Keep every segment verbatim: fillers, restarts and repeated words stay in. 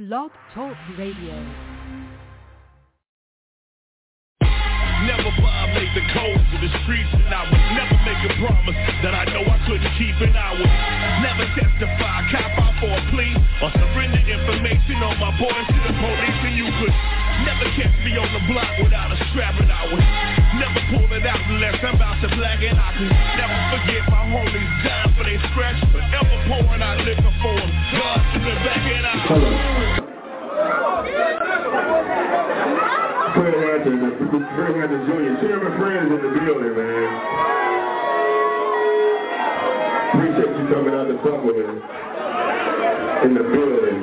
Blog Talk Radio. Never violate the codes of the streets, and I would never make a promise that I know I couldn't keep, and I would never testify, cop out for a plea, or surrender information on my boys to the police, and you could never catch me on the block without a strap, and I would never pull it out unless I'm about to black, and I could never forget my homies dying for they scratch, but ever pouring out liquor for them, God to the back, and I Fred Hampton, Fred Hampton Junior Chairman Friends in the building, man. Appreciate you coming out to fuck with me in the building.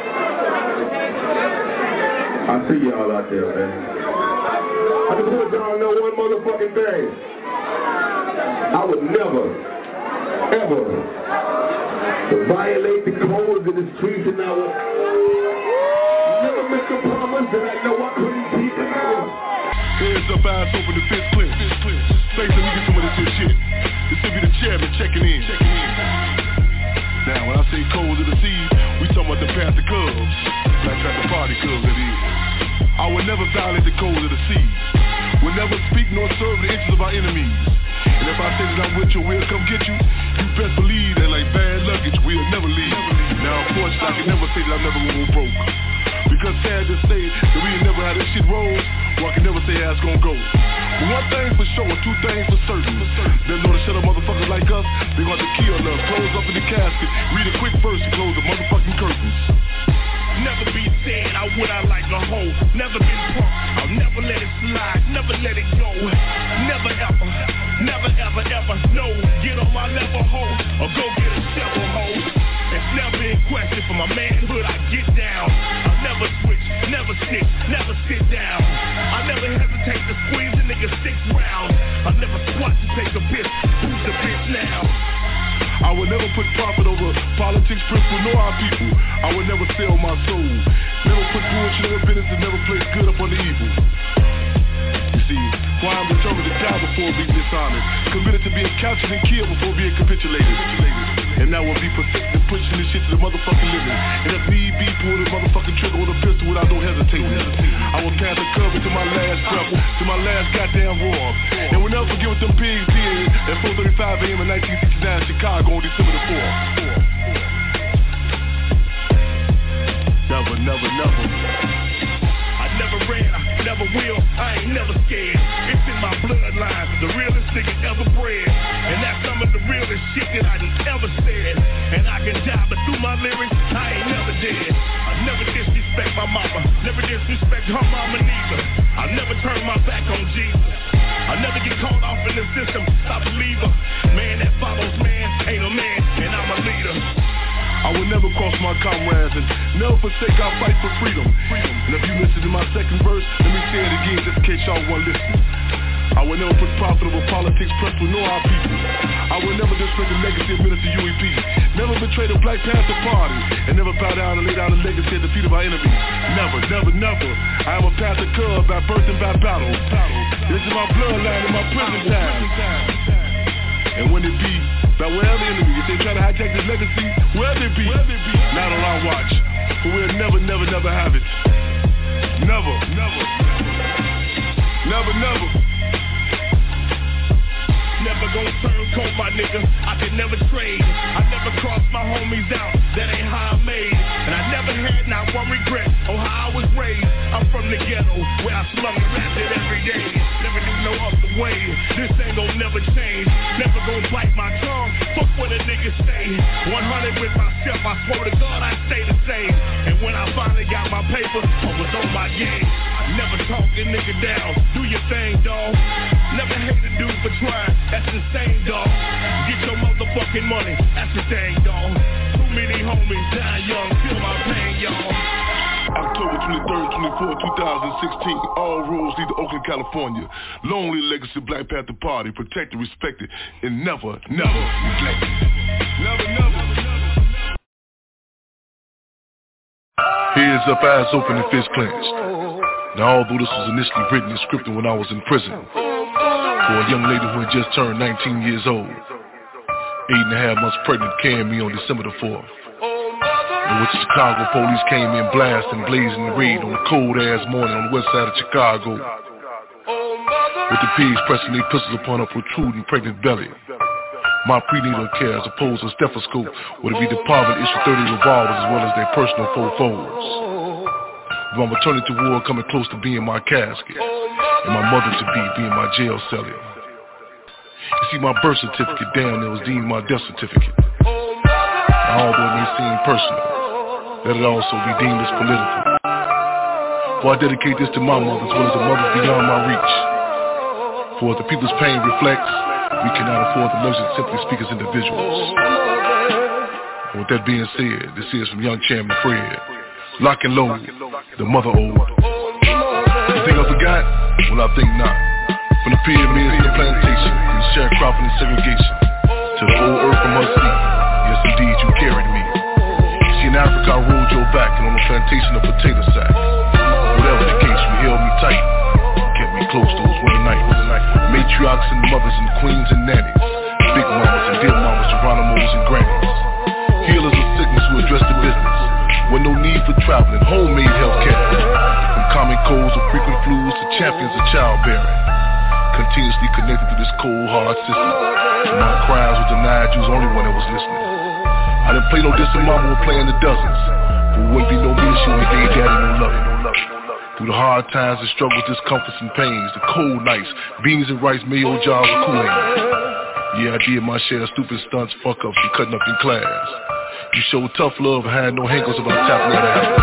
I see y'all out there, man. I just want y'all to know one motherfucking thing. I would never, ever violate the codes of the streets, and I would never make a promise that I know I couldn't keep. Heads up, eyes open, the fist clear. Face let me get some of this here shit. This will be the chairman checking in. Now, when I say codes of the seas, we talking about the Panther Cubs. Black Panther Party Cubs, that is. I would never violate the codes of the seas. Would never speak nor serve the interests of our enemies. And if I say that I'm with you, we'll come get you. You best believe that like bad luggage, we'll never leave. Now, unfortunately, I can never say that I'm never gonna go broke. Because sad to say that we ain't never had this shit roll, well, I can never say how it's gonna go. But one thing for sure, two things for certain. They know to shut up motherfuckers like us, they gonna have to kill us, close up in the casket, read a quick verse and close the motherfucking curtains. Never be said I would I like a hoe. Never been punk, I'll never let it slide, never let it go. Never ever, never ever ever, no. Get on my level hoe, or go get a shovel hoe. It's never in question for my manhood, I get down. I'll never switch, never snitch, never sit down. I never hesitate to squeeze a nigga six rounds. I'll never squat to take a piss, who's the bitch now? I would never put profit over politics, principle, nor our people. I would never sell my soul. Never put bullshit over business and never place good up on the evil. You see, why I'm determined to die before being dishonest, committed to being captured and killed before being capitulated. And I will be persistent pushing this shit to the motherfucking living. And if need be, pull the motherfucking trigger with a pistol without no hesitating. I will pass the cover to my last breath, to my last goddamn roar. And we'll never forget what them pigs did at four thirty-five a.m. in nineteen sixty-nine in Chicago on December the fourth. Never, never, never. I never ran, I never will, I ain't never scared. It's in my bloodline, the realest nigga ever bred. And that's some of the realest shit that I done ever said. And I can die, but through my lyrics, I ain't never dead. I never disrespect my mama, never disrespect her mama neither. I never turn my back on Jesus. I never get caught off in the system, I believe her. Man that follows man, ain't a man, and I'm a leader. I will never cross my comrades and never forsake our fight for freedom. And if you listen to my second verse, let me say it again just in case y'all weren't listening. I will never put profit over politics, principle, nor our people. I will never disrespect the legacy of Minister U E P. Never betray the Black Panther Party. And never bow down and lay down the legacy at the feet of our enemies. Never, never, never. I am a Panther Cub by birth and by battle. This is my bloodline and my prison time. And when it be, by wherever enemy, if they try to hijack this legacy, wherever it be, not on our watch. But we'll never, never, never have it. Never, never, never, never. Never gon' turn cold, my nigga, I can never trade. I never cross my homies out, that ain't how I made. And I never had not one regret on how I was raised. I'm from the ghetto, where I slum and rap it every day. Never knew no other way, this ain't gon' never change. Never gon' bite my tongue, fuck what a nigga say. one hundred with myself, I swear to God I stay the same. And when I finally got my paper, I was on my game. I never talk a nigga down, do your thing, dawg. Never hate a dude for trying, that's the same, dawg. Get your motherfucking money, that's the thing, dawg. Too many homies dying young, feel my pain, y'all. October twenty-third, twenty-fourth, two thousand sixteen. All roads lead to Oakland, California. Lonely legacy Black Panther Party, protected, respected, and never, never neglected. Never, never. Heads up, eyes open, and fists clenched. Now, although this was initially written and scripted when I was in prison, for a young lady who had just turned nineteen years old, eight and a half months pregnant, carrying me on December the fourth. in which Chicago police came in blasting, blazing the raid on a cold-ass morning on the west side of Chicago, with the pigs pressing their pistols upon her protruding pregnant belly. My prenatal care, as opposed to a stethoscope, would be department issue thirty revolvers as well as their personal fofos. My maternity ward coming close to being my casket, and my mother-to-be being my jail cellie. You see, my birth certificate down there was deemed my death certificate. Now, although it may seem personal, let it also be deemed as political. For I dedicate this to my mother as well as the mothers beyond my reach. For if the people's pain reflects, we cannot afford the luxury to simply speak as individuals. And with that being said, this is from Young Chairman Fred. Lock and load, the mother ode. You think I forgot? Well, I think not. From the pyramids to the plantation, from the sharecropping and segregation, to the old earth from her sea, yes indeed you carried me. You see, in Africa I rolled your back, and on the plantation of potato sacks. Whatever the case, you held me tight, kept me close those winter nights. Matriarchs and mothers and queens and nannies, big mamas and dear mamas, Geronimos and grannies, healers of sickness who address the business, with no need for traveling, homemade healthcare, from common colds or frequent flus to champions of childbearing, continuously connected to this cold hard system. When my cries were denied, you was the only one that was listening. I didn't play no distant mama, we're playing the dozens, but it wouldn't be no me if she only gave daddy no love. Through the hard times and struggles, discomforts and pains, the cold nights, beans and rice, mayo jars and Kool-Aid. Yeah, I did my share of stupid stunts, fuck-ups, and cutting up in class. You showed tough love and had no hankers about tapping that ass.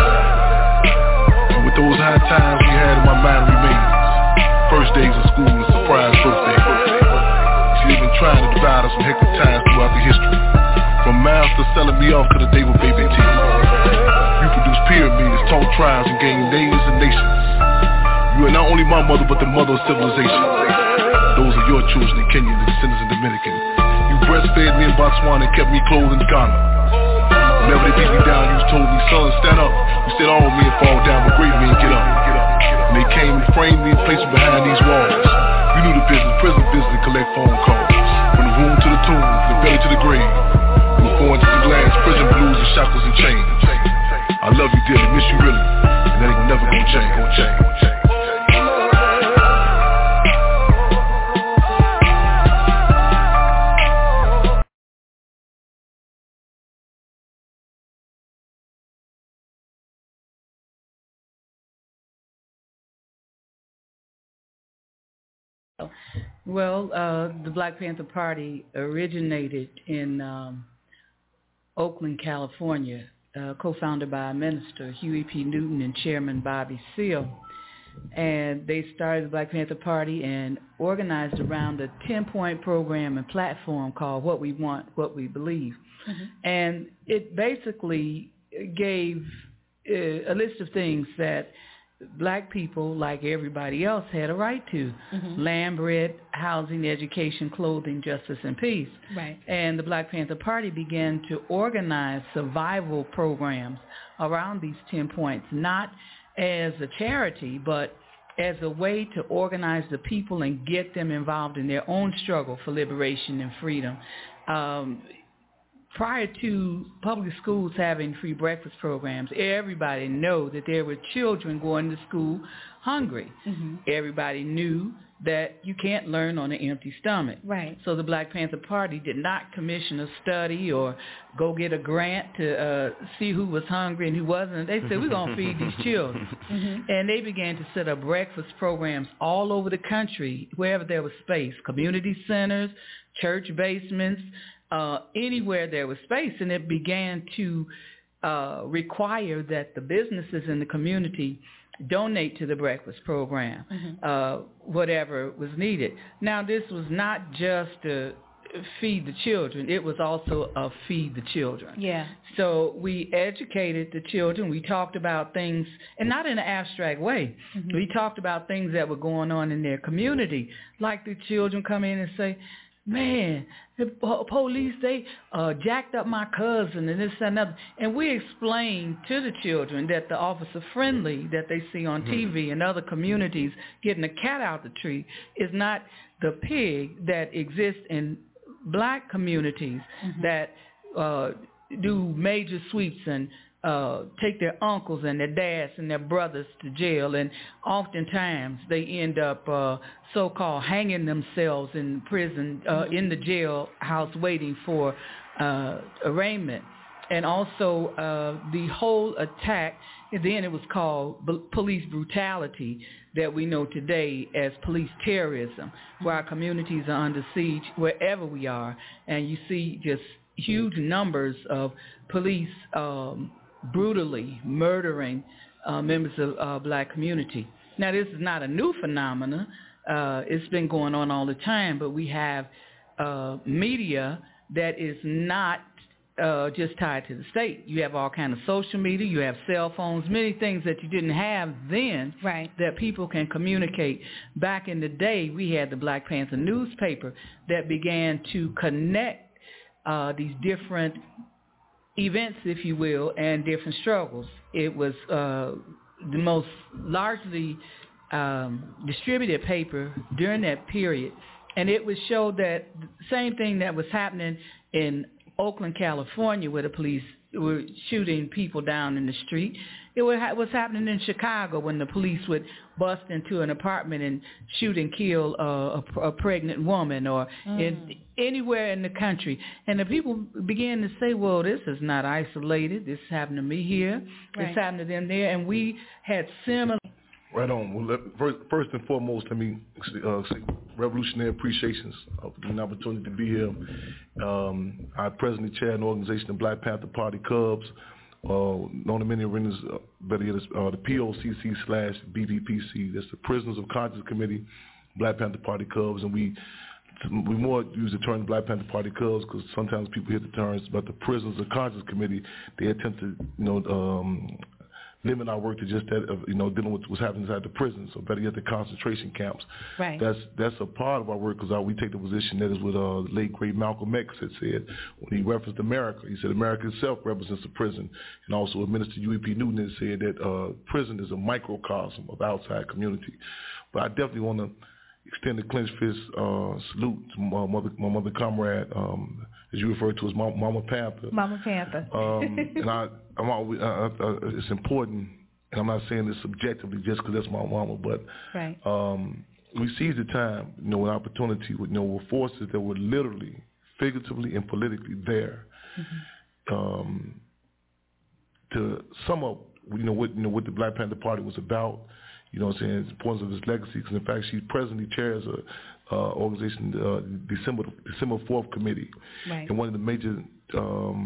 And with those hard times we had in my mind remains. First days of school and surprise birthday. She's been trying to divide us some hectic times throughout the history. From master selling me off to the day with baby T. You produce pyramids, taught tribes, and gained names and nations. You are not only my mother, but the mother of civilization. Those are your children in Kenya, the descendants in Dominican. You breastfed me in Botswana and kept me clothed in Ghana. Whenever they beat me down, you told me, son, stand up. You said all men fall down, but great men get up. And they came and framed me and placed me behind these walls. You knew the business, prison business, and collect phone calls. From the womb to the tomb, from the belly to the grave. From foreign to the glass, prison blues and shackles and chains. I love you dearly, miss you really, and that ain't never gonna change, gonna change, gonna change. Well, uh, the Black Panther Party originated in um, Oakland, California, uh, co-founded by our minister, Huey P. Newton, and Chairman Bobby Seale. And they started the Black Panther Party and organized around a ten-point program and platform called What We Want, What We Believe. Mm-hmm. And it basically gave uh, a list of things that Black people, like everybody else, had a right to. Mm-hmm. Land, bread, housing, education, clothing, justice, and peace. Right. And the Black Panther Party began to organize survival programs around these ten points, not as a charity, but as a way to organize the people and get them involved in their own struggle for liberation and freedom. Um, Prior to public schools having free breakfast programs, everybody knew that there were children going to school hungry. Mm-hmm. Everybody knew that you can't learn on an empty stomach. Right. So the Black Panther Party did not commission a study or go get a grant to uh, see who was hungry and who wasn't. They said, we're going to feed these children. Mm-hmm. And they began to set up breakfast programs all over the country, wherever there was space, community centers, church basements, Uh, anywhere there was space, and it began to uh, require that the businesses in the community donate to the breakfast program, mm-hmm. uh, whatever was needed. Now, this was not just to feed the children. It was also a feed the children. Yeah. So we educated the children. We talked about things, and not in an abstract way. Mm-hmm. We talked about things that were going on in their community, like the children come in and say, man, the police, they uh, jacked up my cousin and this and that. And we explained to the children that the officer friendly that they see on T V and other communities getting a cat out the tree is not the pig that exists in Black communities mm-hmm. that uh, do major sweeps and uh, take their uncles and their dads and their brothers to jail, and oftentimes they end up uh, so-called hanging themselves in prison, uh, in the jailhouse waiting for uh, arraignment. And also uh, the whole attack, then it was called b- police brutality that we know today as police terrorism, where our communities are under siege wherever we are, and you see just huge numbers of police um, brutally murdering uh, members of uh, black community. Now, this is not a new phenomenon. Uh, it's been going on all the time, but we have uh, media that is not Uh, just tied to the state. You have all kind of social media, you have cell phones, many things that you didn't have then, right, that people can communicate. Back in the day, we had the Black Panther newspaper that began to connect uh, these different events, if you will, and different struggles. It was uh, the most largely um, distributed paper during that period, and it would show that the same thing that was happening in Oakland, California, where the police were shooting people down in the street. It was happening in Chicago when the police would bust into an apartment and shoot and kill uh, a, a pregnant woman, or mm. in, anywhere in the country. And the people began to say, well, this is not isolated. This happened to me here. Right. This happened to them there. And we had similar... Right on. Well, let, first, first and foremost, let me uh, say revolutionary appreciations of the opportunity to be here. Um, I presently chair an organization, the Black Panther Party Cubs, uh, known in many arenas, uh, better yet, uh, the P O C C slash B P P C. That's the Prisoners of Conscience Committee, Black Panther Party Cubs, and we we more use the term Black Panther Party Cubs because sometimes people hear the terms about the Prisoners of Conscience Committee. They attempt to, you know, um, limit our work to just that of, you know, dealing with what's happening inside the prisons, or better yet, the concentration camps. Right. That's that's a part of our work because we take the position that is what uh, late great Malcolm X had said when he referenced America. He said America itself represents the prison, and also Minister U E P Newton had said that uh, prison is a microcosm of outside community. But I definitely want to extend a clenched fist uh, salute to my mother, my mother comrade, um, as you refer to as Mama, Mama Panther. Mama Panther. um, and I, I'm always, uh, uh, it's important, and I'm not saying this subjectively just because that's my mama, but right. um, we seize the time, you know, with opportunity, with, you know, with forces that were literally, figuratively, and politically there mm-hmm. um, to sum up, you know, what you know what the Black Panther Party was about. You know what I'm saying? The importance of its legacy, because in fact she presently chairs a uh, organization, uh, December December fourth committee, right. and one of the major um,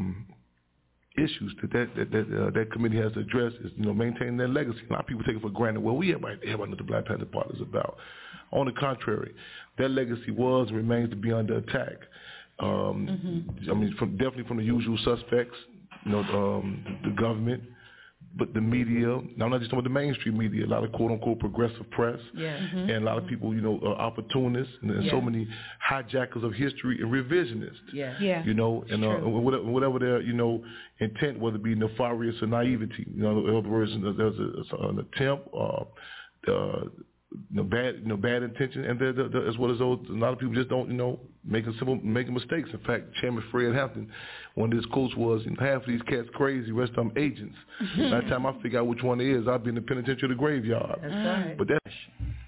issues that that that, that, uh, that committee has to address is, you know, maintaining their legacy. A lot of people take it for granted. Well, we everybody everybody know what the Black Panther Party is about. On the contrary, their legacy was and remains to be under attack. Um, mm-hmm. I mean, from, definitely from the usual suspects, you know, um, the government. But the media, now I'm not just talking about the mainstream media, a lot of quote-unquote progressive press, yeah. mm-hmm. and a lot of people, you know, uh, opportunists, and, and yeah. so many hijackers of history and revisionists, yeah. Yeah. you know, and uh, whatever, whatever their, you know, intent, whether it be nefarious or naivety, you know, in other words, there's a, an attempt, uh, uh, you know, bad, you know, bad intention, and they're, they're, they're, as well as those, a lot of people just don't, you know, making simple, making mistakes. In fact, Chairman Fred Hampton, one of his quotes was, you know, half of these cats crazy, rest of them agents. By the time I figure out which one it is, I'll be in the penitentiary or the graveyard. That's right. But that's,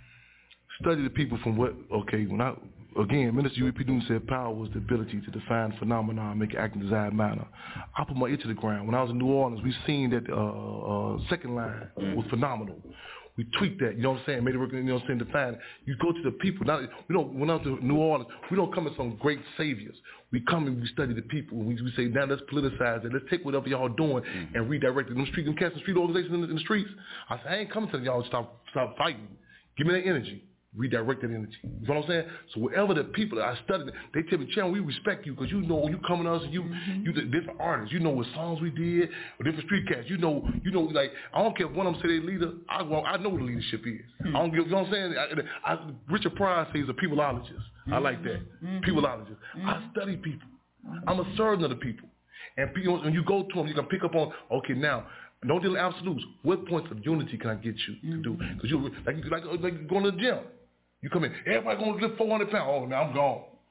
study the people from what, okay, when I, again, Minister U E P Newton said power was the ability to define phenomena and make it act in a desired manner. I put my ear to the ground. When I was in New Orleans, we seen that uh, uh, second line was phenomenal. We tweaked that, you know what I'm saying, made it work, you know what I'm saying, define it. You go to the people. Now, we don't, when I was to New Orleans, we don't come as some great saviors. We come and we study the people. We, we say, now let's politicize it. Let's take whatever y'all doing mm-hmm. and redirect it. Them street, them cats and street organizations in the, in the streets. I said, I ain't coming to y'all to stop, stop fighting. Give me that energy. Redirect that energy. You know what I'm saying? So wherever the people that I studied, they tell me, Chairman, we respect you because you know you coming to us and you mm-hmm. you the different artists. You know what songs we did, or different street cats. You know, you know, like I don't care if one of them say they leader. I want, I know what the leadership is. Mm-hmm. I don't give. You know what I'm saying? I, I, Richard Pryor says he's a peopleologist. Mm-hmm. I like that. Mm-hmm. Peopleologist. Mm-hmm. I study people. I'm a servant of the people. And people, when you go to them, you can pick up on. Okay, now. Don't deal in absolutes. What points of unity can I get you mm-hmm. to do? Because you like like like going to the gym. You come in, everybody going to lift four hundred pounds. Oh, man, I'm gone.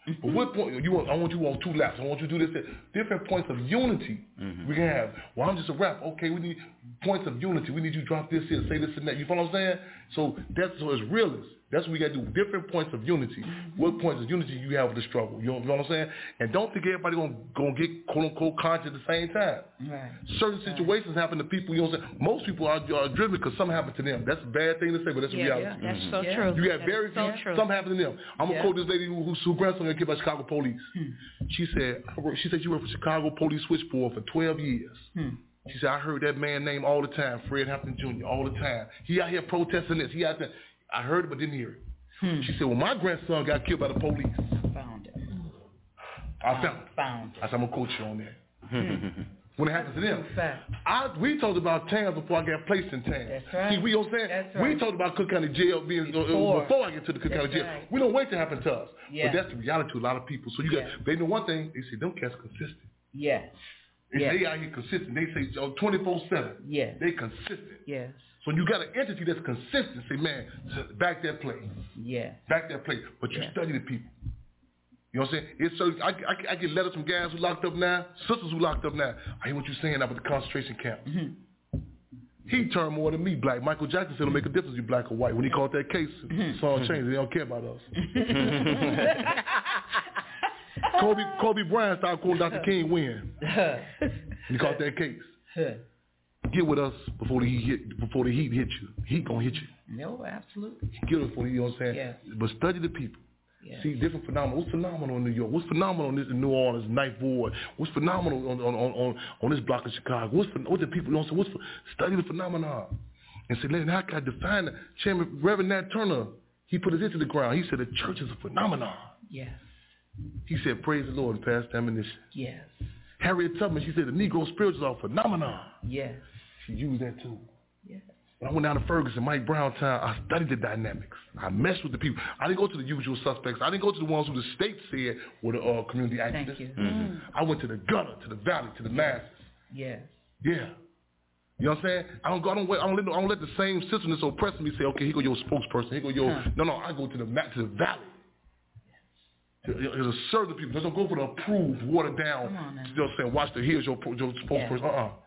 Mm-hmm. But what point you want? I want you on two laps. I want you to do this. Different points of unity. Mm-hmm. We can have. Well, I'm just a rap. Okay, we need points of unity. We need you to drop this here, say this and that. You follow what I'm saying? So that's so it's realist. That's what we got to do. Different points of unity. Mm-hmm. What points of unity you have with the struggle? You know, you know what I'm saying? And don't think everybody gonna gonna get quote unquote conscious at the same time. Right. Certain right. situations happen to people. You know what I'm saying? Most people are, are driven because something happened to them. That's a bad thing to say, but that's yeah, a reality. Yeah, that's mm-hmm. so yeah. true. You have that's very so few. True. Something happened to them. I'm gonna yeah. quote this lady who, whose who grandson got killed by Chicago police. Hmm. She said she said she worked for Chicago Police Switchboard for twelve years. Hmm. She said I heard that man name all the time, Fred Hampton Junior all the time. He out here protesting this. He out there. I heard it but didn't hear it. Hmm. She said, well, my grandson got killed by the police. Found it. I found, found it. Found it. I said, I'm going to coach you on that. Hmm. When it happens to them. I, we talked about TANs before I got placed in TANs. That's right. See, we, you know what I'm saying? That's right. We talked about Cook County Jail being before, before I get to the Cook County Jail. Right. We don't wait to happen to us. Yeah. But that's the reality to a lot of people. So you got, yeah. they know one thing, they say, them cats consistent. Yes. And yes. they out here consistent. They say oh, twenty-four seven. Yes. They consistent. Yes. So you got an entity that's consistent. Say, man, back that play. Yeah. Back that play. But you yeah. study the people. You know what I'm saying? It's so I, I, I get letters from guys who locked up now, sisters who locked up now. I hear what you're saying about the concentration camp. Mm-hmm. He turned more than me black. Michael Jackson said it'll make a difference if you're black or white. When he called that case, mm-hmm. song changed. They don't care about us. Kobe Kobe Bryant started calling Doctor King when he caught that case. Get with us before the heat hit, before the heat hit you. Heat gonna hit you. No, absolutely. Get us before, you know what I'm saying? Yeah. But study the people. Yeah. See different phenomena. What's phenomenal in New York? What's phenomenal in this in New Orleans, Ninth Ward? What's phenomenal on on on, on this block of Chicago? What's what the people? You know what I'm saying? What's study the phenomena and say, how can I define it? Chairman Reverend Nat Turner, he put his ear to the ground. He said the church is a phenomenon. Yes. He said, praise the Lord and pass the ammunition. Yes. Harriet Tubman, she said the Negro spirituals are a phenomenon. Yes. She used that too. Yes. When I went down to Ferguson, Mike Brown town, I studied the dynamics. I messed with the people. I didn't go to the usual suspects. I didn't go to the ones who the state said were the uh, community activists. Thank you. Mm-hmm. I went to the gutter, to the valley, to the masses. Yes. Yeah. You know what I'm saying? I don't go. I don't wait. I don't let. I don't let the same system that's oppressing me say, okay, here go your spokesperson. Here go your. Huh. No, no. I go to the to the valley. It's a certain people. Just don't go for the approved, watered down. Come on, you know what I'm saying? Watch the here's your, your spokesperson. Yeah. Uh-uh.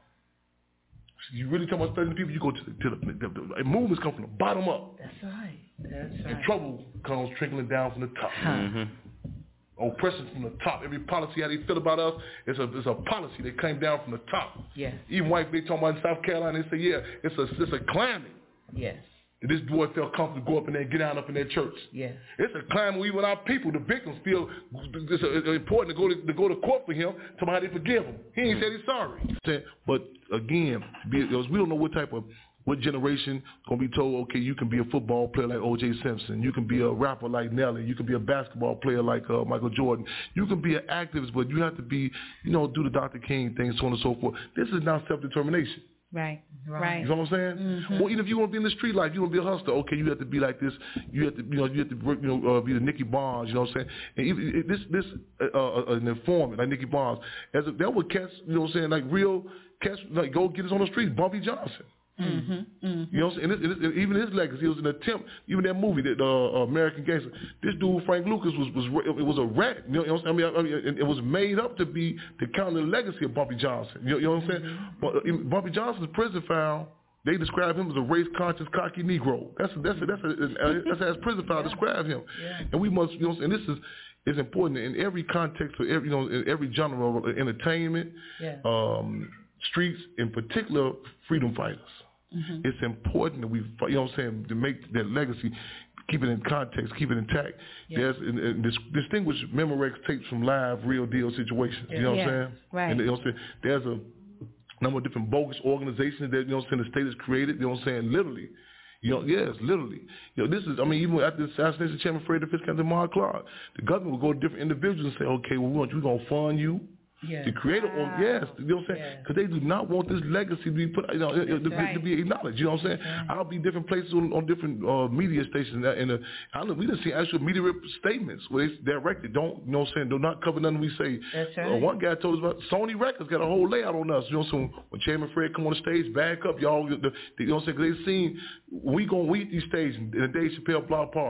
You really talking about studying people? You go to the, to the, the, the, the movements come from the bottom up. That's right. That's right. And trouble comes trickling down from the top. Huh. Mm-hmm. Oppression from the top. Every policy, how they feel about us, it's a it's a policy that came down from the top. Yes. Even white they talking about in South Carolina, they say, yeah, it's a it's a climate. Yes. This boy felt comfortable to go up in there and get down up in that church. Yeah. It's a climb where even our people, the victims, feel it's, a, it's important to go to, to go to court for him to how they forgive him. He ain't said he's sorry. But again, because we don't know what type of, what generation gonna be told, okay, you can be a football player like O J Simpson, you can be a rapper like Nelly, you can be a basketball player like uh, Michael Jordan, you can be an activist, but you have to be, you know, do the Doctor King thing, so on and so forth. This is not self-determination. Right, right. You know what I'm saying? Mm-hmm. Well, even if you want to be in the street life, you want to be a hustler. Okay, you have to be like this. You have to, you know, you have to, you know, uh, be the Nicky Barnes. You know what I'm saying? And even this, this, uh, uh, an informant like Nicky Barnes, as a, that would catch, you know what I'm saying? Like real catch, like go get us on the street. Bumpy Johnson. Mm-hmm, mm-hmm. You know what I'm saying? And, it, and it, even his legacy, it was an attempt. Even that movie, that uh, American Gangster. This dude Frank Lucas was was it was a rat. You know what I'm saying? I mean, I mean, it was made up to be to counter the legacy of Bumpy Johnson. You know, you know what I'm saying? Mm-hmm. But uh, Bumpy Johnson's prison file, they describe him as a race-conscious, cocky Negro. That's a, that's a, that's a, that's how his prison file yeah. describes him. Yeah. And we must, you know, and this is is important in every context for every, you know, in every genre of entertainment, yeah. um, streets, in particular, freedom fighters. Mm-hmm. It's important that we, you know what I'm saying, to make that legacy, keep it in context, keep it intact. Yeah. There's and, and dis- distinguish Memorex tapes from live, real deal situations. Yeah. You know what yeah. I'm saying? Right. And you know what I'm saying? There's a number of different bogus organizations that, you know what I'm saying, the state has created. You know what I'm saying? Literally. You know, yes, literally. You know, this is, I mean, even after the assassination of Chairman Fred the Fifth, Captain Mark Clark, the government will go to different individuals and say, okay, well, we want you, we're going to fund you. Yeah. To create wow. a, yes, you know what I'm saying? Because yeah. they do not want this legacy to be put, you know, to, right. to be acknowledged. You know what I'm saying? Right. I'll be different places on, on different uh, media stations, and uh, I know we didn't see actual media statements where they directed, don't, you know what I'm saying? Do not cover nothing we say. That's right. Uh, one guy told us about Sony Records got a whole layout on us. You know, so when Chairman Fred come on the stage, back up, y'all. The, the, you know what I'm saying? Because they seen we gonna we at these stages in the Dave Chappelle Block Party.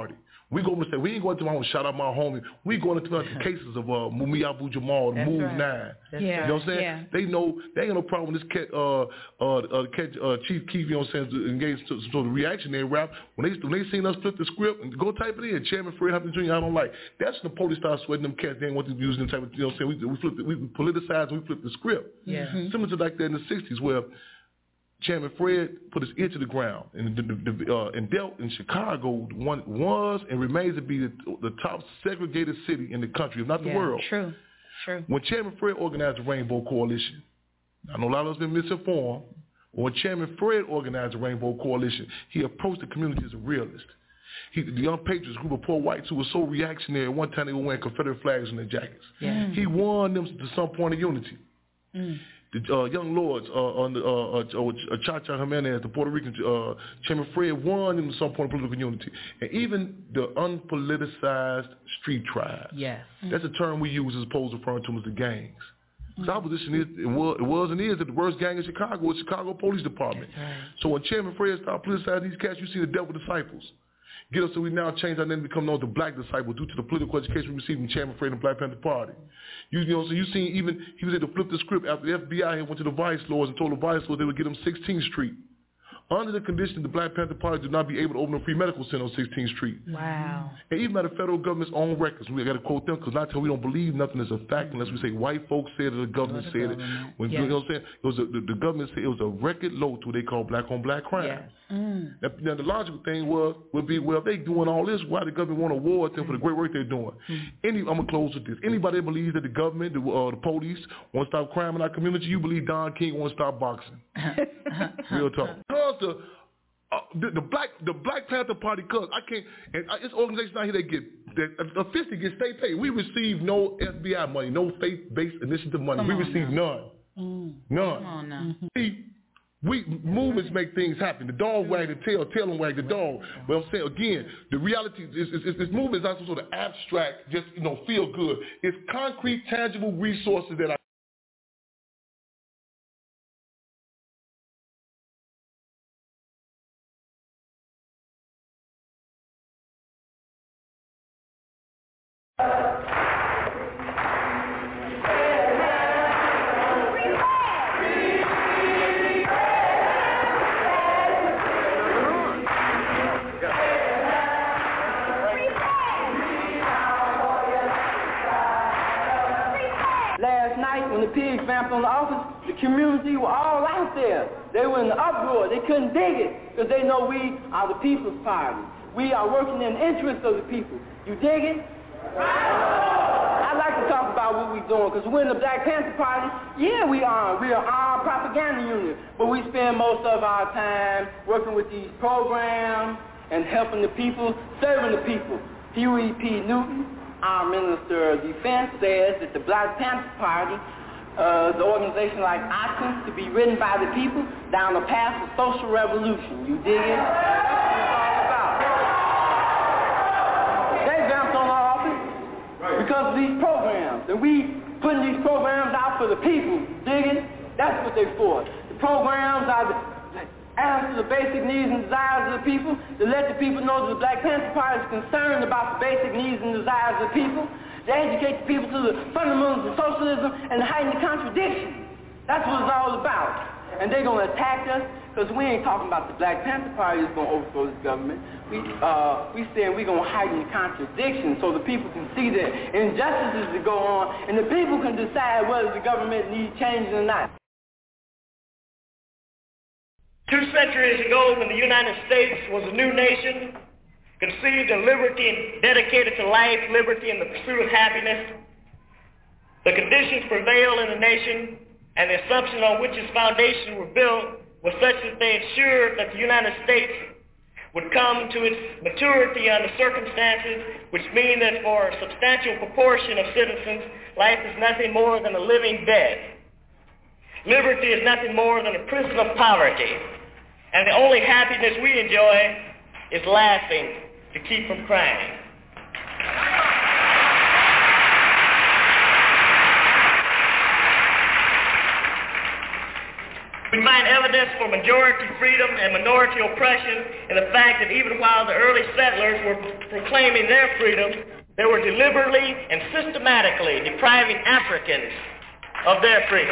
We go and say, we ain't going to my home, shout out my homie. We going to the cases of uh, Mumi Abu Jamal, That's Move right. Nine. That's You right. know what I'm saying? Yeah. They know, they ain't got no problem with this cat, uh, uh, uh, cat, uh, Chief Keef, you know what I'm saying, to engage to some sort of reactionary rap. When they, when they seen us flip the script, and go type it in, Chairman Fred Hampton Junior, I don't like. That's when the police started sweating them cats. They didn't want to use them type of, you know what I'm saying? We, we flipped it, we politicized and we flipped the script. Yeah. Mm-hmm. Similar to like that in the sixties where Chairman Fred put his ear to the ground and, the, the, the, uh, and dealt in Chicago, one was and remains to be the, the top segregated city in the country, if not the yeah, world. True, true. When Chairman Fred organized the Rainbow Coalition, I know a lot of us have been misinformed, but when Chairman Fred organized the Rainbow Coalition, he approached the community as a realist. He, the Young Patriots, a group of poor whites who were so reactionary, at one time they were wearing Confederate flags on their jackets. Yeah. He won them to some point of unity. Mm. The uh, Young Lords, uh, on the, uh, uh, uh, Cha-Cha Jimenez, the Puerto Rican, uh, Chairman Fred won them to some point of political unity. And even the unpoliticized street tribes. Yes. That's a term we use as opposed to referring to them as the gangs. So our position is, it was, it was and is that the worst gang in Chicago was Chicago Police Department. Right. So when Chairman Fred started politicizing these cats, you see the devil disciples. Get us so we now change our name to become known as the Black Disciples due to the political education we received from Chairman Fred and the Black Panther Party. You, you know, so you seen even, he was able to flip the script after the F B I had went to the vice lords and told the vice lords they would get them sixteenth Street. Under the condition the Black Panther Party did not be able to open a free medical center on sixteenth Street. Wow. And even by the federal government's own records, we got to quote them because not till we don't believe nothing is a fact unless we say white folks said it or the government the said government. it. When Yes. you know what I'm saying, it was a, the, the government said it was a record low to what they call black on black crime. Yes. Mm. Now, now the logical thing was would be, well, if they doing all this, why the government want to award them for the great work they're doing? Mm-hmm. Any, I'm gonna close with this. Anybody that believes that the government, the, uh, the police, want to stop crime in our community, you believe Don King want to stop boxing. Real talk. Because the Uh, the, the black the Black Panther Party, cause I can't, and I, it's organizations out here that get that officially get state paid. We receive no F B I money, no faith-based initiative money. Come we on receive now. none, none. Come on now. See, we movements make things happen. The dog wag the tail, tail and wag the dog. But I'm saying again, the reality is, is, is this movement is not some sort of abstract, just you know, feel good. It's concrete, tangible resources that are. Last night when the pigs vamped on the office, the community were all out there. They were in the uproar. They couldn't dig it because they know we are the People's Party. We are working in the interest of the people. You dig it? I'd like to talk about what we're doing because we're in the Black Panther Party. Yeah, we are. We're an armed propaganda unit, but we spend most of our time working with these programs and helping the people, serving the people. Huey P. Newton, our Minister of Defense, says that the Black Panther Party, uh, the organization like Oxen, to be ridden by the people down the path of social revolution. You dig it? That's what it's all about. They vamped on our office because of these programs. And we putting these programs out for the people. Dig it? That's what they're for. The programs are the answer the basic needs and desires of the people, to let the people know that the Black Panther Party is concerned about the basic needs and desires of the people, to educate the people to the fundamentals of socialism and heighten the contradiction. That's what it's all about. And they're going to attack us because we ain't talking about the Black Panther Party is going to overthrow this government. We, uh, we saying we're going to heighten the contradiction so the people can see the injustices that go on and the people can decide whether the government needs changing or not. Two centuries ago, when the United States was a new nation, conceived in liberty and dedicated to life, liberty, and the pursuit of happiness, the conditions prevailed in the nation, and the assumptions on which its foundations were built were such that they ensured that the United States would come to its maturity under circumstances which mean that for a substantial proportion of citizens, life is nothing more than a living dead. Liberty is nothing more than a prison of poverty. And the only happiness we enjoy is laughing to keep from crying. We find evidence for majority freedom and minority oppression in the fact that even while the early settlers were proclaiming their freedom, they were deliberately and systematically depriving Africans of their freedom.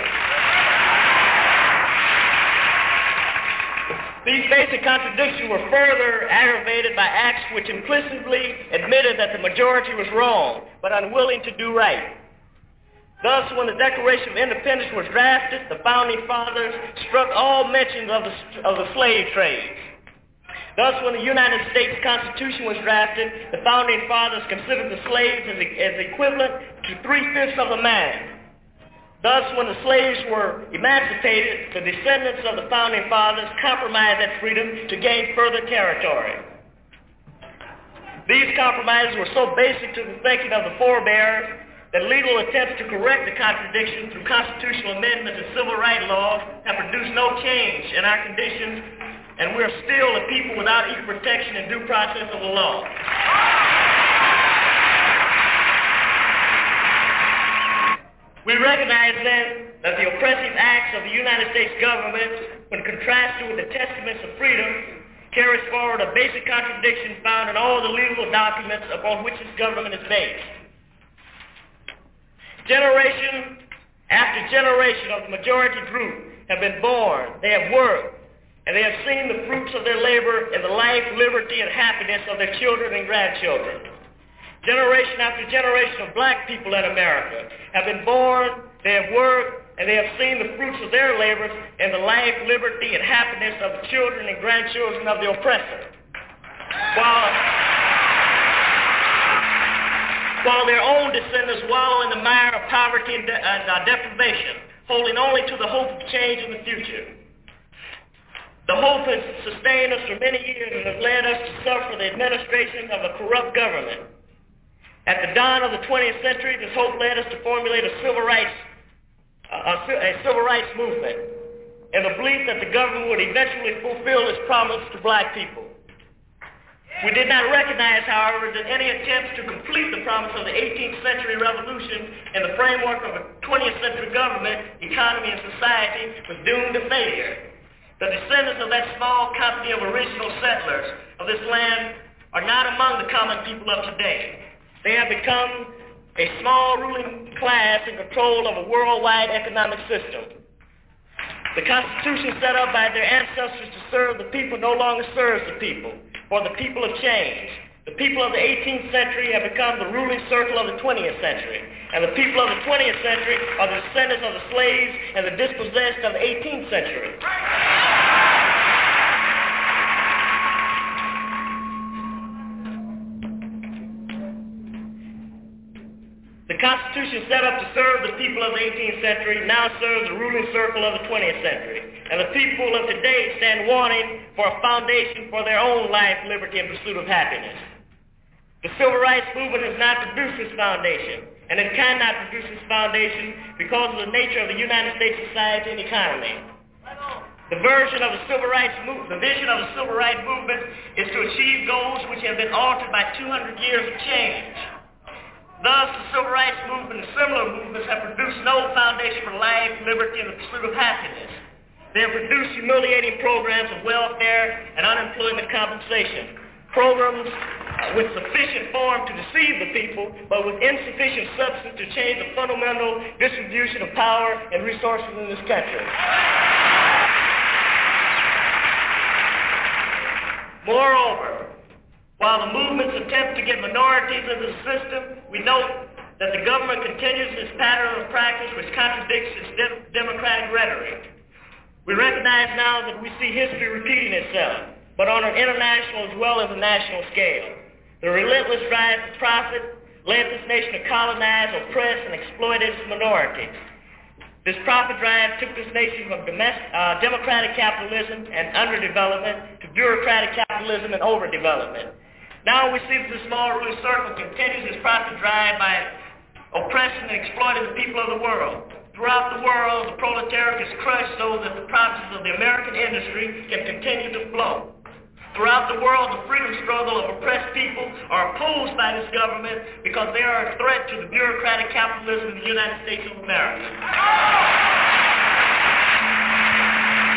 These basic contradictions were further aggravated by acts which implicitly admitted that the majority was wrong, but unwilling to do right. Thus, when the Declaration of Independence was drafted, the Founding Fathers struck all mentions of the, of the slave trade. Thus, when the United States Constitution was drafted, the Founding Fathers considered the slaves as, as equivalent to three-fifths of a man. Thus, when the slaves were emancipated, the descendants of the Founding Fathers compromised that freedom to gain further territory. These compromises were so basic to the thinking of the forebears that legal attempts to correct the contradiction through constitutional amendments and civil rights laws have produced no change in our conditions, and we are still a people without equal protection and due process of the law. We recognize then that the oppressive acts of the United States government, when contrasted with the testaments of freedom, carries forward a basic contradiction found in all the legal documents upon which this government is based. Generation after generation of the majority group have been born, they have worked, and they have seen the fruits of their labor in the life, liberty, and happiness of their children and grandchildren. Generation after generation of black people in America have been born, they have worked, and they have seen the fruits of their labors in the life, liberty, and happiness of the children and grandchildren of the oppressor. While, while their own descendants wallow in the mire of poverty and, de- and uh, deprivation, holding only to the hope of change in the future. The hope has sustained us for many years and has led us to suffer the administration of a corrupt government. At the dawn of the twentieth century, this hope led us to formulate a civil rights, uh, a civil rights movement, in the belief that the government would eventually fulfill its promise to black people. We did not recognize, however, that any attempts to complete the promise of the eighteenth century revolution in the framework of a twentieth century government, economy, and society was doomed to failure. The descendants of that small company of original settlers of this land are not among the common people of today. They have become a small ruling class in control of a worldwide economic system. The Constitution set up by their ancestors to serve the people no longer serves the people, for the people have changed. The people of the eighteenth century have become the ruling circle of the twentieth century, and the people of the twentieth century are the descendants of the slaves and the dispossessed of the eighteenth century. The Constitution set up to serve the people of the eighteenth century now serves the ruling circle of the twentieth century. And the people of today stand wanting for a foundation for their own life, liberty, and pursuit of happiness. The civil rights movement has not produced this foundation, and it cannot produce this foundation because of the nature of the United States society and economy. The version of the civil rights move, the vision of the civil rights movement is to achieve goals which have been altered by two hundred years of change. Thus, the civil rights movement and similar movements have produced no foundation for life, liberty, and the pursuit of happiness. They have produced humiliating programs of welfare and unemployment compensation, programs with sufficient form to deceive the people, but with insufficient substance to change the fundamental distribution of power and resources in this country. Moreover, while the movements attempt to get minorities into the system, we note that the government continues its pattern of practice which contradicts its de- democratic rhetoric. We recognize now that we see history repeating itself, but on an international as well as a national scale. The relentless drive for profit led this nation to colonize, oppress, and exploit its minorities. This profit drive took this nation from domestic, uh, democratic capitalism and underdevelopment to bureaucratic capitalism and overdevelopment. Now we see that the small ruling circle continues its profit drive by oppressing and exploiting the people of the world. Throughout the world, the proletariat is crushed so that the profits of the American industry can continue to flow. Throughout the world, the freedom struggle of oppressed people are opposed by this government because they are a threat to the bureaucratic capitalism of the United States of America.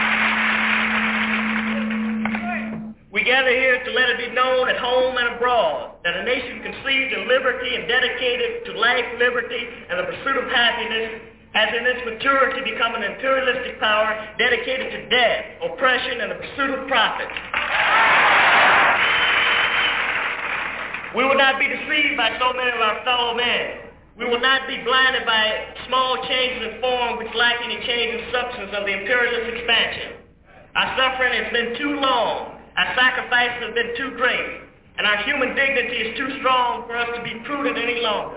gather here to let it be known at home and abroad that a nation conceived in liberty and dedicated to life, liberty, and the pursuit of happiness has in its maturity become an imperialistic power dedicated to death, oppression, and the pursuit of profit. We will not be deceived by so many of our fellow men. We will not be blinded by small changes in form which lack any change in substance of the imperialist expansion. Our suffering has been too long, our sacrifices have been too great, and our human dignity is too strong for us to be prudent any longer.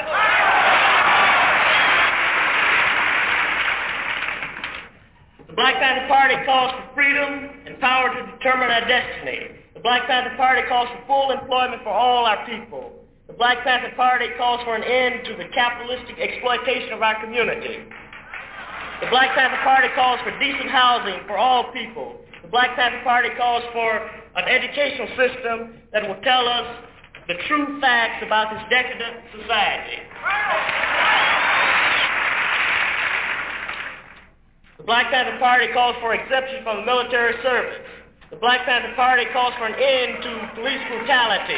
The Black Panther Party calls for freedom and power to determine our destiny. The Black Panther Party calls for full employment for all our people. The Black Panther Party calls for an end to the capitalistic exploitation of our community. The Black Panther Party calls for decent housing for all people. The Black Panther Party calls for an educational system that will tell us the true facts about this decadent society. The Black Panther Party calls for exemption from the military service. The Black Panther Party calls for an end to police brutality.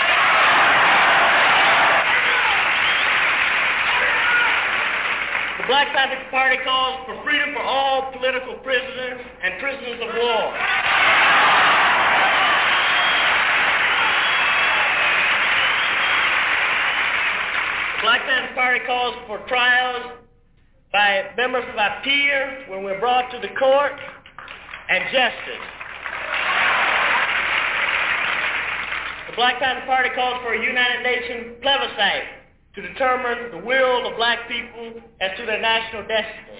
The Black Panther Party calls for freedom for all political prisoners and prisoners of war. The Black Panther Party calls for trials by members of our peers when we're brought to the court, and justice. The Black Panther Party calls for a United Nations plebiscite to determine the will of black people as to their national destiny.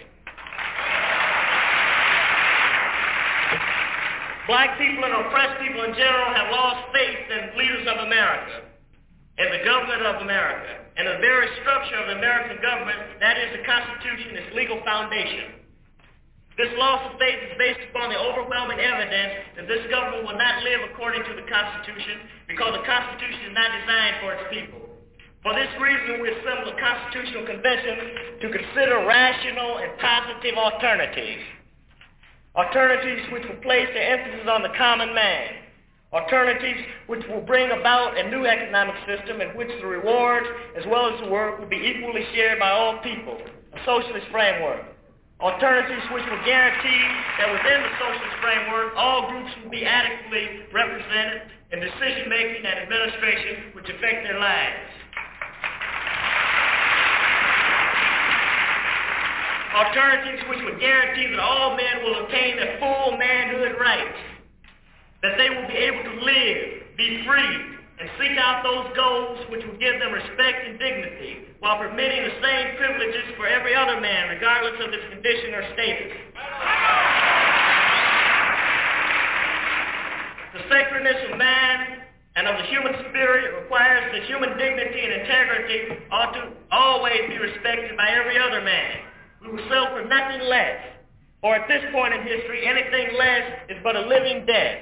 Black people and oppressed people in general have lost faith in leaders of America, in the government of America, and the very structure of the American government, that is the Constitution, its legal foundation. This loss of faith is based upon the overwhelming evidence that this government will not live according to the Constitution because the Constitution is not designed for its people. For this reason, we assembled a constitutional convention to consider rational and positive alternatives. Alternatives which will place the emphasis on the common man. Alternatives which will bring about a new economic system in which the rewards as well as the work will be equally shared by all people, a socialist framework. Alternatives which will guarantee that within the socialist framework, all groups will be adequately represented in decision-making and administration which affect their lives. Alternatives which would guarantee that all men will obtain their full manhood rights, that they will be able to live, be free, and seek out those goals which will give them respect and dignity, while permitting the same privileges for every other man, regardless of his condition or status. The sacredness of man and of the human spirit requires that human dignity and integrity ought to always be respected by every other man. We will settle for nothing less, or at this point in history, anything less is but a living death.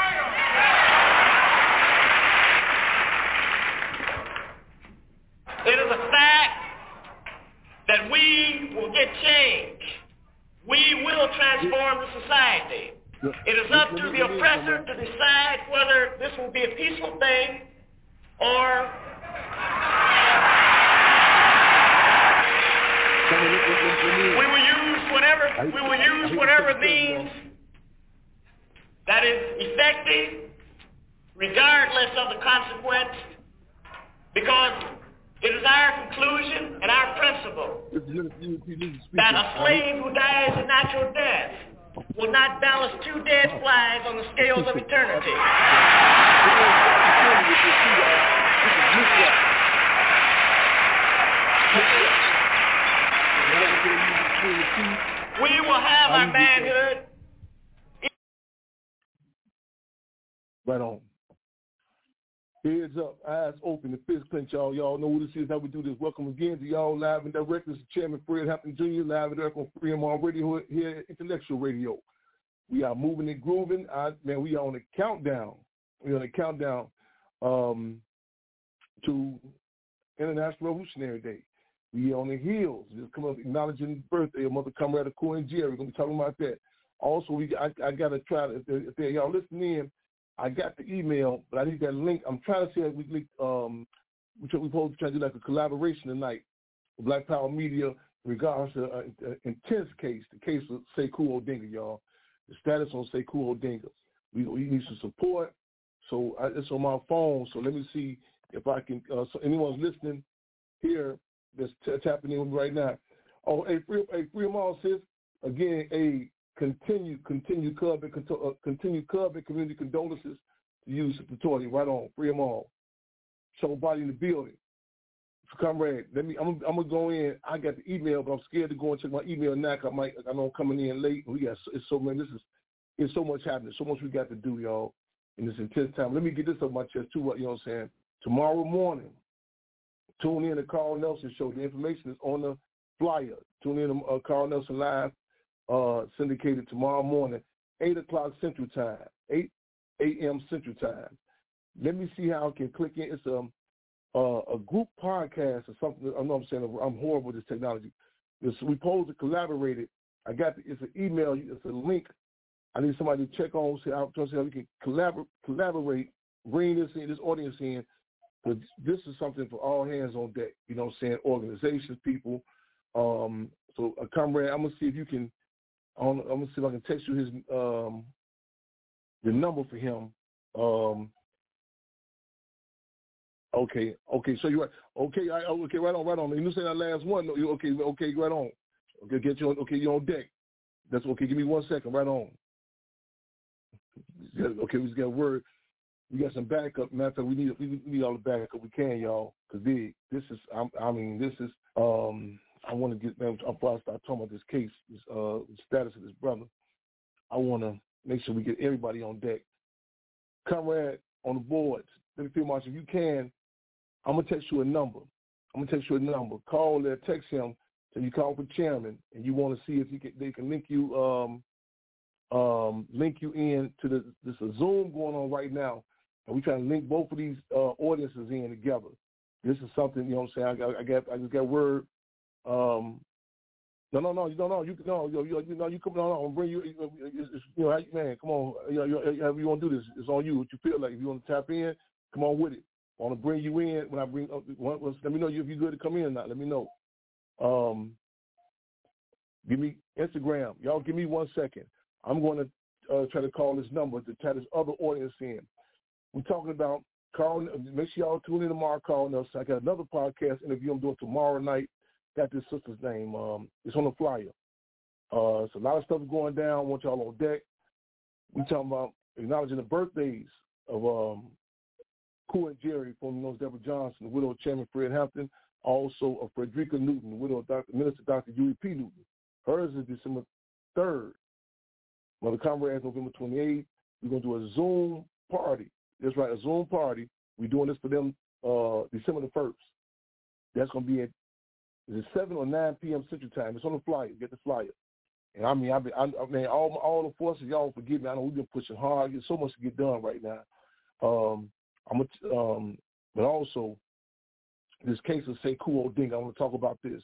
It is a fact that we will get change. We will transform the society. It is up to the oppressor to decide whether this will be a peaceful thing or we will use whatever we will use whatever means that is effective, regardless of the consequence, because it is our conclusion and our principle that a slave who dies a natural death will not balance two dead flies on the scales of eternity. We will have our manhood. Right on. Heads up, eyes open, the fist clench, y'all. Y'all know who this is, how we do this. Welcome again to y'all live and direct. This is Chairman Fred Hampton Junior, live and direct on Free M R Radio here at Intellectual Radio. We are moving and grooving. I, man, we are on a countdown. We're on a countdown um, to International Revolutionary Day. We on the heels, just coming up acknowledging the birthday of Mother Comrade Cohen Jerry. We're going to be talking about that. Also, we I, I got to try to, if, if y'all listening in, I got the email, but I need that link. I'm trying to see if we link. Um, we try, we supposed to try to do like a collaboration tonight with Black Power Media in regards to an uh, intense case, the case of Sekou Odinga, y'all. The status on Sekou Odinga. We, we need some support. So I, it's on my phone. So let me see if I can. Uh, so anyone's listening here that's t- tapping in right now. Oh, hey, free, hey, free them all, sis. Again, a continue, continue, Cub and uh, continue, Cub and community condolences to you, Satori. Right on, free them all. Show body in the building. Comrade, let me. I'm, I'm gonna go in. I got the email, but I'm scared to go and check my email now. Cause I might. I know I'm coming in late. We got. It's so man. This is. It's so much happening. So much we got to do, y'all, in this intense time. Let me get this off my chest too. What you know what I'm saying? Tomorrow morning, tune in to Carl Nelson Show. The information is on the flyer. Tune in to uh, Carl Nelson Live, uh, syndicated tomorrow morning, eight o'clock Central Time, eight a.m. Central Time. Let me see how I can click in. It's a uh, a group podcast or something. I know I'm saying I'm horrible with this technology. It's, we posed to collaborate it. I got the, it's an email. It's a link. I need somebody to check on. See how, see how we can collaborate, collaborate, bring this in, this audience in. But this is something for all hands on deck. You know what I'm saying? Organizations, people. Um, so, a comrade, I'm gonna see if you can. I'm gonna see if I can text you his um, the number for him. Um, okay, okay. So you right. Okay, I, okay, right on, right on. You say that last one. No, you okay? Okay, right on. Okay, get you on. Okay, you're on deck. That's okay. Give me one second. Right on. Okay, we just got a word. We got some backup. Matter of fact, we need we need all the backup we can, y'all. Cause they, this is, I, I mean, this is. Um, I want to get. Before I start talking about this case, this uh, status of this brother, I want to make sure we get everybody on deck. Comrade on the boards. Let me feel much. If you can, I'm gonna text you a number. I'm gonna text you a number. Call there, text him. So you call for chairman, and you want to see if he can, they can link you. Um, Um, link you in to the this a Zoom going on right now, and we trying to link both of these uh, audiences in together. This is something, you know what I'm saying. I got, I got, I just got word. Um, no, no, no, you don't know. You no, you, you, you know, you come on. I'm bring you. It's, it's, you know, man, come on. You know, you, however you want to do this, it's on you. What you feel like. If you want to tap in, come on with it. I want to bring you in. When I bring, up, let me know if you're good to come in or not. Let me know. Um, give me Instagram, y'all. Give me one second. I'm going to uh, try to call this number to tell this other audience in. We're talking about Carl. Make sure y'all tune in tomorrow, Carl Nelson. I got another podcast interview I'm doing tomorrow night. Got this sister's name. Um, it's on the flyer. Uh, it's a lot of stuff going down. I want y'all on deck. We're talking about acknowledging the birthdays of um, Koo and Jerry, formerly known as Deborah Johnson, the widow of Chairman Fred Hampton, also of Frederica Newton, the widow of Doctor Minister Doctor Huey P. Newton. Hers is December third. Mother Comrades, November twenty-eighth. We're going to do a Zoom party. That's right, a Zoom party. We're doing this for them uh, December the first. That's going to be at is it seven or nine p.m. Central Time. It's on the flyer. Get the flyer. And I mean, I mean, I, I mean all, all the forces, y'all forgive me. I know we've been pushing hard. There's so much to get done right now. Um, I'm a, um, but also, this case of Sekou Odinga, I want to talk about this.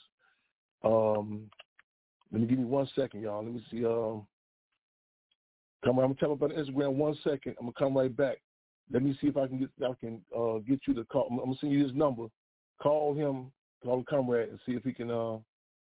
Um, let me give you one second, y'all. Let me see. Um, Come right, I'm gonna tell you about Instagram one second. I'm gonna come right back. Let me see if I can get I can uh, get you to call. I'm gonna send you his number. Call him, call the comrade, and see if he can. Uh,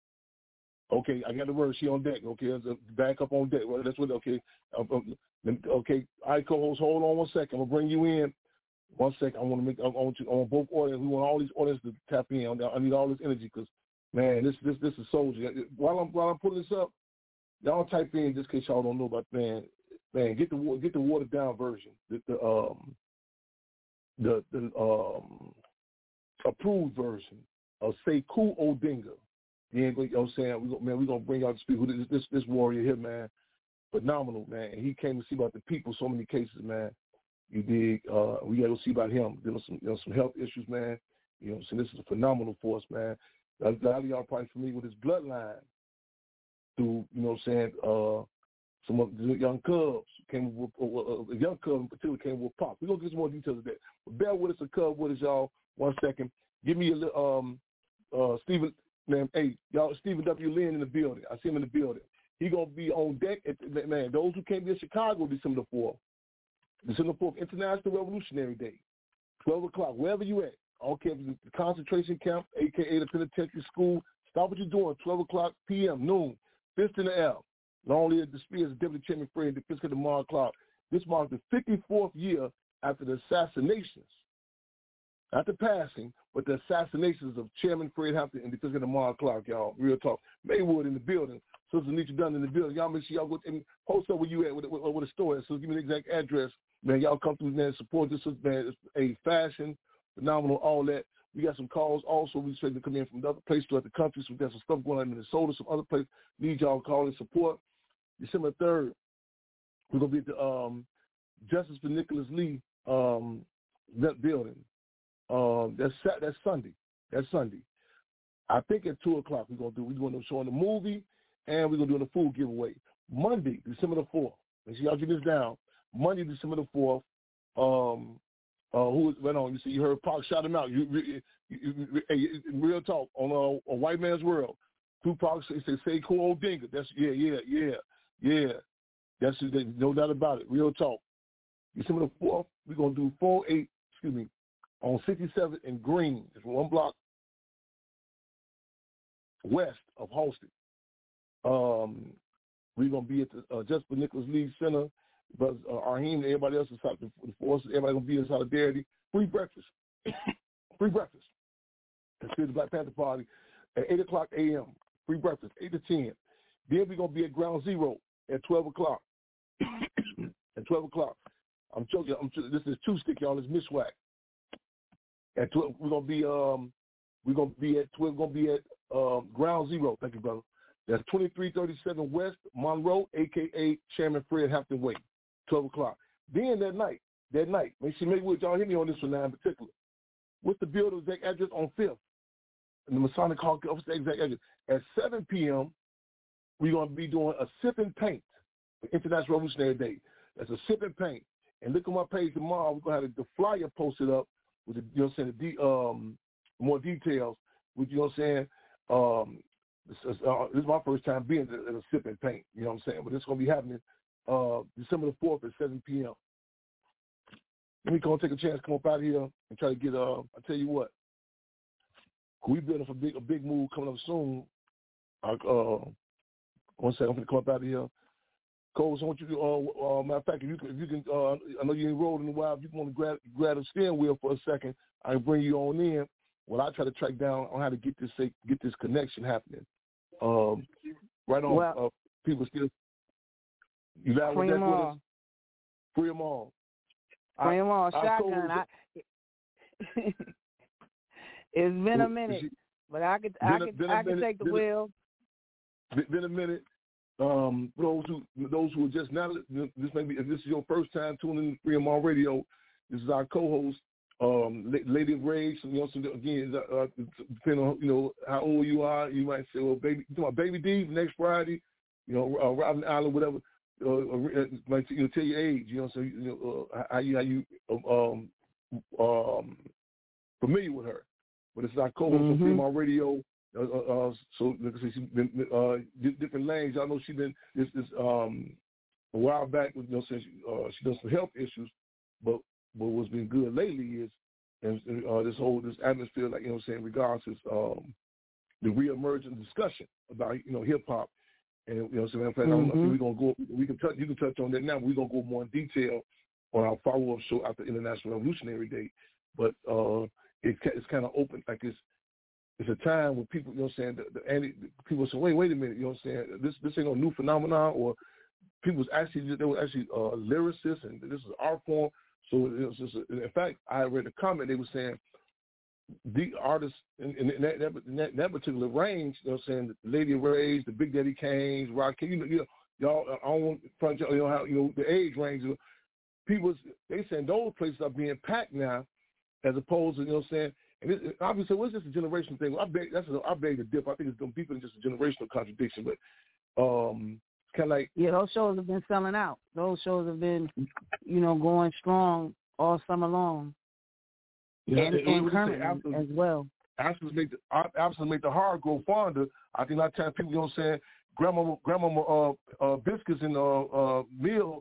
okay, I got the word. She on deck. Okay, back up on deck. Well, that's what. Okay, uh, okay. All right, co-host, hold on one second. I'm gonna bring you in. One second. I want to make. I want you on both audience. We want all these audience to tap in. I need all this energy because, man, this this this is soldier. While I'm while I'm putting this up, y'all type in just in case y'all don't know about man. Man, get the get the watered down version, the, the um the the um approved version of Sekou Odinga. You know what I'm saying? We go, man, we're gonna bring out the speaker. This, this this warrior here, man, phenomenal, man. And he came to see about the people, so many cases, man. You dig? Uh, we got to see about him. There was some you know, some health issues, man. You know, so this is a phenomenal force, man. A lot of y'all probably familiar with his bloodline through, you know, what I'm saying. Uh, Some of the young cubs came with, uh, young cub in particular came with Pop. We're going to get some more details of that. But bear with us, a cub with us, y'all. One second. Give me a little, um, uh, Stephen, man, hey, y'all, Stephen W. Lynn in the building. I see him in the building. He going to be on deck. At, man, those who came to Chicago December the fourth, December fourth, International Revolutionary Day, twelve o'clock, wherever you at. I don't care if it's the concentration camp, a k a the penitentiary school. Stop what you're doing, twelve o'clock p m, noon, fist in the air. Long live the Spears, Deputy Chairman Fred, the Fisker DeMar Clark. This marks the fifty-fourth year after the assassinations, not the passing, but the assassinations of Chairman Fred Hampton and the Fisker DeMar Clark, y'all. Real talk. Maywood in the building. Sister Nietzsche Dunn in the building. Y'all make sure y'all go and post up where you at, with the store at. So give me the exact address. Man, y'all come through, man, support this, man. It's a fashion, phenomenal, all that. We got some calls also. We expect to come in from other places throughout the country. So we got some stuff going on in Minnesota, some other places. Need y'all to call and support. December third, we're going to be at the um, Justice for Nicholas Lee um, that building. Um, that's that's Sunday. That's Sunday. I think at two o'clock we're going to do, we're going to show the movie and we're going to do the food giveaway. Monday, December the fourth. Make sure y'all get this down. Monday, December the fourth. Um, uh, who is, right on, you see, you heard Pac shout him out. You, you, you, you, you, real talk, on a, a White Man's World. Tupac said, say, say, cool old Dinga. That's, yeah, yeah, yeah, yeah. That's, no doubt about it. Real talk. December the fourth, we're going to do four eight, excuse me, on sixty-seventh and Green. It's one block west of Halsted. Um, we're going to be at the uh, Just for Nicholas Lee Center. But uh, Arheem and everybody else is out the force. Everybody going to be in solidarity. Free breakfast. Free breakfast. Let's see the Black Panther Party at eight o'clock a m Free breakfast, eight to ten. Then we're going to be at Ground Zero at twelve o'clock. At twelve o'clock. I'm joking. I'm, this is two stick, y'all. It's Mishwak. At twelve, we're gonna be um, we're gonna be at twelve. We're gonna be at um, Ground Zero. Thank you, brother. That's twenty-three thirty-seven West Monroe, aka Chairman Fred Hampton Way. Twelve o'clock. Then that night, that night, make sure maybe y'all hit me on this one now in particular. What's the building exact address on Fifth? And the Masonic Hall. What's the exact address? At seven p m, we're gonna be doing a sip and paint for International Revolutionary Day. That's a sip and paint. And look at my page tomorrow. We're gonna have the flyer posted up with the, you know what I'm saying, the de- um, more details. With, you know what I'm saying. Um, this, is, uh, this is my first time being at a sip and paint. You know what I'm saying. But it's gonna be happening uh, December the fourth at seven p m Let me go and take a chance, come up out here and try to get. Uh, I tell you what, we building for big a big move coming up soon. I, uh, one second, I'm gonna come up out of here. Coles, I want you to, uh, uh, matter of fact, if you can, if you can uh, I know you ain't rolled in a while. If you want to grab, grab a steering wheel for a second, I can bring you on in. Well, I try to track down on how to get this get this connection happening. Um, right on. Well, uh, people still. You got free them all. Free them all. Free them all. Shotgun. I, it's been a minute, she, but I could I could I could take the been wheel. A, been a minute. Um, those who those who are just now, this may be if this is your first time tuning in to Freedom On Radio, this is our co-host, um, Lady of Rage. You know, so again, uh, depending on you know how old you are, you might say, well, baby, you know, Baby D next Friday, you know, uh, Robin Island, whatever. Uh, uh, might you know, tell your age, you know, so you know uh, how you how you um um familiar with her. But it's our co-host mm-hmm. on Freedom On Radio. Uh, uh, so, like I said, she's been uh, different lanes. Y'all know she's been this, this um, a while back. You know, since uh, she does some health issues, but but what's been good lately is and uh, this whole this atmosphere, like you know, what I'm saying, regards to um, the reemergent discussion about you know hip hop, and you know, what I'm saying, in fact, mm-hmm. I don't know if we're gonna go. We can touch. You can touch on that now. We're gonna go more in detail on our follow up show after International Revolutionary Day, but uh, it, it's kind of open, like it's. It's a time when people, you know what I'm saying, the, the, the, people say, wait, wait a minute, you know what I'm saying, this this ain't no new phenomenon, or people was actually, they were actually uh, lyricists, and this is art form. So, it was just a, in fact, I read a comment, they were saying, the artists in, in, that, that, in, that, in that particular range, you know what I'm saying, the Lady of Rage, the Big Daddy Kane's, Rock King, you know, you know, y'all, I don't want to front y'all, you know, how, you know, the age range, people, they saying those places are being packed now, as opposed to, you know what I'm saying, and it, obviously, what's well, just a generational thing? I beg, that's a, I beg to dip. I think it's going to be just a generational contradiction, but um, it's kind of like yeah, those shows have been selling out. Those shows have been, you know, going strong all summer long, yeah, and, and, and currently as well. Absence make the absence make the heart grow fonder. I think a lot of times people, you know, what I'm saying, grandma, grandma, uh, uh, biscuits in the uh, uh, meal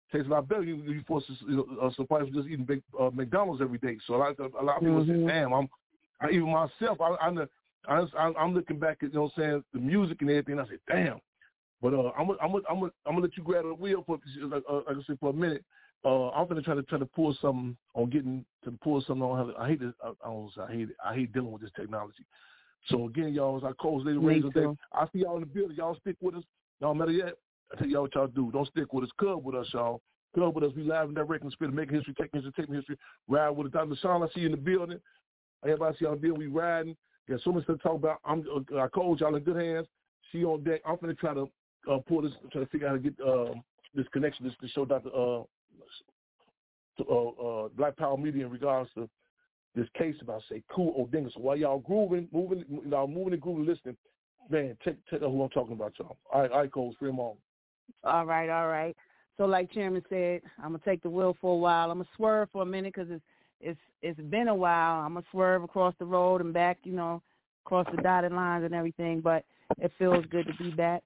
tastes a lot better. You you forced you know, uh, some price just eating big, uh, McDonald's every day. So a lot, a lot of people mm-hmm. say, damn, I'm I, even myself. I, I'm, the, I, I'm looking back at you know what I'm saying the music and everything. I say, damn. But uh, I'm gonna I'm gonna I'm gonna I'm gonna let you grab the wheel for like, uh, like I said for a minute. Uh, I'm gonna try to try to pull something on getting to pull something on. I hate it. I, I don't say I hate it. I hate dealing with this technology. So again, y'all, as I close later radio day, I see y'all in the building. Y'all stick with us. Y'all matter yet. I tell y'all what y'all do. Don't stick with us. Club with us, y'all. Club with us. We live and direct and spirit, making history, taking history, taking history. Ride with us. Doctor Sean, I see you in the building. Everybody see y'all in the building. We riding. Got so much to talk about. I'm. Uh, I called y'all in good hands. She on deck. I'm gonna try to uh, pull this, try to figure out how to get uh, this connection, this to show Doctor Uh, to, uh, uh, Black Power Media in regards to this case about say Cool Odinga. So while y'all grooving, moving, y'all moving and grooving, listening, man, check check out who I'm talking about, y'all. All right, all right, Cole, free them on. All right, all right. So like Chairman said, I'm gonna take the wheel for a while. I'm gonna swerve for a minute because it's it's it's been a while. I'm gonna swerve across the road and back, you know, across the dotted lines and everything. But it feels good to be back.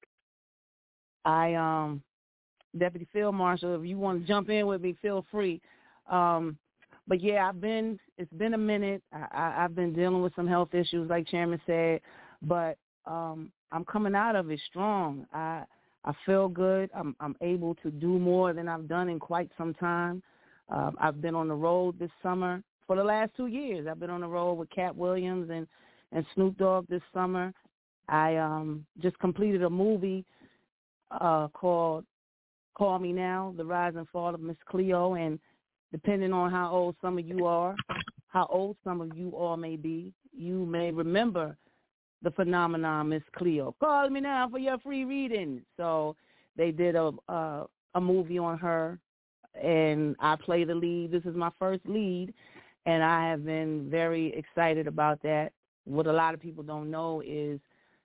I um, Deputy Field Marshal, if you want to jump in with me, feel free. Um, But, yeah, I've been, it's been a minute. I, I, I've been dealing with some health issues, like Chairman said, but um, I'm coming out of it strong. I I feel good. I'm, I'm able to do more than I've done in quite some time. Uh, I've been on the road this summer for the last two years. I've been on the road with Cat Williams and, and Snoop Dogg this summer. I um, just completed a movie uh, called Call Me Now, The Rise and Fall of Miss Cleo, and depending on how old some of you are, how old some of you all may be, you may remember the phenomenon, Miss Cleo. Call me now for your free reading. So they did a uh, a movie on her, and I play the lead. This is my first lead, and I have been very excited about that. What a lot of people don't know is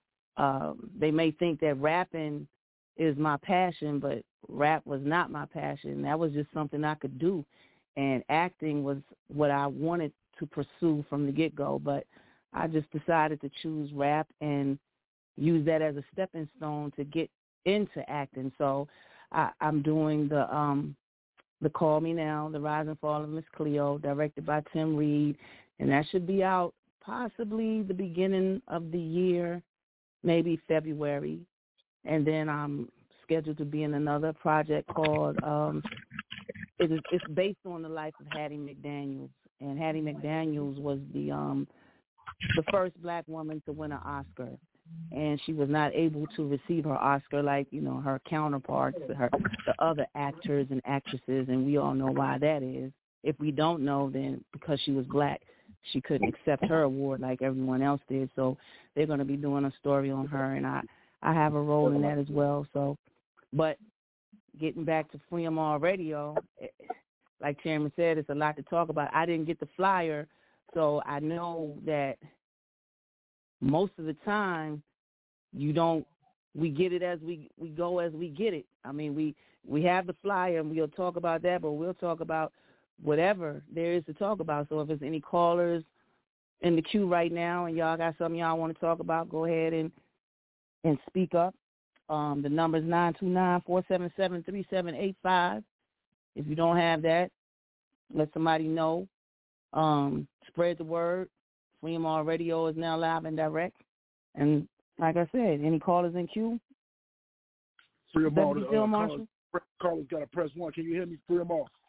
um, they may think that rapping is my passion, but rap was not my passion. That was just something I could do. And acting was what I wanted to pursue from the get-go, but I just decided to choose rap and use that as a stepping stone to get into acting. So I, I'm doing the um, the Call Me Now, The Rise and Fall of Miss Cleo, directed by Tim Reed, and that should be out possibly the beginning of the year, maybe February. And then I'm scheduled to be in another project called um, It is, it's based on the life of Hattie McDaniels, and Hattie McDaniels was the um, the first black woman to win an Oscar, and she was not able to receive her Oscar like, you know, her counterparts, her the other actors and actresses, and we all know why that is. If we don't know, then because she was black, she couldn't accept her award like everyone else did. So they're going to be doing a story on her, and I, I have a role in that as well. So, but getting back to Free 'em All Radio, like Chairman said, it's a lot to talk about. I didn't get the flyer, so I know that most of the time you don't, we get it as we, we go as we get it. I mean, we, we have the flyer and we'll talk about that, but we'll talk about whatever there is to talk about. So if there's any callers in the queue right now and y'all got something y'all want to talk about, go ahead and, and speak up. Um, the number is nine two nine, four seven seven, three seven eight five. If you don't have that, let somebody know. Um, spread the word. Free 'em All Radio is now live and direct. And like I said, any callers in queue? Free 'em All. Uh, callers, callers got to press one. Can you hear me? Free 'em All.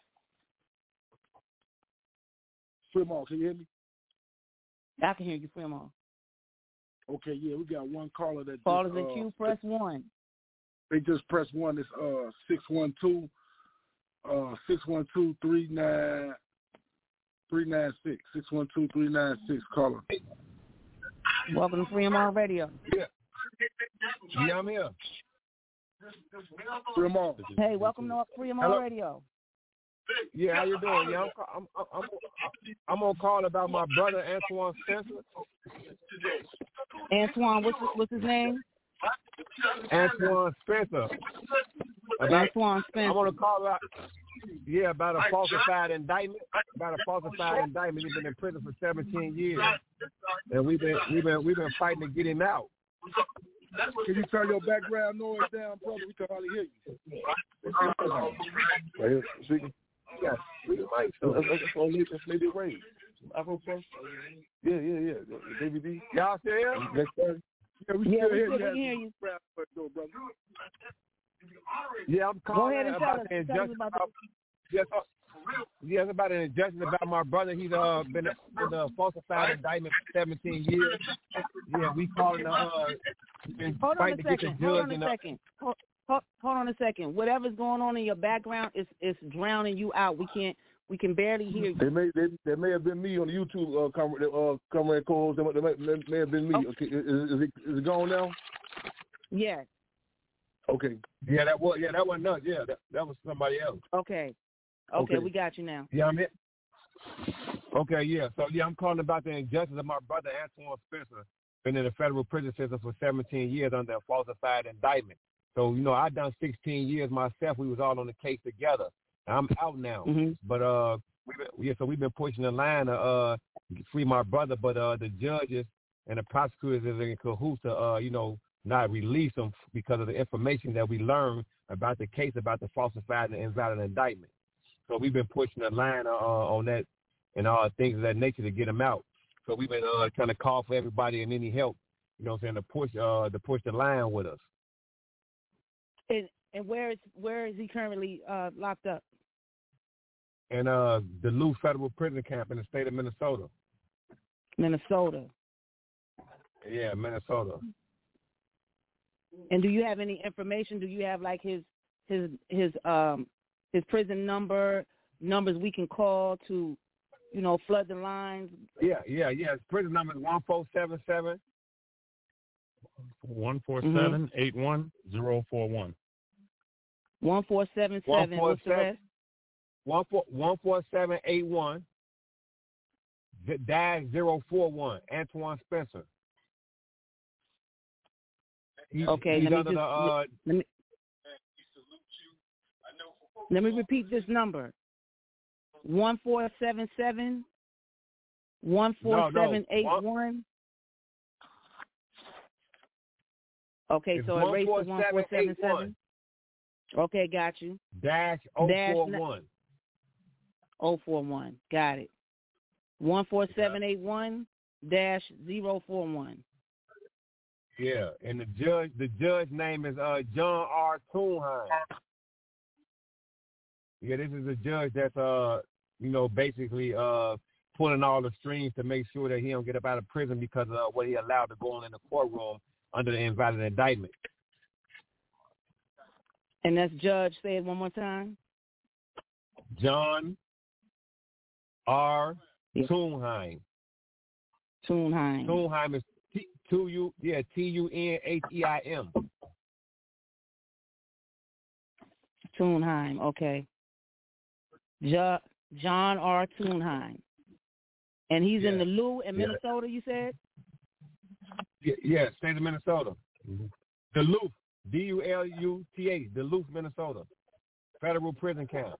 Free 'em All. Can you hear me? I can hear you. Free 'em All. Okay, yeah, we got one caller that callers just, in uh, queue. Press one. They just press one. It's uh six one two, uh six one two three nine three nine six six one two three nine six. Caller. Welcome to Free 'em All Radio. Yeah. Yeah, I'm here. Free 'em All. Hey, welcome to Free 'em All Radio. Yeah, how you doing? Yeah, I'm, I'm, I'm, I'm on call about my brother Antoine Spencer. Antoine, what's his, what's his name? Antoine Spencer. About, Antoine Spencer. I want to call out. Yeah, about a falsified indictment. About a falsified indictment. He's been in prison for seventeen years, and we've been we've been we've been fighting to get him out. Can you turn your background noise down, brother? We can hardly hear you. Right here, speaking. Yeah, we might. That's what that's maybe a range. Afro Pro. Yeah, yeah, yeah. D V D. Y'all still here? Next time. Yeah, we Yeah, still we hear still you. can hear you. Though, brother. Yeah, I'm Go calling ahead and tell about us, the tell us injustice. about the, Yes, uh, yes, about an injustice about my brother. He's uh been a, been a falsified indictment for seventeen years. Yeah, we calling the uh. been hold on a fighting to get the second. judge Hold on a and, uh, second. Hold, hold, hold on a second. Whatever's going on in your background is is drowning you out. We can't. We can barely hear you. They may they, they may have been me on the YouTube uh comrade uh comrade co-host. They, may, they may have been me. Okay, is, is it is it gone now? Yes. Okay. Yeah, that was yeah that wasn't us. Yeah, that that was somebody else. Okay. Okay, Okay. we got you now. Yeah, I'm it. Okay, yeah. So yeah, I'm calling about the injustice of my brother Antoine Spencer. Been in the federal prison system for seventeen years under a falsified indictment. So you know, I done sixteen years myself. We was all on the case together. I'm out now, mm-hmm. but uh, we been, yeah. So we've been pushing the line to uh free my brother, but uh the judges and the prosecutors is in cahoots to uh you know not release him because of the information that we learned about the case about the falsified and invalid indictment. So we've been pushing the line uh, on that and all things of that nature to get him out. So we've been uh, trying to call for everybody and any help, you know what I'm saying, to push uh to push the line with us. And and where is where is he currently uh, locked up? And uh, the Duluth Federal Prison Camp in the state of Minnesota. Minnesota. Yeah, Minnesota. And do you have any information? Do you have like his his his um his prison number, numbers we can call to, you know, flood the lines? Yeah, yeah, yeah. His prison number is one four seven seven. One four seven eight one zero four one. One four seven seven. What's the rest? One four one four seven eight one dash zero four one. Antoine Spencer. He, okay, he's let me under just the, uh, let me let me repeat this number. One four seven seven. One four seven eight one. Okay, so erase the one four seven seven. Okay, got you. Dash oh four one. Oh four one. Got it. One four seven eight one dash zero four one. Yeah, and the judge the judge name is uh John R. Thunheim. Yeah, this is a judge that's uh you know basically uh pulling all the strings to make sure that he don't get up out of prison because of what he allowed to go on in the courtroom under the invalid indictment. And that's Judge, say it one more time. John R. Yes. Thunheim. Thunheim. Thunheim is T U yeah T U N H E I M. Thunheim, okay. Jo- John R. Thunheim. And he's yeah. in the Lou in Minnesota, yeah. you said? Yeah, yeah, state of Minnesota. Mm-hmm. Duluth, D U L U T H, Duluth, Minnesota. Federal prison camp.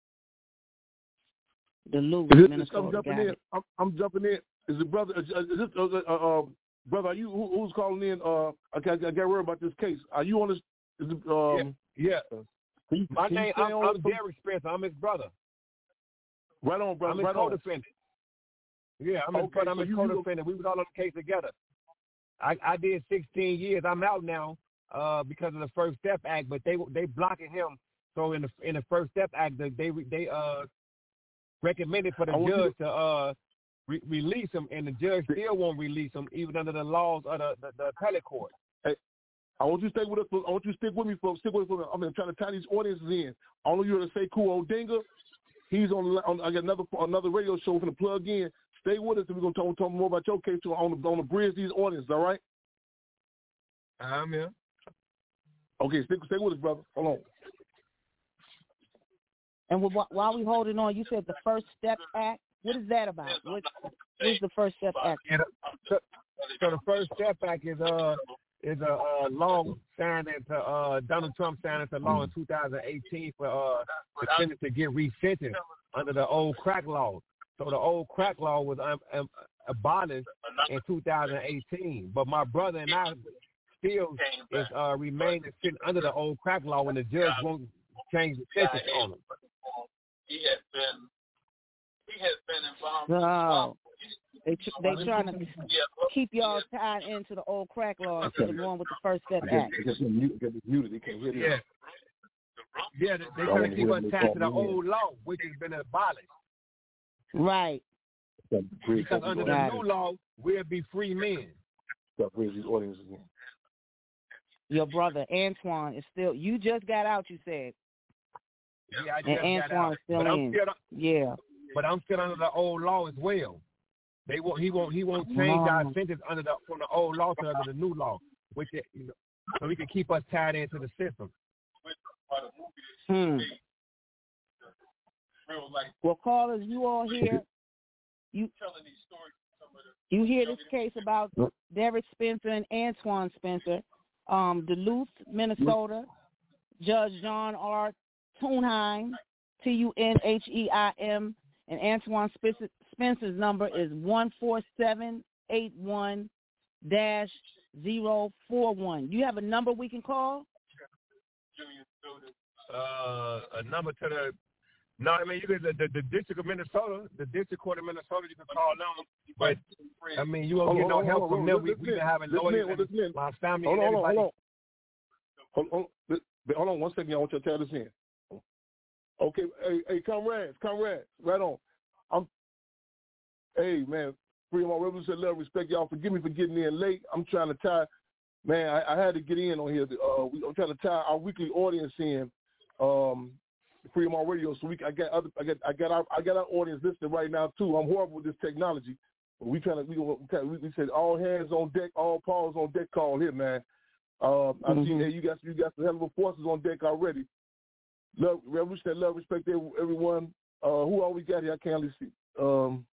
Duluth, is it, Minnesota. I'm jumping in. I'm, I'm jumping in. Is it brother? Is this uh, uh, uh, brother? Are you who, who's calling in? Uh, I got I got worried about this case. Are you on this? Is it, um, yeah. yeah. Can you, My can name. you I'm, I'm Derek Spencer. I'm his brother. Right on, brother. I'm his right co-defendant. On. Yeah, I'm his okay, brother. I'm so his you, co-defendant. We was all on the case together. I, I did sixteen years. I'm out now uh, because of the First Step Act, but they they blocking him. So in the in the First Step Act, they they uh recommended for the judge to, to uh re- release him, and the judge still won't release him, even under the laws of the the, the appellate court. Hey, I want you to stay with us. I want you to stick with me, folks. Stick with us. I'm trying to tie these audiences in. I want you to say, "Cool, Odinga." He's on. on I got another another radio show for the plug in. Stay with us, and we're gonna talk, talk more about your case too, on the on the bridge these audiences. All right? I'm here. Okay, stay stay with us, brother. Hold on. And while we holding on, you said the First Step Act. What is that about? What, what is the First Step Act? Yeah, so, so the First Step Act is uh is a uh, law signed into uh Donald Trump signed into law in two thousand eighteen for uh defendants to get resentenced under the old crack law. So the old crack law was um, um, abolished in two thousand eighteen. But my brother and I still is uh, remaining sitting under the old crack law when the judge won't change the sentence on him. He has been, he has been involved. No. They tr- they trying to keep y'all tied into the old crack law instead of going with the First Step Act. They just muted. They can't hear yeah. Yeah, they, they trying to keep us tied to the old law, which has been abolished. Right. Because under the new law, we'll be free men. Where's these audience again? Your brother Antoine is still. You just got out. You said. Yeah, I just and got Antoine's out. still but in. I'm still, yeah. But I'm still under the old law as well. They won't. He won't. He won't change oh. our sentence under the from the old law to under the new law, which is, you know, so we can keep us tied into the system. Hmm. Well, callers, you all hear you. You hear this case about Derek Spencer and Antoine Spencer, um, Duluth, Minnesota. Judge John R. Tunheim, T U N H E I M, and Antoine Spencer, Spencer's number is one four seven eight one dash zero four one. You have a number we can call? Uh, a number to the no, I mean you could the, the, the District of Minnesota, the District Court of Minnesota. You can call them, but I mean you won't get no help from them. We've been having lawyers, and my family, hold on, and everybody. Hold on, hold on, hold on one second. I want you to tell this in. Okay, hey, hey, comrades, comrades, right on. I'm, hey man, Freedom of Revolution, love, respect y'all. Forgive me for getting in late. I'm trying to tie, man. I, I had to get in on here. Uh, we, I'm trying to tie our weekly audience in. Um, Freedom on Radio, so we I got other I got I got our I got our audience listening right now too. I'm horrible with this technology, but we trying to we we, we said all hands on deck, all paws on deck call here, man. Uh, I've mm-hmm. seen that you got you got some hell of a forces on deck already. Love, revolution, love, respect everyone. Uh, who all we got here? I can't really see. Um,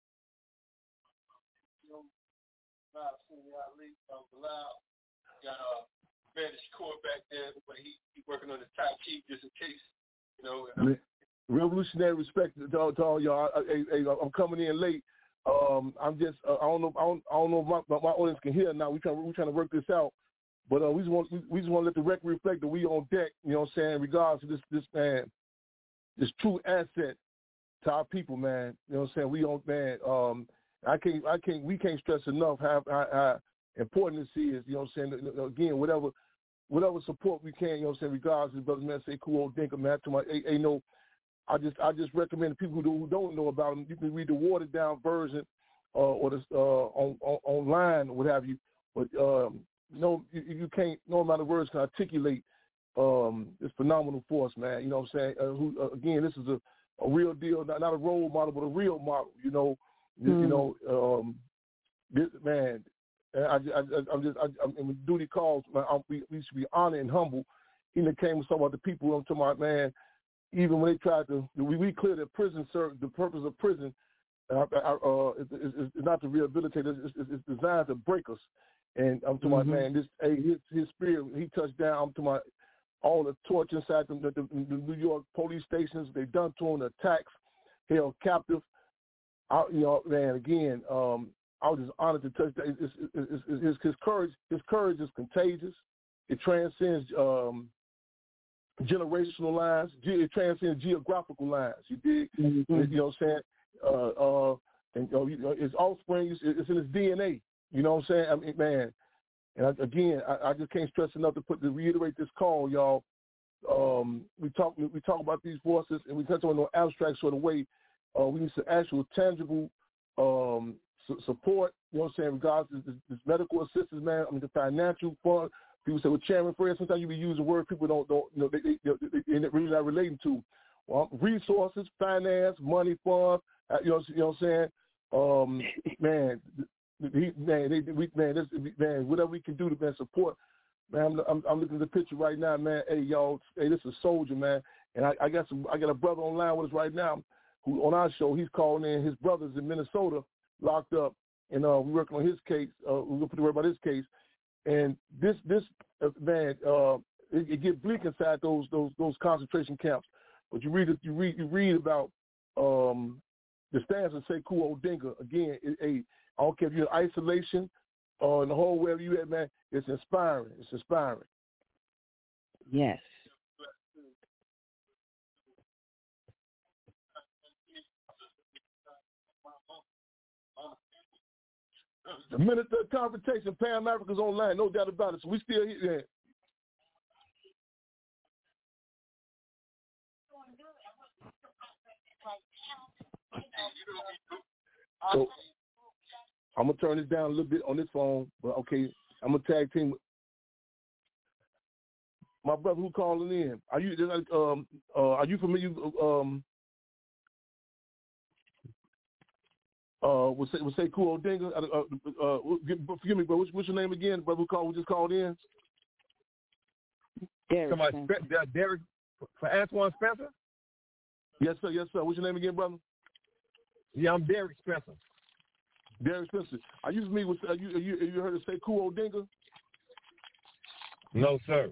got uh, Managed Court back there, but he he working on his top chief just in case. You know, revolutionary respect to, to all y'all. I, I, I, I'm coming in late. Um, I'm just uh, I don't know I don't, I don't know if my, my audience can hear now. We trying we trying to work this out, but uh, we just want we, we just want to let the record reflect that we on deck. You know what I'm saying? In regards to this this man, this true asset to our people, man. You know what I'm saying? We on man. Um, I can't I can't we can't stress enough how, how, how important this is. You know what I'm saying? Again, whatever. Whatever support we can, you know what I'm saying, regardless of brother man say cool old dinker man to my a no. I just I just recommend to people who, do, who don't know about them, you can read the watered down version uh, or the uh, on, on online or what have you. But um, no you, you can't no amount of words can articulate um, this phenomenal force, man. You know what I'm saying? Uh, who uh, again this is a, a real deal, not, not a role model, but a real model, you know. Mm. You know, um, this man And I, I, I'm just, I, I'm, when duty calls, man, I, we, we should be honored and humble. He came with some of the people. I'm talking about, man. Even when they tried to, we, we clear the prison, sir. The purpose of prison, uh, uh, is, is, is not to rehabilitate. It's, it's, it's designed to break us. And I'm talking mm-hmm. about, man. This, hey, his, his spirit. He touched down. I'm talking about all the torture inside the, the, the New York police stations. They done to him, the attacks, held captive. I, you know, man. Again. Um, I was just honored to touch that. It's, it's, it's, his, his courage, his courage is contagious. It transcends um, generational lines. It transcends geographical lines. You dig? Mm-hmm. You know what I'm saying? Uh, uh, and you know, his offspring, it's in his D N A. You know what I'm saying? I mean, man. And I, again, I, I just can't stress enough to put to reiterate this call, y'all. Um, we talk we talk about these forces, and we touch on an abstract sort of way. Uh, we need some actual, tangible. Um, support, you know what I'm saying, regards to this, this medical assistance, man. I mean, the financial fund. People say, well, Chairman Fred, sometimes you be using words people don't, don't you know, they, they, they, they, they're really not relating to. Well, resources, finance, money, fund, you know, you know what I'm saying? Um, man, he, man, they, we, man, this, man, whatever we can do to man, support, man, I'm, I'm, I'm looking at the picture right now, man. Hey, y'all, hey, this is a soldier, man. And I, I got some, I got a brother online with us right now who, on our show, he's calling in his brothers in Minnesota, locked up, and uh, we're working on his case. Uh, we're gonna put the word about his case, and this this uh, man, uh, it, it gets bleak inside those those those concentration camps. But you read it, you read you read about um, the stance of Sekou Odinga again. It, a I don't care if you're in isolation, uh, in the whole wherever you at, man, it's inspiring. It's inspiring. Yes. The minute the confrontation, Pan America's online, no doubt about it. So we still here. So I'm gonna turn this down a little bit on this phone, but okay, I'm gonna tag team with my brother who calling in. Are you um uh are you familiar um uh with say with say Kuo Dinga? Uh, uh, uh forgive me, bro. What's, what's your name again, brother? Who called? Who just called in? Derek. Somebody, Spe- Derek for Antoine Spencer. Yes, sir. Yes, sir. What's your name again, brother? Yeah, I'm Derek Spencer. Derek Spencer. Are you familiar with? Are you, are you, are you heard of say Kuo Dinga? No, sir.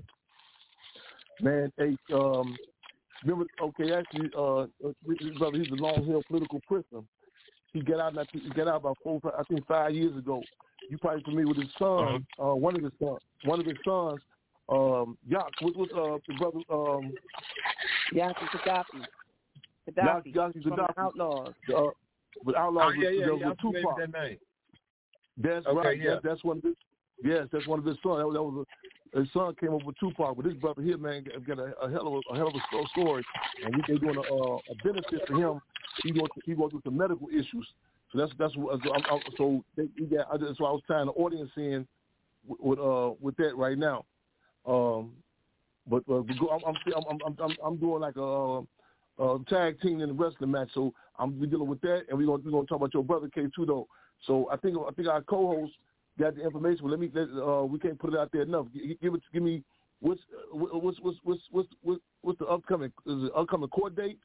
Man, hey, um, remember? Okay, actually, uh, his brother, he's a Long Hill political prisoner. He got out. He got out about four, I think, five years ago. You probably familiar with his son. Uh-huh. Uh, one of his sons. One of his sons. Um, Yak. What was uh, his brother? Um, Yaki Gaddafi. Gaddafi. Yaki From Gaddafi. the Outlaws. Uh, with Outlaws. Oh, yeah, yeah, with, yeah. with Tupac. That name. That's okay, right. Yeah. That's, that's one of his. Yes, that's one of his sons. That was, that was a, his son came up with Tupac, but his brother here, man, got a, a hell of a, a hell of a story, and we they doing a, a benefit for him. He going he going through some medical issues, so that's that's what, so, I'm, I'm, so they, he got. So I was tying the audience in with, with uh with that right now. Um, but uh, I'm, I'm I'm I'm I'm doing like a, a tag team in the wrestling match, so I'm we dealing with that, and we're gonna we're gonna talk about your brother K two though. So I think I think our co-host got the information, but let me let, uh, we can't put it out there enough. Give it, give me what's what's what's what's what's what's, what's the upcoming is it upcoming court date?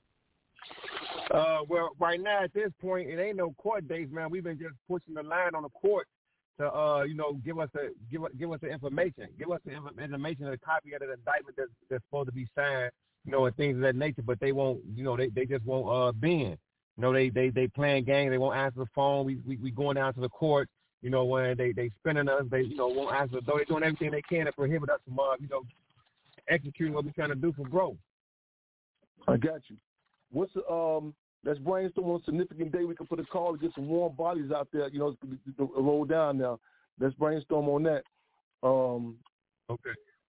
Uh, well, right now at this point, it ain't no court dates, man. We've been just pushing the line on the court to, uh, you know, give us the give us give us the information, give us the information, a copy of the indictment that's, that's supposed to be signed, you know, and things of that nature. But they won't, you know, they, they just won't uh, bend. You know, they they they playing games. They won't answer the phone. We we we going down to the court. You know, when they they spinning us, they you know won't answer. Though they're doing everything they can to prohibit us from, uh, you know, executing what we're trying to do for growth. I got you. What's the um? Let's brainstorm on a significant day we can put a call to get some warm bodies out there. You know, to roll down now. Let's brainstorm on that. Um. Okay.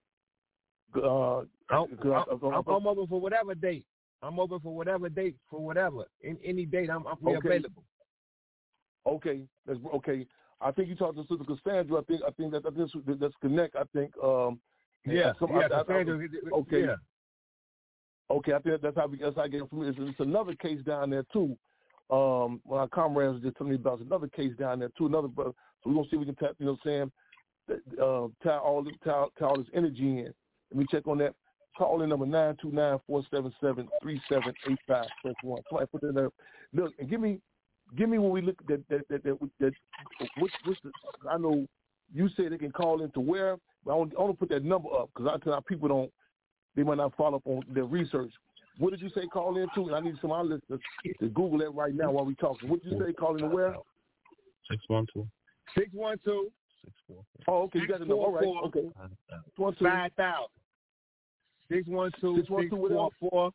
Uh, I'm, I'm, I'm, I'm open for whatever date. I'm open for whatever date for whatever. In any date, I'm, I'm okay. available. Okay. That's okay. I think you talked to Sister Cassandra. I think I think that that's, that's connect. I think. Um, yeah. Some, yeah. I, Cassandra. I, I, okay. Yeah. Okay. I think that's how we. That's how I get it from. It's, it's another case down there too. Um, well, our comrades just telling me about another case down there too. Another brother. So we're gonna see if we can tap. You know, what I'm saying, uh, tie all this, tie, tie all this energy in. Let me check on that. Call in number nine two nine four seven seven three seven eight five. Press one. Somebody put that there. Look and give me. Give me when we look at that, that, that, that, that what's, what's the, I know you say they can call into where, but I want, I want to put that number up because I tell people don't, they might not follow up on their research. What did you say call into? And I need some of our listeners to Google that right now while we talking. What did you say call into where? six one two. six one two. six four four. Oh, okay, you got the number. All right, okay. five thousand. six one two, six four four.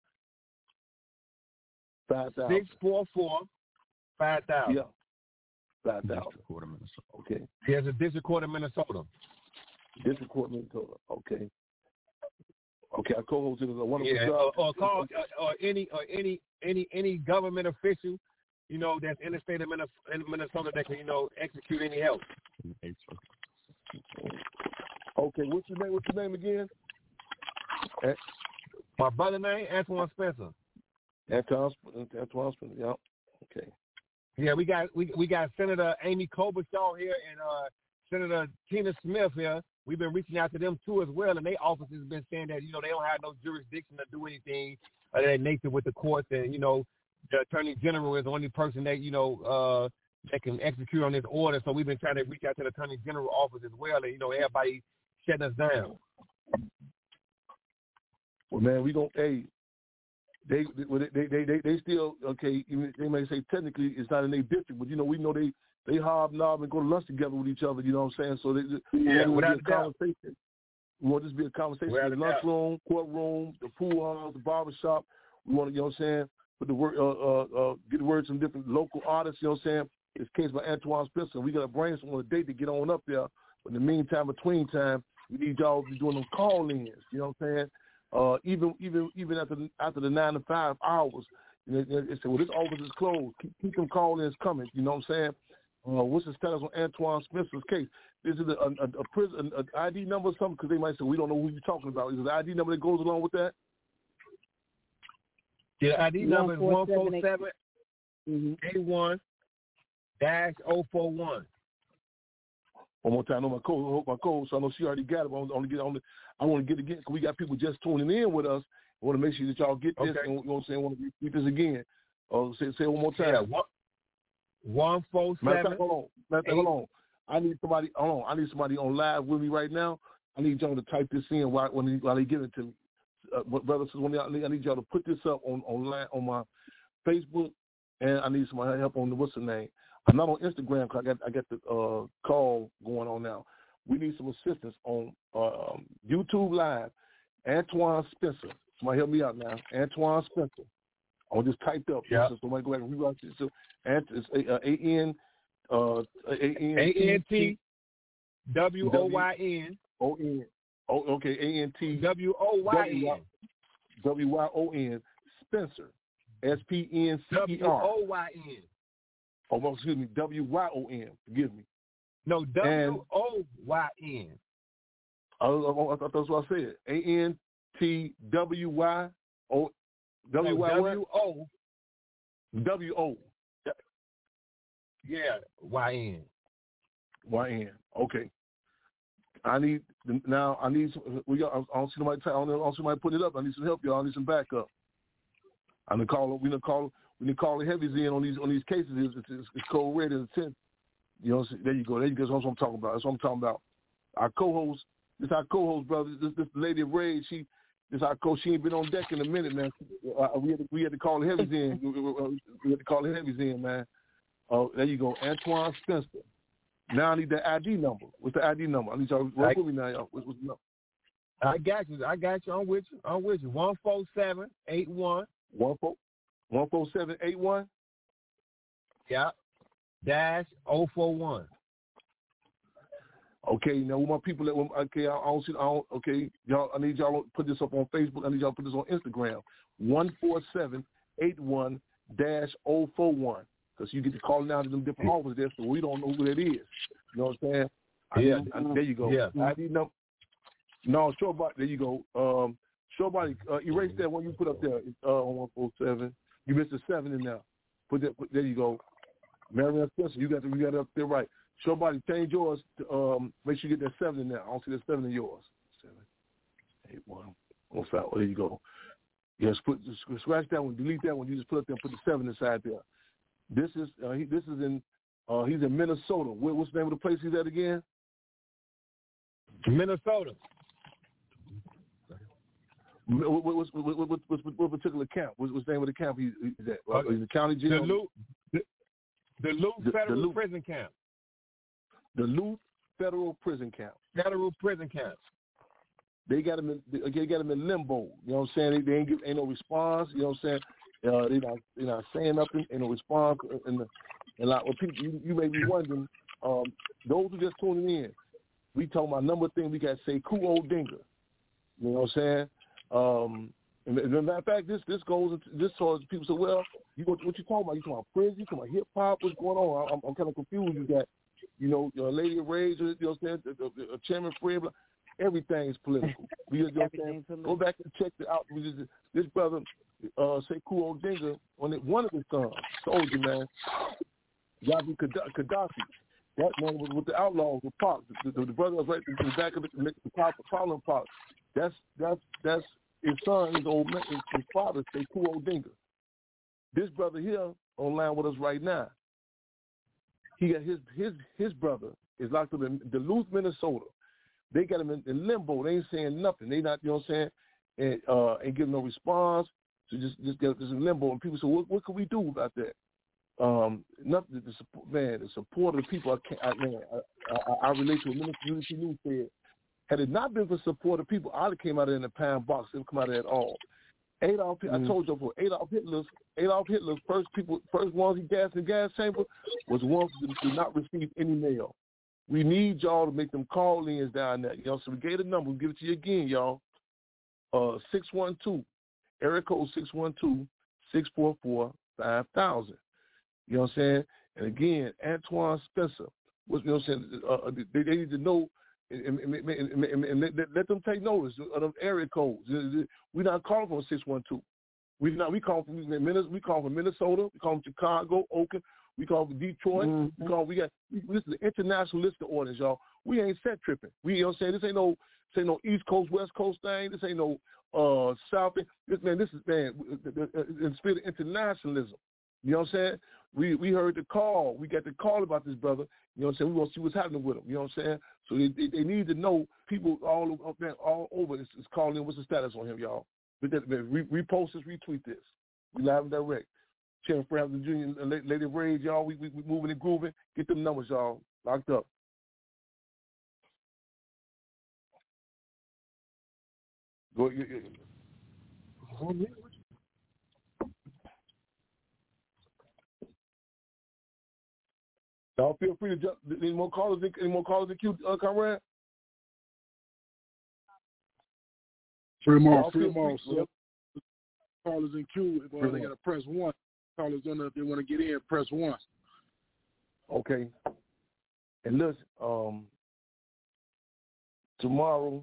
five thousand. six four four. Five thousand. Yeah. Five thousand. District Court of Minnesota. Okay. There's a District Court of Minnesota. District Court of Minnesota. Okay. Okay. Our co-host is a wonderful yeah, job. Or, or call or, or any or any any any government official, you know, that's in the state of Minnesota that can, you know, execute any help. Okay. What's your name? What's your name again? My brother name Antoine Spencer. Antoine Antoine Spencer. Yeah. Okay. Yeah, we got we we got Senator Amy Klobuchar here and uh, Senator Tina Smith here. We've been reaching out to them too as well, and their offices have been saying that, you know, they don't have no jurisdiction to do anything of that nature with the courts, and, you know, the Attorney General is the only person that, you know, uh, that can execute on this order. So we've been trying to reach out to the Attorney General office as well, and, you know, everybody shutting us down. Well, man, we don't. Hey, they they they they they still okay. They may say technically it's not in their district, but you know we know they they hobnob and go to lunch together with each other. You know what I'm saying? So they, yeah, we want without to be a conversation. We want this to be a conversation in the lunchroom, courtroom, the pool halls, the barbershop. We want to, you know what I'm saying, put the word, uh, uh, uh, get the words from different local artists. You know what I'm saying? It's case by Antoine Spencer. We got to brainstorm on a date to get on up there. But in the meantime, between time, we need y'all to be doing them call-ins. You know what I'm saying? Uh, even even even after after the nine to five hours, you know, they say, well, this office is closed. Keep, keep them call-ins coming. You know what I'm saying? Uh, what's the status on Antoine Spencer's case? Is it a, a, a prison, an I D number or something? Because they might say, we don't know who you're talking about. Is it an I D number that goes along with that? Yeah, I D number is one four seven eight one dash oh four one. One more time, I know my code, my code, so I know she already got it. But I want to get on the, I want to get it again because we got people just tuning in with us. I want to make sure that y'all get this. Okay. And, you know what I'm saying? I want to repeat this again. Uh, say, say it one more time. Yeah, one, one four seven. Hold on, Matter, hold on. I need somebody. Hold on, I need somebody on live with me right now. I need y'all to type this in while when they, while they give it to me. Uh, brothers, when y'all, I need y'all to put this up on online on my Facebook, and I need some help on the what's the name. I'm not on Instagram because I got I got the uh, call going on now. We need some assistance on uh, um, YouTube Live. Antoine Spencer. Somebody help me out now. Antoine Spencer. I just typed up. Yeah. So somebody go back and rewrite it. So it's A N uh A N T W O Y N O N. Oh, okay. A N T W O Y N W Y O N Spencer. S P N C E R. W O Y N. Oh, excuse me. W Y O N. Forgive me. No, W O Y N. I, I, I thought that's what I said. A N T W Y O W Y W O W O. Yeah, Y N. Y N. Okay. I need now. I need. Some, we got. I don't see nobody. I don't, I don't see nobody putting it up. I need some help, y'all. I need some backup. I'm gonna call. We gonna call. We gonna call the heavies in on these on these cases. It's, it's, it's Code Red in the tenth. You know. There you go. There you go. That's what I'm talking about. That's what I'm talking about. Our co-host. This our co-host, brother. This this lady of rage. She. This our co. She ain't been on deck in a minute, man. Uh, we had to, we had to call the heavies in. We had to call the heavies in, man. Oh, uh, there you go. Antoine Spencer. Now I need that I D number. What's the I D number? I need y'all to work with me now, y'all. What's, what's the number? I got you. I got you. I'm with you. I'm with you. One four seven eight one. One four. One four seven eight one. Yeah. Dash oh four one. Okay. Now, with my people that okay, I don't see. I don't, okay, y'all. I need y'all to put this up on Facebook. I need y'all to put this on Instagram. One four seven eight one dash oh four one. Because you get to call down to them different offices there, so we don't know who that is. You know what I'm saying? I yeah. Need, I, there you go. Yeah. I need no. No, short body. There you go. Um, short body. Uh, erase that one you put up there. Uh, on one four seven. You missed a seven in there. Put that. Put, there you go. Marion Spencer. You got to. You got it up there right. Short body. Change yours. To, um, make sure you get that seven in there. I don't see that seven in yours. Seven, eight, one. Oh, five. Oh, there you go. Yes. Put just scratch that one. Delete that one. You just put up there. And put the seven inside there. This is uh, he, this is in uh, he's in Minnesota. What, what's the name of the place he's at again? Minnesota. What, what, what, what, what, what, what particular camp? What, what's the name of the camp he's, he's at? Uh, he's in the county jail. The Luth, the, the Luth the, Federal the Luth, Prison Camp. The Luth Federal Prison Camp. Federal Prison Camp. They got him in. They got him in limbo. You know what I'm saying? They, they ain't give ain't no response. You know what I'm saying? Uh, they're not, they're not saying nothing, ain't no response, and, and like, well, people, you, you may be wondering, um, those who just tuning in, we talking about a number of things. We got to say, cool old dinger. You know what I'm saying? Um, and, and as a matter of fact, this this goes into, this towards people say, well, you what, what you talking about? You talking about prison? You talking about hip hop? What's going on? I'm, I'm kind of confused. You got, you know, your Lady of Rage, you know what I'm saying? The, the, the Chairman Fred, everything is political. We just, you know what I'm saying? Go back and check it out. We just, this brother. Uh, say Sekou Odinga, on it, one of his sons, soldier man, Yavi Gaddafi. That man was with the outlaws, with Park. The, the, the brother was right in the back of the, the, the Parliament Park. That's that's that's his son, his old man, his, his father, Sekou Odinga. This brother here online with us right now. He got his his his brother is locked up in Duluth, Minnesota. They got him in, in limbo. They ain't saying nothing. They not, you know what I'm saying, and uh, ain't giving no response. So just just get this in limbo, and people say, what, what can we do about that? Um, nothing. The support, man, the support of the people. I can't. I, man, I, I, I relate to what Minister Unity News said. Had it not been for support of people, I'd have came out of there in a pound box. It would come out of there at all. Adolf, mm-hmm. I told you before, Adolf Hitler's Adolf Hitler's first people, first ones he gassed in the gas chamber was ones that did not receive any mail. We need y'all to make them call-ins down there, y'all. So we gave the number. We'll give it to you again, y'all. Uh, six one two, area code six one two, six four four, five thousand. You know what I'm saying? And again, Antoine Spencer, was, you know what I'm saying? Uh, they, they need to know. And, and, and, and, and, and let, let them take notice of the area codes. We're not calling from six one two. We not. We call from we call from Minnesota. We call from Chicago, Oakland. We call from Detroit. Mm-hmm. We call. We got. We, this is an international list of orders, y'all. We ain't set tripping. We, you know what I'm saying? This ain't no. This ain't no East Coast, West Coast thing. This ain't no uh South. This man. This is man. In spirit of internationalism. You know what I'm saying? We we heard the call. We got the call about this brother. You know what I'm saying? We're going to see what's happening with him. You know what I'm saying? So they, they, they need to know, people all up there, all over is, is calling in. What's the status on him, y'all? Re, repost this, retweet this. We live and direct. Chairman Fred Junior and Lady Rage, y'all. We, we we moving and grooving. Get them numbers, y'all. Locked up. Go. You, you. Y'all feel free to jump. Any more callers? Any more callers in queue, uh, Conrad? Three more. Three more. So callers in queue. If uh, they got to press one. Callers on if they want to get in, press one. Okay. And listen, um, tomorrow,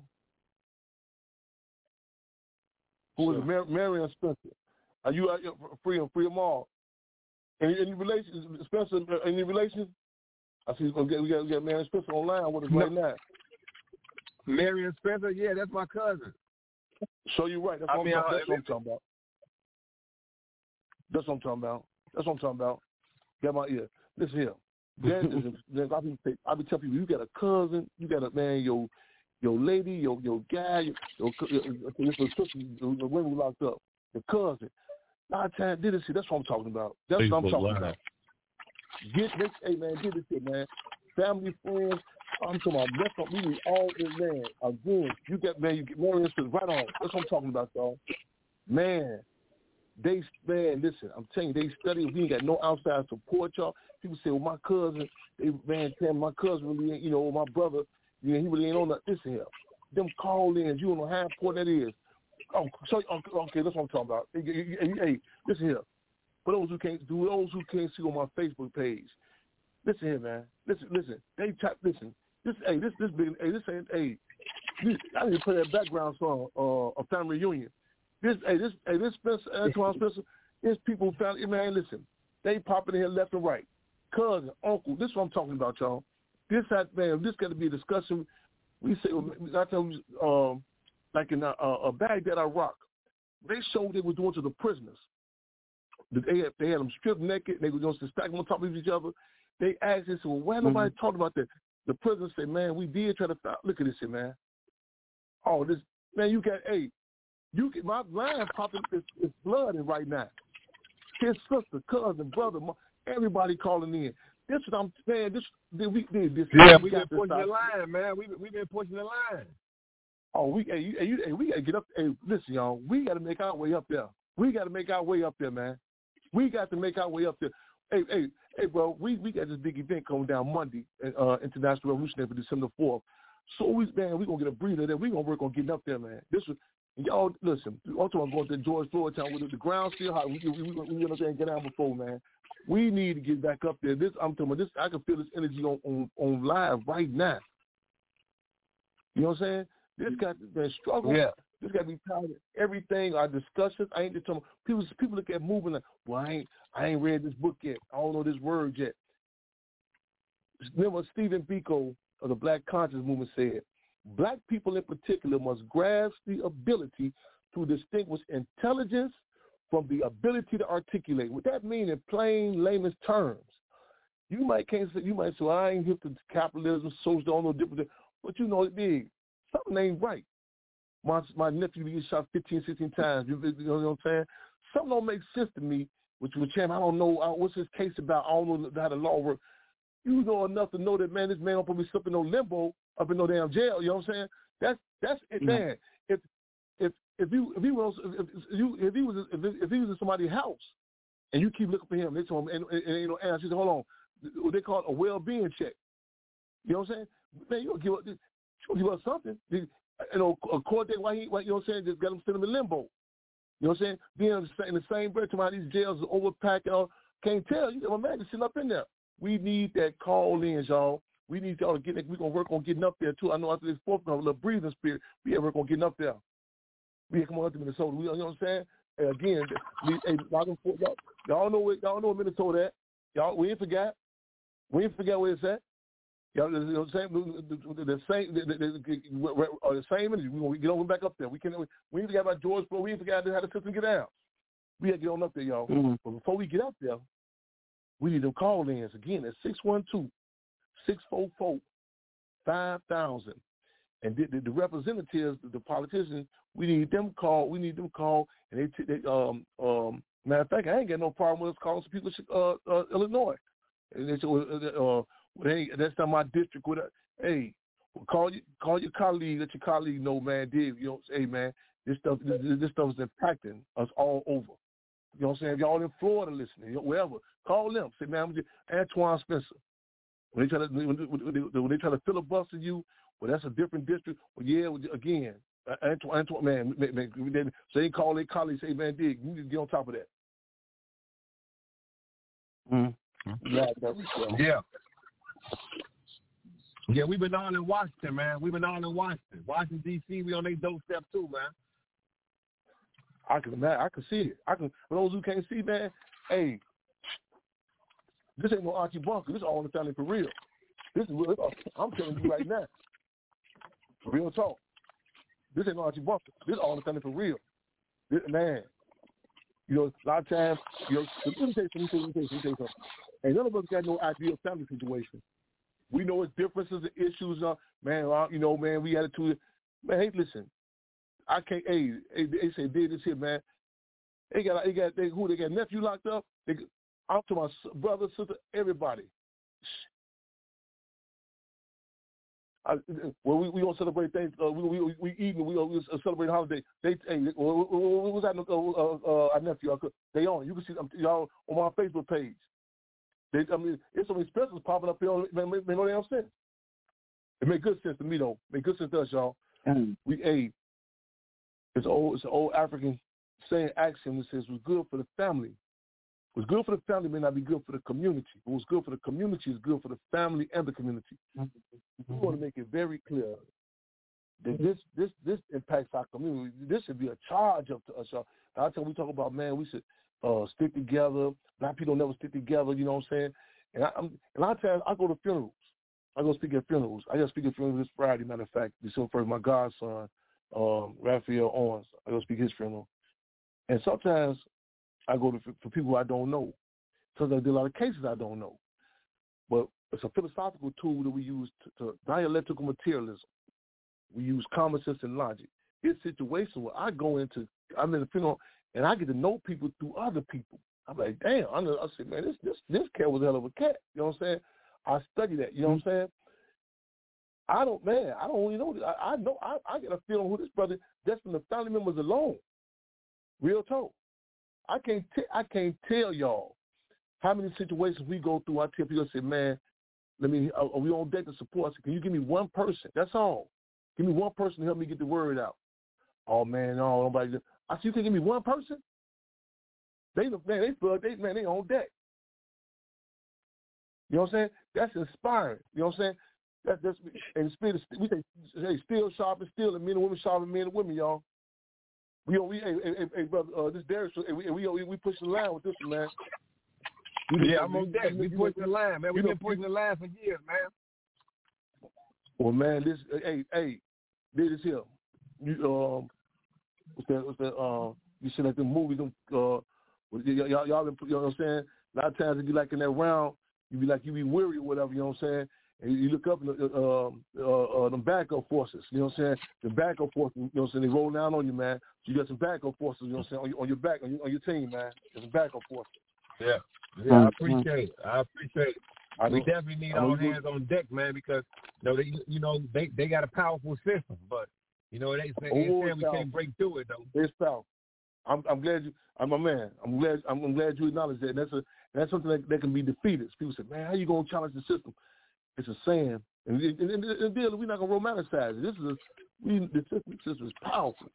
who is Mar- Marion Spencer? Are you out free and free them all? Any, any relations, Spencer? Any relations? I see we got we got, we got Marion Spencer online with us no. right now. Marion Spencer, yeah, that's my cousin. So you're right. That's, what, I mean, I'm, I, that's what I'm talking about. That's what I'm talking about. That's what I'm talking about. Get my ear. Listen here. Then, then I be I be telling people, you got a cousin, you got a man, your your lady, your your guy, your your, your, your, your sister, the women who locked up, the cousin. Nine times did this shit. That's what I'm talking about. That's Facebook what I'm talking Live. about. Get this, hey man, get this shit, man. Family, friends. I'm talking about. That's what we need all this, man. Again, you got man, you get more interest right on. That's what I'm talking about, y'all. Man, they man, listen. I'm telling you, they study. We ain't got no outside support, y'all. People say, well, my cousin, they man, tell my cousin really ain't, you know, my brother, you know, he really ain't on that. Listen here, them call-ins, you don't know how important that is. Oh, so okay, that's what I'm talking about. Hey, hey, hey, listen here. For those who can't do, those who can't see on my Facebook page, listen here, man. Listen, listen. They type, listen. This, hey, this, this big, hey, this ain't, hey. This, I need to play that background song, uh, a family reunion. This, hey, this, hey, this Spencer, Antoine Spencer. There's people who found, man. Listen, they popping in here left and right. Cousin, uncle. This is what I'm talking about, y'all. This, had, man. This got to be a discussion. We say, I tell you, um. Like in a, a Baghdad, Iraq, they showed they were doing to the prisoners. They had, they had them stripped naked. They were going to stack them on top of each other. They asked, they said, well, why nobody mm-hmm. talked about that? The prisoners said, man, we did try to find, look at this shit, man. Oh, this, man, you got, hey, you get, my line popping, it's, it's blooding right now. His sister, cousin, brother, mom, everybody calling in. This is what I'm saying. This, we did this. Yeah, we, we been pushing the line, man. We we been pushing the line. Oh, we hey, you, hey, you, hey, we gotta get up. Hey, listen, y'all, we gotta make our way up there. We gotta make our way up there, man. We got to make our way up there. Hey, hey, hey, bro, we, we got this big event coming down Monday, uh, International Revolutionary for December fourth. So we, man, we gonna get a breather there. We gonna work on getting up there, man. This was, y'all, listen. Also, I'm going to George Floyd town with the ground still hot. We we we, we get up there and get out before, man. We need to get back up there. This, I'm talking about this. I can feel this energy on on, on live right now. You know what I'm saying? This got to be struggle. Yeah. This got to be tired of everything. Our discussions. I ain't just talking. People, people look at moving like, well, I ain't, I ain't read this book yet. I don't know this word yet. Remember, Stephen Biko of the Black Conscious Movement said, black people in particular must grasp the ability to distinguish intelligence from the ability to articulate. What that means in plain layman's terms, you might can't say, you might say, well, I ain't hip to capitalism, social, don't know different, but you know it big. Something ain't right. My my nephew gets shot fifteen, sixteen times. You, you know what I'm saying? Something don't make sense to me which was Cham, I don't know uh, what's his case about. I don't know how the law works. You know enough to know that, man, this man don't probably slip in no limbo up in no damn jail. You know what I'm saying? That's that's it, Mm-hmm. man. If if if you if he was if, if you if he was if, if he was in somebody's house and you keep looking for him, they told him and, and, and you know, and she said, hold on, what they call it a well-being check. You know what I'm saying? Man, you don't give up. You don't give up something. You know, a court date. Why he? Why, you know what I'm saying? Just got him send him in limbo. You know what I'm saying? Being in the same breath, to these jails are overpacked. Y'all can't tell. You know, man, sitting up in there. We need that call in, y'all. We need y'all to get. We're gonna work on getting up there too. I know after this fourth, a little breathing spirit. We have work on getting up there. We have come on up to Minnesota. We, you know what I'm saying? And again, we, hey, y'all, y'all know what y'all know what Minnesota at. Y'all, we ain't forgot. We ain't forgot where it's at. Y'all, you know what I'm saying? The, the same, the, the, the, the same energy. We gonna get on back up there. We can. We ain't forgot about Georgesboro. We ain't forgot how the system get down. We got to get on up there, y'all. Mm-hmm. But before we get up there, we need them call-ins again at six one two, six four four, five thousand. And the, the, the representatives, the, the politicians, we need them call. We need them call. And they, t- they um um. Matter of fact, I ain't got no problem with us calling some people uh, uh Illinois. And they said, uh, hey, that's not my district. With hey, call you call your colleague. Let your colleague know, man. Dave, you know, hey, man, this stuff this, this stuff is impacting us all over. You know what I'm saying? If y'all in Florida listening, wherever, call them. Say, man, I'm just Antoine Spencer. When they try to when they, when they try to filibuster you, well, that's a different district. Well, yeah, again, Antoine, Antoine man, man, man, so they call their colleagues, say, man, Dig, you need to get on top of that. Mm-hmm. Yeah. Yeah. Yeah, we've been on in Washington, man. We've been on in Washington. Washington, D C, we on their doorstep too, man. I can imagine. I can see it. I can. For those who can't see, man, hey, this ain't no Archie Bunker. This is all in the family for real. This is real. I'm telling you right now. Real talk. This ain't no Archie Bunker. This is all in the family for real. This, man, you know, a lot of times, you know, let me tell you something. Let me tell you something. And none of us got no ideal family situation. We know its differences and issues. Uh, man, uh, you know, man, we attitude. Man, hey, listen. I can't. Hey, hey, they say did this here, man. They got, they got, they who they got nephew locked up. They, I'm to my brother, sister, everybody. I, well, we we gonna celebrate things. Uh, we we we eating. We we celebrate holiday. They hey, what was that? Uh, uh, our nephew. They on. You can see them, y'all on my Facebook page. They, I mean, it's so many specials popping up here. On, man, make no damn sense. It make good sense to me though. Make good sense to us, y'all. Mm. We ate. It's old. It's an old African saying axiom that says, "What's good for the family, what's good for the family may not be good for the community. But what's good for the community is good for the family and the community." Mm-hmm. We want to make it very clear that this this this impacts our community. This should be a charge up to us, y'all. A lot of times we talk about, man, we should uh, stick together. Black people never stick together. You know what I'm saying? And I, I'm, a lot of times I go to funerals. I go speak at funerals. I just speak at funerals this Friday. Matter of fact, December first, my godson, um, Raphael Owens. I go speak his funeral. And sometimes I go to for people I don't know. Sometimes I do a lot of cases I don't know. But it's a philosophical tool that we use to, to dialectical materialism. We use common sense and logic. It's situations where I go into, I'm in a funeral, and I get to know people through other people. I'm like, damn. I, know, I say, man, this this this cat was a hell of a cat. You know what I'm saying? I study that. You know what I'm saying? I don't, man. I don't really know. I, I know. I, I get a feeling who this brother. Just from the family members alone. Real talk. I can't. T- I can't tell y'all how many situations we go through. I tell people, I say, man, let me. Are we on deck to support? I say, can you give me one person? That's all. Give me one person to help me get the word out. Oh man, no, nobody. I said, you can give me one person? They, man, they bug. They, man, they on deck. You know what I'm saying? That's inspiring. You know what I'm saying? That, that's and spirit. We say, hey, still sharp and still, and men and women sharp and men and women, y'all. We, we, hey, hey, hey brother, uh, this Derek, hey, we, we, we pushing the line with this one, man. We, yeah, I'm on deck. We pushing the line, man. We've been pushing the line for years, man. Well, man, this, hey, hey, this here. You, um, what's that? What's that? Uh, you see like the movies, them, uh, y'all, y'all been, you know what I'm saying? A lot of times, if you like in that round, you be like, you be weary or whatever, you know what I'm saying? and you look up the uh, uh, uh, the backup forces. You know what I'm saying? The backup forces. You know what I'm saying? They roll down on you, man. So you got some backup forces. You know what I'm saying? On your, on your back, on your, on your team, man. There's some backup forces. Yeah, yeah, I appreciate it. I appreciate it. I we definitely need all hands on deck, man, because you know they, you know, they, they got a powerful system, but you know they say, they oh, say we can't break through it though. It's powerful. I'm, I'm glad you. I'm a man. I'm glad. I'm, I'm glad you acknowledge that. And that's a that's something that, that can be defeated. People say, man, how you gonna challenge the system? It's a saying, and, and, and, and deal. We're not gonna romanticize it. This is a, we, the system, system is powerful.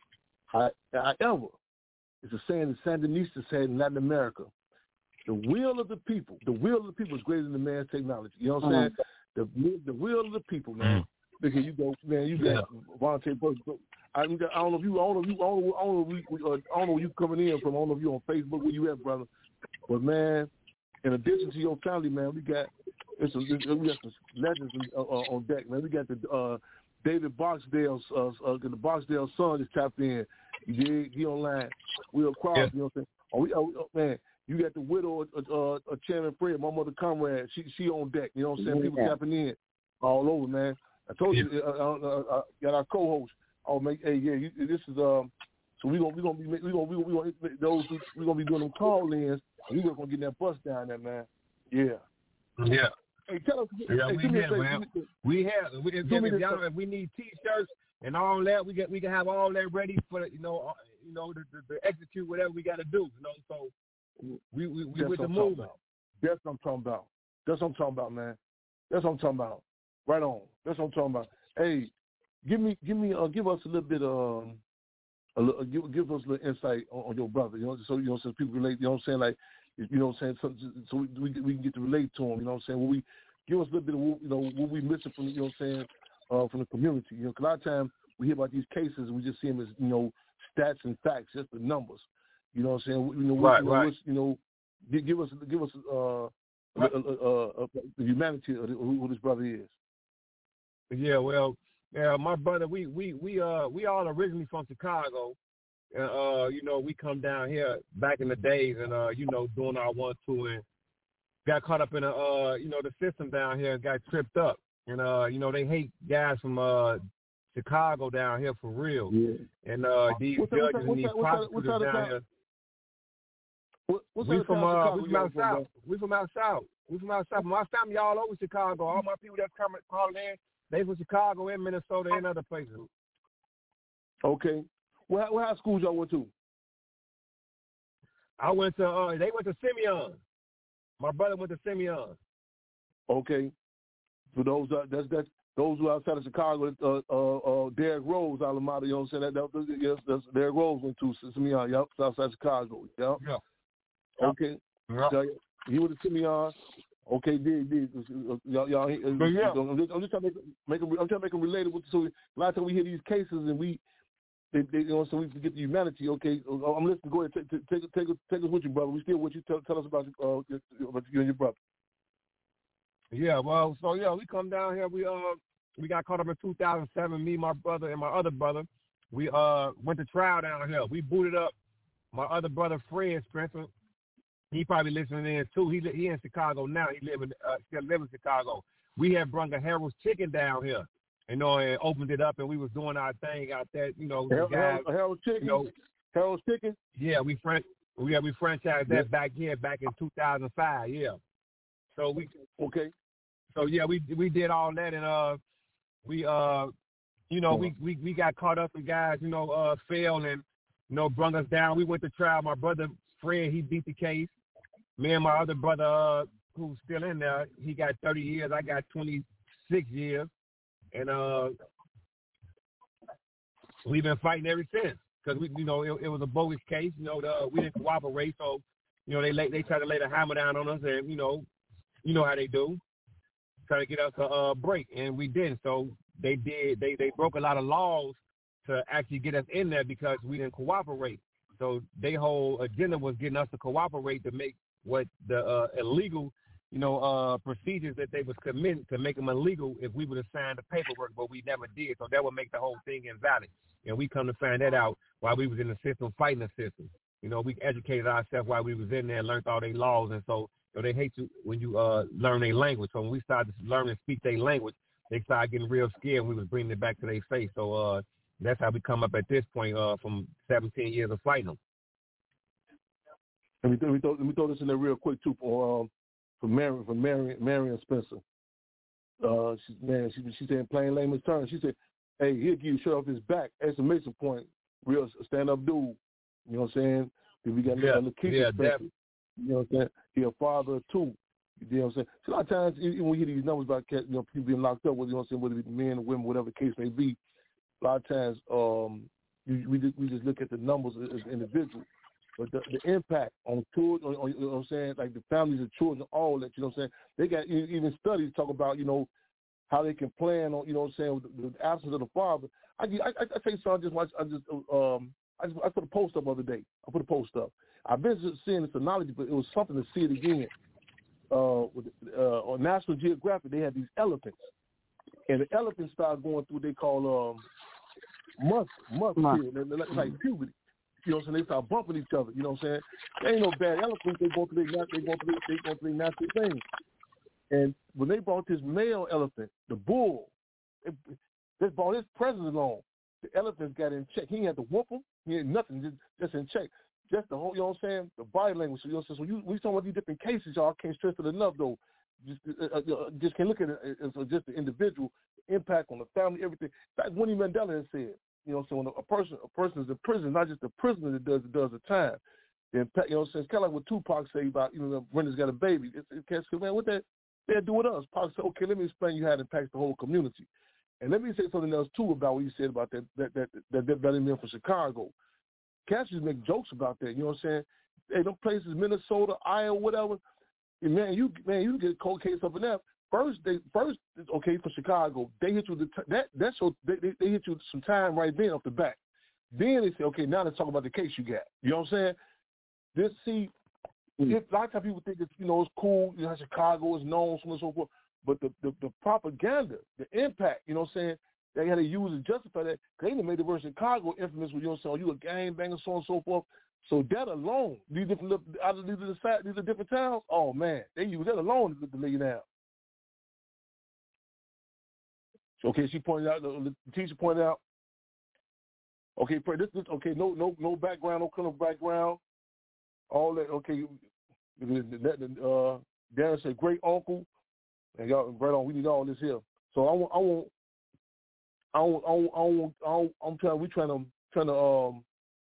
However, it's a saying that Sandinista said in Latin America. The will of the people, the will of the people is greater than the man's technology. You know what I'm saying? Mm-hmm. The the will of the people, man. Because mm-hmm. you go, man, you got yeah. Vontae Burks. I, I don't know if you, I don't know if you, I don't know, I don't know, if you, uh, I don't know where you coming in from. I don't know if you on Facebook, where you at, brother. But man, in addition to your family, man, we got it's, a, it's we got some legends uh, uh, on deck, man. We got the uh, David Barksdale's, uh, uh, the Barksdale son just tapped in. He did, he online. Will Cross, yeah. you know what I'm saying? Oh, we, oh, man. You got the widow of uh, uh, Chairman Fred, my mother Comrade. She she on deck. You know what I'm saying? Yeah. People tapping in all over, man. I told yeah. you, uh, uh, uh, got our co-host. Oh, make hey yeah, you, this is um. So we gonna we gonna be we gonna we gonna, we gonna those we gonna be doing them call-ins. We were gonna get that bus down there, man. Yeah. Yeah. Hey, tell us. Yeah, hey, we, have, man. we have. We have. If, if, y'all, if we need T-shirts and all that, we get we can have all that ready for you know uh, you know to, to, to execute whatever we got to do. You know so. We we, we with the movement. That's what I'm talking about. That's what I'm talking about, man. That's what I'm talking about. Right on. That's what I'm talking about. Hey, give me give me uh, give us a little bit um a little, give give us a little insight on, on your brother. You know, so you know, so people relate. You know what I'm saying? Like, you know what I'm saying? So, so we, we we can get to relate to him. You know what I'm saying? When we give us a little bit of you know what we missing from you know what I'm saying uh, from the community. You know, 'cause a lot of times we hear about these cases and we just see them as you know stats and facts, just the numbers. You know what I'm saying? You know, right, you know, right. You know, give, give us, give us uh, right. uh, uh, uh, the humanity of who, who this brother is. Yeah, well, yeah, my brother, we we we uh we all originally from Chicago, and uh you know we come down here back in the days and uh you know doing our one two and got caught up in a uh you know the system down here and got tripped up and uh you know they hate guys from uh. Chicago down here for real, yeah. and uh, these what's judges that, and these prosecutors down town? here. What, what's we from uh, we from out from, south. We from out south. We from out south. My family all over Chicago. All my people that's coming calling in, they from Chicago and Minnesota and other places. Okay, what what high schools y'all went to? I went to. Uh, they went to Simeon. My brother went to Simeon. Okay, for those uh, that's that's. Those who are outside of Chicago, uh, uh, uh, Derrick Rose, Alameda, you know what I'm saying? That, that, yes, that's Derrick Rose went to Simeon, yep, outside Chicago, yep. Yeah. Okay. Yeah. So, he went to Simeon. Okay, did did y'all? y'all uh, yeah. I'm, just, I'm just trying to make, make them, I'm trying to make them related with. So a lot of times we hear these cases and we, they, they, you know, so we can get the humanity. Okay, I'm listening. Go ahead, take take take, take, us, take us with you, brother. We still with you. Tell, tell us about uh, about you and your brother. Yeah, well, so yeah, we come down here. We uh, we got caught up in two thousand seven. Me, my brother, and my other brother. We uh went to trial down here. We booted up my other brother, Fred Spencer. He probably listening in too. He he in Chicago now. He live in uh, still live in Chicago. We had brung a Harold's Chicken down here, you know, and opened it up, and we was doing our thing out there. You know, Harold, guys, Harold's Chicken. You know, Harold's Chicken. Yeah, we fran- we yeah, we franchised that yeah. back here back in two thousand five. Yeah. So we okay. So yeah, we we did all that, and uh, we uh, you know, we, we we got caught up with guys, you know, uh, failed and you know, brung us down. We went to trial. My brother Fred, he beat the case. Me and my other brother, uh, who's still in there, he got thirty years. I got twenty-six years, and uh, we've been fighting ever since because we, you know, it, it was a bogus case. You know, the, we didn't cooperate, so you know, they lay, they tried to lay the hammer down on us, and you know, you know how they do. Try to get us a uh, break, and we didn't. So they did. They they broke a lot of laws to actually get us in there because we didn't cooperate. So their whole agenda was getting us to cooperate to make what the uh, illegal, you know, uh, procedures that they was committing to make them illegal if we would have signed the paperwork, but we never did. So that would make the whole thing invalid. And we come to find that out while we was in the system, fighting the system. You know, we educated ourselves while we was in there and learned all their laws, and so know, they hate you when you uh, learn their language. So when we started to learn and speak their language, they started getting real scared and we was bringing it back to their face. So uh, that's how we come up at this point uh, from seventeen years of fighting them. Let me, let me, throw, let me throw this in there real quick, too, for, um, for Marion, for Marion, Marion Spencer. Uh, she, man, she, she said in plain layman's terms, she said, hey, he'll give you shirt off his back, exclamation point, real stand-up dude. You know what I'm saying? Then we got yeah, Lakeisha yeah, Spencer. You know what I'm saying? He a father, too. You know what I'm saying? So a lot of times, even when you hear these numbers about you know, people being locked up, whether, you know what I'm saying, whether it be men or women, whatever the case may be, a lot of times um, you, we, just, we just look at the numbers as individuals. But the, the impact on children, on, you know what I'm saying, like the families of children, all that, you know what I'm saying, they got even studies talk about, you know, how they can plan on, you know what I'm saying, with the absence of the father. I I, I, I tell you something, I just watched, I just, um, I just, I put a post up the other day. I put a post up. I've been seeing this analogy, but it was something to see it again. Uh, with, uh, on National Geographic, they had these elephants. And the elephants started going through what they call um, month, month period. It's like puberty. You know what I'm saying? They start bumping each other. You know what I'm saying? They ain't no bad elephants. They go through their, they go through, they go through their natural things. And when they brought this male elephant, the bull, they, they brought his presence along. The elephants got in check. He ain't had to whoop him. He had nothing, just, just in check. Just the whole, you know what I'm saying? The body language. You know what I'm saying? So you, we talking about these different cases, y'all. I can't stress it enough, though. Just, uh, uh, just can look at it as just the individual impact on the family, everything. Like Winnie Mandela has said. You know, so when a person a person is in prison, not just the prisoner that does does the time. The impact, you know, so it's kind of like what Tupac say about, you know, Brenda's got a baby. It's, it can't say, man, what that they do with us? Pac said, okay, let me explain you how it impacts the whole community. And let me say something else too about what you said about that that that that, that, that man from Chicago. Cats just make jokes about that. You know what I'm saying? Hey, them places, Minnesota, Iowa, whatever. And man, you man, you get a cold case up in there. First, they first okay for Chicago. They hit you the t- that that's so they, they they hit you some time right then off the back. Then they say, okay, now let's talk about the case you got. You know what I'm saying? This see, mm-hmm. if, a lot of times people think it's you know it's cool. You know, Chicago is known, so on and so forth. But the, the the propaganda, the impact, you know what I'm saying? They had to use to justify that. They even made the word Chicago infamous with you know what I'm saying? You a gangbanger, so on and so forth. So that alone, these different out of these are the these are different towns. Oh man, they use that alone to lay you down. Okay, she pointed out. The teacher pointed out. Okay, this, this okay. No, no, no background, no criminal background. All that. Okay, uh, Darren said great uncle, and y'all right on. We need all this here. So I want, I want, I want, I want, I want, I want I'm trying. We trying to, trying to. Um,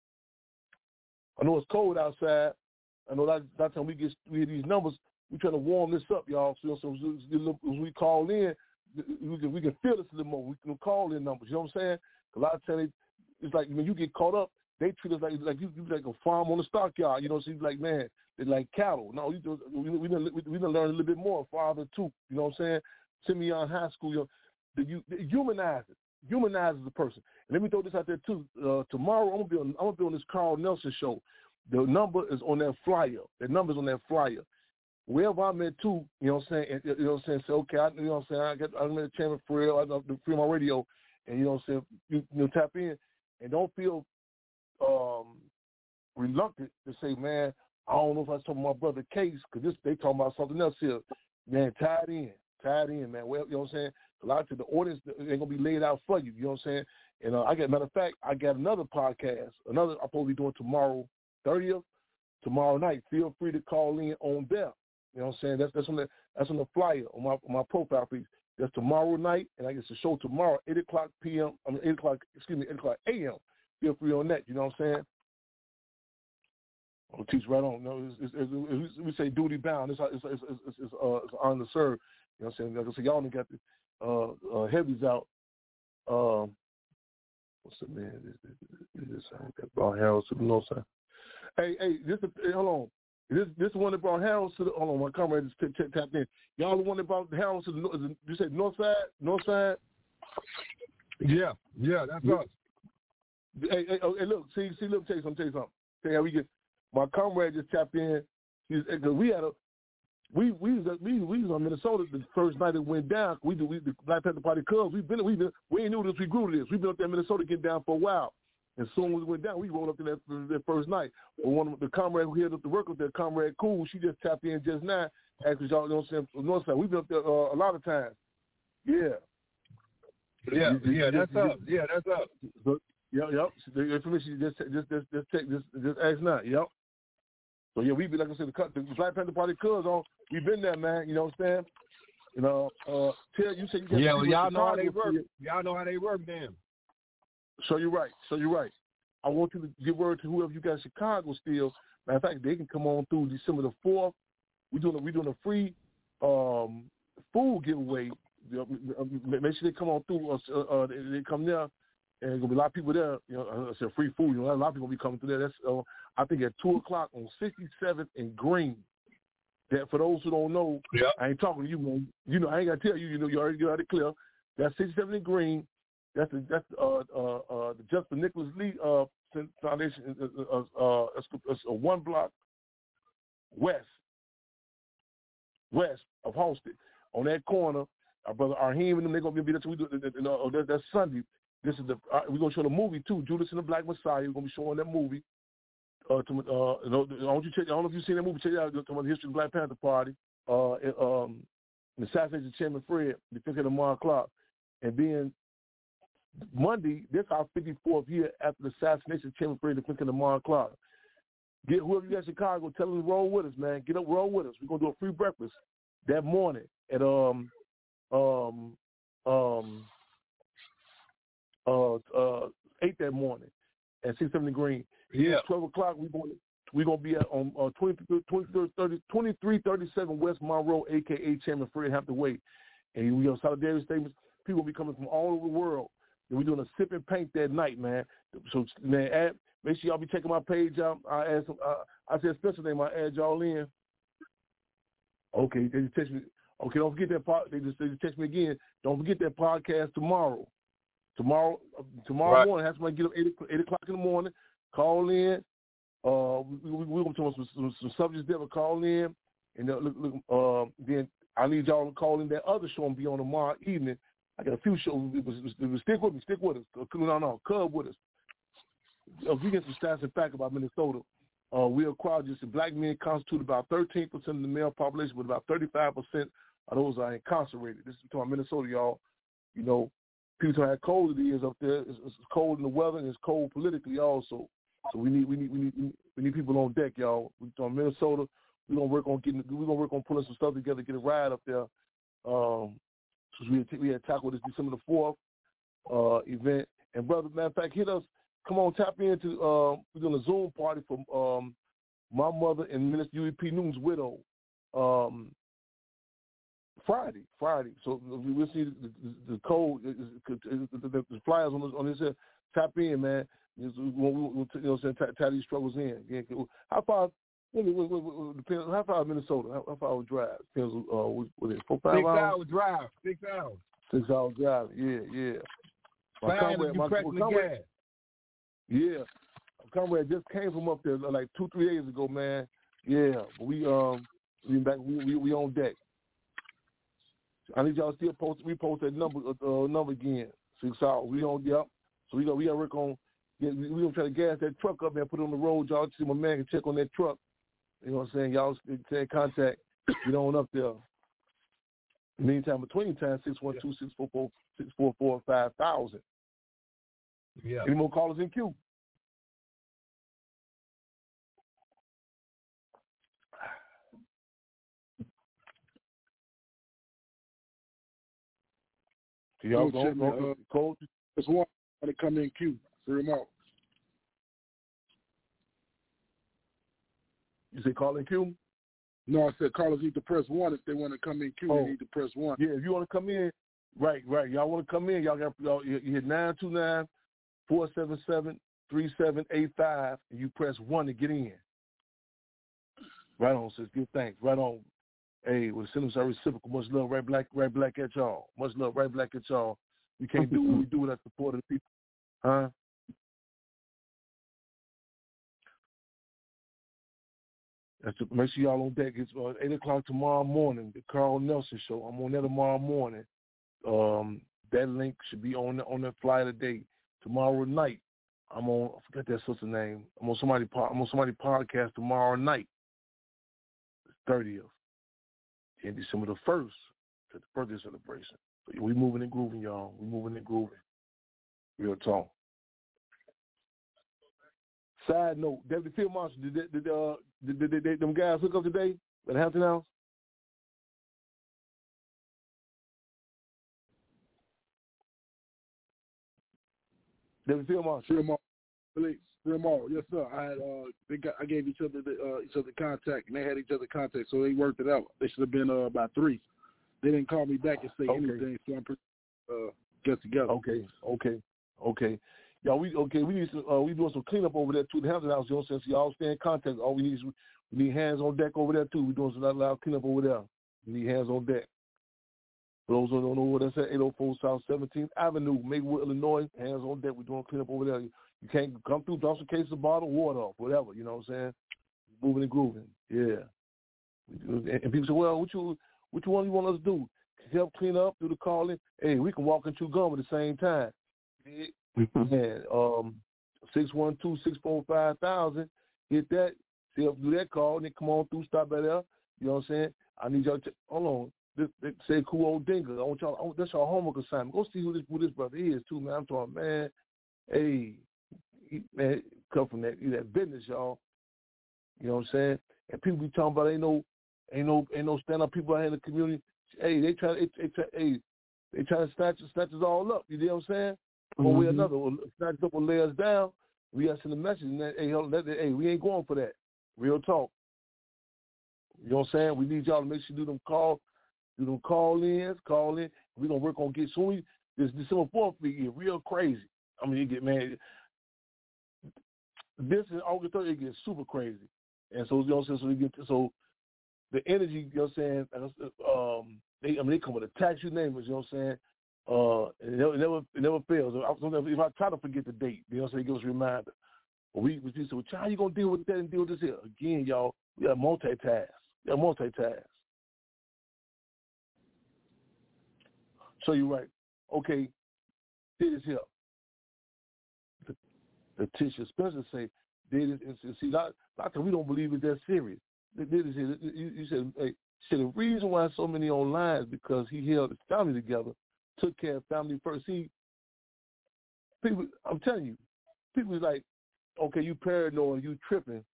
I know it's cold outside. I know that that time we get we get these numbers. We trying to warm this up, y'all. So, so as we call in. We can, we can feel this a little more. We can call in numbers. You know what I'm saying? A lot of times, it's like when you get caught up, they treat us like like you, you like a farm on the stockyard. You know, so you like man, they're like cattle. No, you just, we we done, we, we done learn a little bit more. Father too. You know what I'm saying? Simeon High School. You know, the, you the humanizes humanizes the person. And let me throw this out there too. Uh, tomorrow I'm gonna be on I'm gonna be on this Carl Nelson show. The number is on that flyer. The number's on that flyer. Wherever I'm at too, you know what I'm saying, you know what I'm saying, say, okay, I, you know what I'm saying, I got, I'm in the Chairman Fred, I know the Free My Radio, and you know what I'm saying, you, you know, tap in, and don't feel um, reluctant to say, man, I don't know if I was talking about my brother Case, because this they talking about something else here. Man, tied in, tied in, man. Well, you know what I'm saying, a lot of the audience, they're going to be laid out for you, you know what I'm saying, and uh, I got, matter of fact, I got another podcast, another I'm supposed to be doing tomorrow, thirtieth, tomorrow night. Feel free to call in on there. You know what I'm saying? That's that's on the that's on the flyer on my on my profile piece. That's tomorrow night, and I guess the show tomorrow, eight o'clock p m. I mean eight o'clock. Excuse me, eight o'clock a m. Feel free on that. You know what I'm saying? I'll teach right on. No, it's, it's, it's, it's, we say duty bound. It's it's it's it's, it's, uh, it's honor to serve. You know what I'm saying? Like I said, y'all done got the uh, uh, heavies out. Um, what's the man? This this that brought Harold to the north side. Hey hey, this hey, hold on. This this is one that brought Harold to the. Hold on, my comrade just t- t- tapped in. Y'all the one that brought Harold to the. Is it, you said north side, north side. Yeah, yeah, that's us. Hey, hey, hey, look, see, see, look, tell you something, tell you something. Tell you how we get. My comrade just tapped in. He's because we had a, we we was we we was on Minnesota the first night it went down. We do we the Black Panther Party Cubs. We've been we been we ain't knew this. We grew to this. We've been up there in Minnesota getting down for a while. And soon as we went down, we rolled up to that, that first night. But one of the comrade who headed up the work up there, Comrade Cool, she just tapped in just now. Actually, y'all know what I'm saying? North side. We've been up there uh, a lot of times. Yeah. Yeah, yeah, that's up. Yeah, that's up. So, yep, yep. The information just just just just take just just ask now. Yep. So yeah, we be like I said, the, the Black Panther Party cuz on. We've been there, man. You know what I'm saying? You know, uh, tell you said you yeah, well, y'all know how they work. Y'all know how they work, then. So you're right. So you're right. I want you to give word to whoever you got in Chicago still. Matter of fact, they can come on through December the fourth. We're doing a, we're doing a free um, food giveaway. Make sure they come on through. Uh, uh, they, they come there, and there's gonna be a lot of people there. You know, I said free food. You know, a lot of people gonna be coming through there. That's uh, I think at two o'clock on sixty-seventh and Green. That for those who don't know, yep. I ain't talking to you, man. You know, I ain't gotta tell you. You know, you already got it clear. That's sixty-seventh and Green. That's the that's uh uh uh the Justin Nicholas Lee uh Foundation. Uh, uh, uh it's, it's a one block west west of Halsted. On that corner, our brother Arheem and them, they're gonna be there. We do, uh, uh, that, that's Sunday. This is the uh, we're gonna show the movie too. Judas and the Black Messiah. We're gonna be showing that movie. Uh, to, uh, you know, I want you to check. I don't know if you've seen that movie. Check it out. Talking about the history of the Black Panther Party. Uh, it, um, the assassination of Chairman Fred, the fifth of Lamar Clark, and then Monday, this our fifty-fourth year after the assassination of Chairman Fred, the fifth of Lamar Clark. Get whoever you got in Chicago, tell them to roll with us, man. Get up, roll with us. We're gonna do a free breakfast that morning at um um um uh uh eight that morning at six seventy Green. Yeah, twelve o'clock. We're going we're gonna be at on uh, twenty-three thirty-seven West Monroe, aka Chairman Fred Hampton Way, and we have solidarity statements. People will be coming from all over the world. And we're doing a sip and paint that night, man. So man, add, make sure y'all be checking my page out. I add some. Uh, I said special name. I add y'all in. Okay, they just text me. Okay, don't forget that part. They just they just text me again. Don't forget that podcast tomorrow. Tomorrow, uh, tomorrow right. morning. Have somebody get up eight, eight o'clock in the morning. Call in. Uh, we we, we gonna talk some, some some subjects that will call in, and uh, look, look, uh, then I need y'all to call in that other show and be on tomorrow evening. I got a few shows. It was, it was, stick with me. Stick with us. No, no, cub with us. Uh, we get some stats and facts about Minnesota. Uh, we acquired just black men constitute about thirteen percent of the male population, but about thirty-five percent of those are incarcerated. This is talking about Minnesota, y'all. You know, people talk how cold it is up there. It's, it's cold in the weather and it's cold politically also. So we need we need we need we need people on deck, y'all. We on Minnesota. We're gonna work on getting. We're gonna work on pulling some stuff together, get a ride up there. Um, so we had, we had tackled this December the fourth uh, event. And brother, matter of fact, hit us. Come on, tap into. Uh, we're doing a Zoom party for um, my mother and Minister U E P Newton's widow. Um, Friday, Friday. So we'll see the, the, the code, the, the, the flyers on this. On this uh, tap in, man. We'll, we'll, you know, tie, tie these struggles in. Yeah. How far? Depends. How far Minnesota? How, how far we drive? Depends. Uh, what, what is it? Four, five Six hours? hours drive. Six hours. Six hours drive. Yeah, yeah. My Five if you pressing the gas. Yeah, my comrade just came from up there like two, three days ago, man. Yeah, but we um we back. We we, we on deck. I need y'all to still post repost that number uh, number again. Six hours. We on yep. So we got we got to work on. Yeah, we gonna try to gas that truck up and put it on the road. Y'all see my man can check on that truck. You know what I'm saying? Y'all stay in contact. Get on up there. In the meantime, between time, six one two, six four four, six four four, five thousand. Yeah. Any more callers in queue? So y'all go, go, go, uh, go. There's one to come in queue. Figure them out. You say call in queue? No, I said callers need to press one if they want to come in queue. Oh. They need to press one. Yeah, if you want to come in, right, right. Y'all want to come in? Y'all got y'all. You hit nine two nine, four seven seven, three seven eight five, and you press one to get in. Right on, sis. Good thanks. Right on. Hey, with the Cinema reciprocal. Much love, right black, right black at y'all. Much love, right black at y'all. We can't do what we do without the support of the people, huh? That's to, make sure y'all on deck. It's uh, eight o'clock tomorrow morning. The Carl Nelson Show. I'm on there tomorrow morning. Um, that link should be on the, on the flyer today. Tomorrow night, I'm on. I forget that sister's name. I'm on somebody. I'm on somebody podcast tomorrow night, thirtieth, and December the first, to the birthday celebration. So we moving and grooving, y'all. We moving and grooving. Real talk. Side note, Deputy Field Marshal, did, did, did, uh, did, did, did, did them guys hook up today at Hampton House? Deputy Field Marshal. Field Marshal. Field Marshal. Yes, sir. I had uh, they got, I gave each other the, uh, each other contact, and they had each other contact, so they worked it out. They should have been uh, about three. They didn't call me back and say okay. anything, so I'm pretty uh, get together. Okay, okay, okay. Y'all, we okay. We need some. Uh, we doing some cleanup over there too. The Hampton House, you know, since y'all stay in contact. All we need is we need hands on deck over there too. We doing some loud cleanup over there. We need hands on deck. For those who don't know what that's at, eight oh four South seventeenth Avenue, Maywood, Illinois. Hands on deck. We're doing cleanup over there. You, you can't come through, drop some cases of bottle water off, whatever. You know what I'm saying? Moving and grooving. Yeah. And, and people say, well, what you which one you want us to do? Help clean up, do the calling. Hey, we can walk and chew gum at the same time. And um, six one two, six four five thousand, hit that, see if do that call, and then come on through, stop by there. You know what I'm saying? I need y'all to, hold on, this, this, say cool old Dinger. I want y'all, I want, that's your homework assignment. Go see who this, who this brother is, too, man. I'm talking, man, hey, he, man, come from that, that business, y'all. You know what I'm saying? And people be talking about ain't no, ain't no, ain't no stand-up people out here in the community. Hey, they try, they, they try, hey, they try to snatch, snatch us all up. You know what I'm saying? One mm-hmm. way or another, or snatch us up or lay us down. We got to send a message, and that, hey, that, hey, we ain't going for that. Real talk. You know what I'm saying? We need y'all to make sure you do them call, do them call-ins, call in. We're gonna work on get soon. This December fourth we get real crazy. I mean, you get man. This is August third, it gets super crazy, and so you know what I'm saying. So we get so. The energy, you know what I'm saying, um, they, I mean, they come with attacks, you name it, you know what I'm saying, uh, it never, it never, it never fails. If I try to forget the date, you know what I'm saying, give us a reminder. But we, we say, well, how you going to deal with that and deal with this here? Again, y'all, we got multitask. We got multitask. So you're right. Okay, did this here. Letitia Spencer say, did it, and see, not, not that we don't believe it's that serious. You said, hey, said the reason why so many online is because he held his family together, took care of family first. See, people, I'm telling you, people is like, okay, you paranoid, you tripping.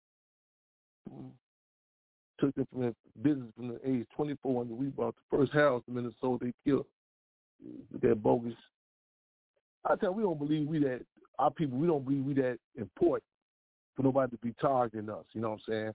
Took it from the business from the age twenty-four, and we bought the first house in Minnesota. They killed that bogus. I tell you, we don't believe we that our people. We don't believe we that important for nobody to be targeting us. You know what I'm saying?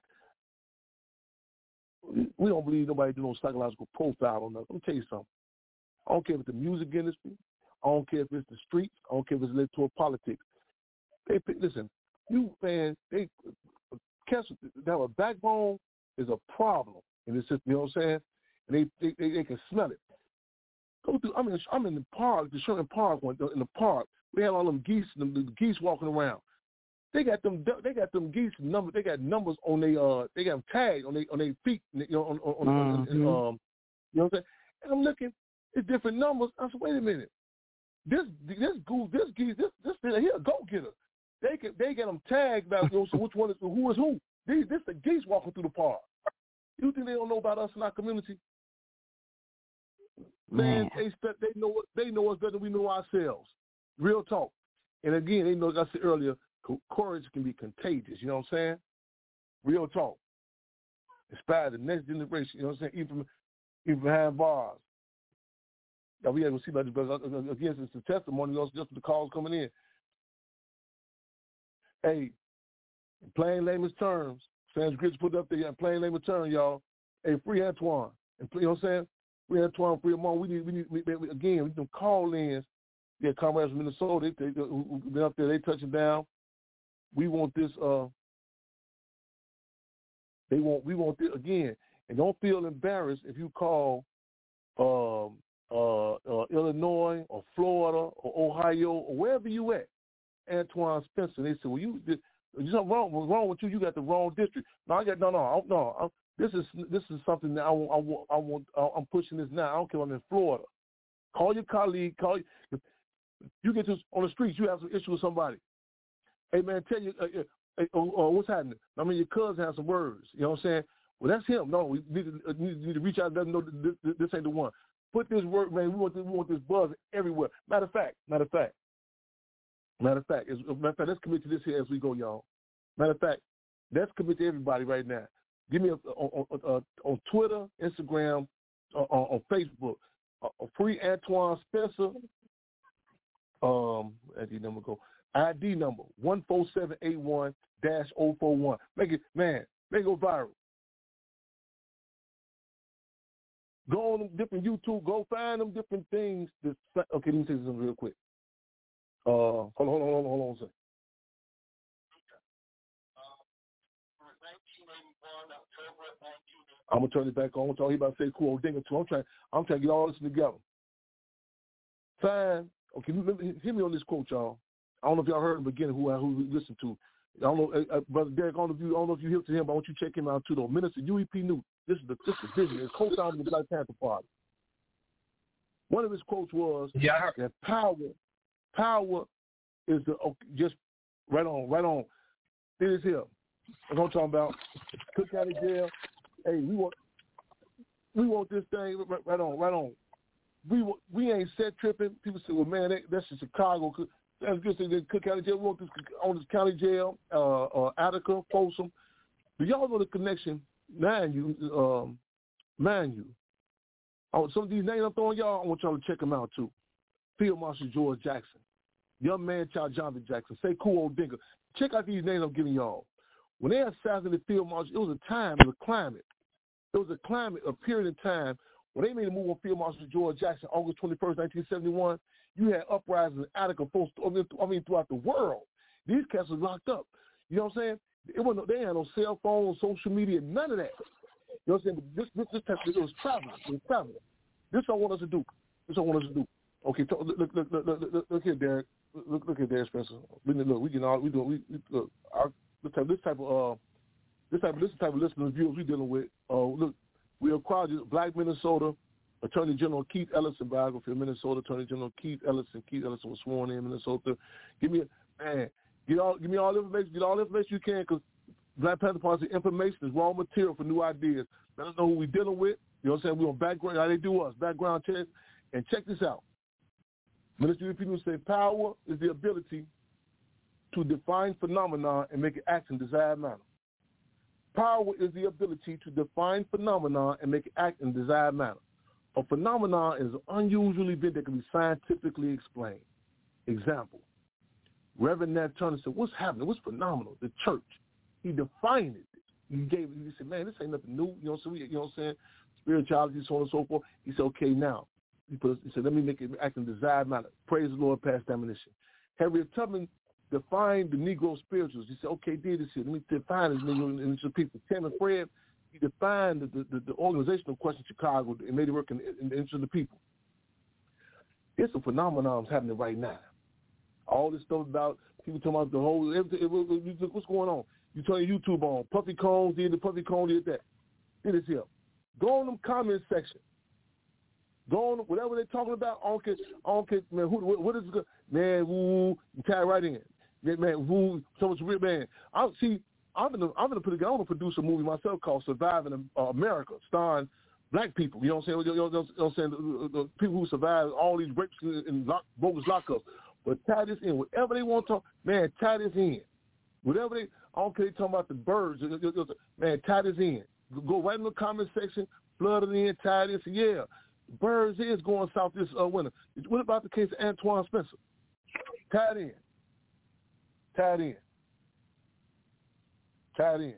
We don't believe nobody do no psychological profile on us. Let me tell you something. I don't care if it's the music industry. I don't care if it's the streets. I don't care if it's electoral politics. They listen, you man, they catch that a backbone is a problem in this system. You know what I'm saying? And they they, they, they can smell it. Go through. I mean, I'm in the park, the Sherman Park one in the park. We have all them geese, them the geese walking around. They got them. They got them geese numbers. They got numbers on their. Uh, they got them tagged on their on their feet. You know, on, on, on, mm-hmm. on um, you know what I'm saying? And I'm looking. It's different numbers. I said, wait a minute. This this goose, this geese, this this here a go getter. They can they get them tagged about you know, so which one is who is who. These this the geese walking through the park. You think they don't know about us in our community? Man, they they know they know us better than we know ourselves. Real talk. And again, they know, like I said earlier, courage can be contagious. You know what I'm saying? Real talk. Inspire the next generation. You know what I'm saying? Even even behind bars. Now we have to see about this, but again, it's the testimony. Just the calls coming in. Hey, in plain layman's terms, Sanskrit's put up there in plain layman's terms, y'all. Hey, free Antoine. And you know what I'm saying? Free Antoine, free Amon. We need, we need, we, we, again, we need call-ins. Yeah, comrades from Minnesota, they, they, who've been up there, they touching down. We want this, uh, they want, we want this, again, and don't feel embarrassed if you call um, uh, uh, Illinois or Florida or Ohio or wherever you at, Antoine Spencer. They said, well, you, there's something wrong, what's wrong with you? You got the wrong district. No, I got, no, no, no. I, this is this is something that I want, I want, I want, I'm pushing this now. I don't care if I'm in Florida. Call your colleague, call you. You get to on the streets, you have some issue with somebody. hey, man, tell you, uh, uh, hey, oh, oh, what's happening? I mean, your cousin has some words. You know what I'm saying? Well, that's him. No, we need to, uh, need, need to reach out and let them know that this, this ain't the one. Put this word, man. We want this, we want this buzz everywhere. Matter of fact, matter of fact, matter of fact, as, matter of fact, let's commit to this here as we go, y'all. Matter of fact, let's commit to everybody right now. Give me a, on, on, on Twitter, Instagram, uh, on, on Facebook, uh, free Antoine Spencer. Um, I D number go. I D number one four seven eight one dash zero four one. Make it, man, make it go viral. Go on them different YouTube. Go find them different things. That, okay, let me say something real quick. Uh, hold on, hold on, hold on, hold on a second. I'm gonna turn it back on. Talk about say cool ding or two. I'm trying. I'm trying to get all this together. Fine. Okay, hear me on this quote, y'all. I don't know if y'all heard in the beginning who who we listened to. I don't know, uh, brother Derek. I don't know if you. I don't know if you hear to him, but I want you to check him out too, though. Minister U E P Newton. This is the this is the vision. It's co-founder of the Black Panther Party. One of his quotes was yeah, I heard. that power, power is the okay, just right on, right on. It is here. That's what I'm talking about. Cook County Jail. Hey, we want we want this thing right, right on, right on. We we ain't set tripping. People say, well, man, that, that's in Chicago. That's good. Say Cook County Jail. We want this on this county jail, uh, uh, Attica, Folsom. Do y'all know the connection? Mind you, um, mind you. Oh, some of these names I'm throwing y'all, I want y'all to check them out too. Field Marshal George Jackson, young man child Jonathan Jackson, say cool old Dinker. Check out these names I'm giving y'all. When they assassinated Field Marshal, it was a time, it was a climate. It was a climate, a period of time when they made a move on Field Marshal George Jackson, August twenty-first, nineteen seventy-one. You had uprisings in Attica, I mean, throughout the world. These cats were locked up. You know what I'm saying? It wasn't. They had no cell phone, social media, none of that. You know what I'm saying? This this this type of, it was traveling. It was traveling. This is what I want us to do. This is what I want us to do. Okay, look, look, look, look, look, look, look here, Derek. Look, look at Derek Spencer. We look, we can all we do we, we look our this type this type of uh this type of this type of listeners viewers we dealing with. Uh, look, we acquired Black Minnesota Attorney General Keith Ellison, biography of Minnesota Attorney General Keith Ellison. Keith Ellison was sworn in Minnesota. Give me a man. Get all, give me all the information. Get all the information you can, because Black Panther Party information is raw material for new ideas. Let us know who we're dealing with. You know what I'm saying? We're on background. How they do us, background check. And check this out. Minister of people say power is the ability to define phenomena and make it act in desired manner. Power is the ability to define phenomena and make it act in desired manner. A phenomenon is an unusual event that can be scientifically explained. Example. Reverend Nat Turner said, what's happening? What's phenomenal? The church. He defined it. He gave it. He said, man, this ain't nothing new. You know, so we, you know what I'm saying? Spirituality, so on and so forth. He said, okay, now. He, put, he said, let me make it act in desired manner. Praise the Lord, past ammunition. Harriet Tubman defined the Negro spirituals. He said, okay, did this here. Let me define this Negro and the people. Tim and Fred, he defined the, the, the organizational question in Chicago and made it work in, in the interest of the people. It's a phenomenon that's happening right now. All this stuff about people talking about the whole, what's going on? You turn your YouTube on. Puffy Combs did the Puffy Combs did that. Did this here. Go on them comment section. Go on whatever they're talking about. I don't care. I don't care, man. Who, what, what is good? Man, woo, you tie right in. Man, man woo, so much real, man. I see. I'm gonna, I'm gonna put. I want to produce a movie myself called "Surviving uh, America," starring black people. You know what I'm saying? You know, you know what I'm saying? The, the people who survived all these rapes and lock, bogus lockups. But tie this in. Whatever they want to talk, man, tie this in. Whatever they, I don't care. They talking about the birds. Man, tie this in. Go right in the comment section, flood it in, tie this. Yeah, birds is going south this uh, winter. What about the case of Antoine Spencer? Tie it in. Tie it in. Tie it in.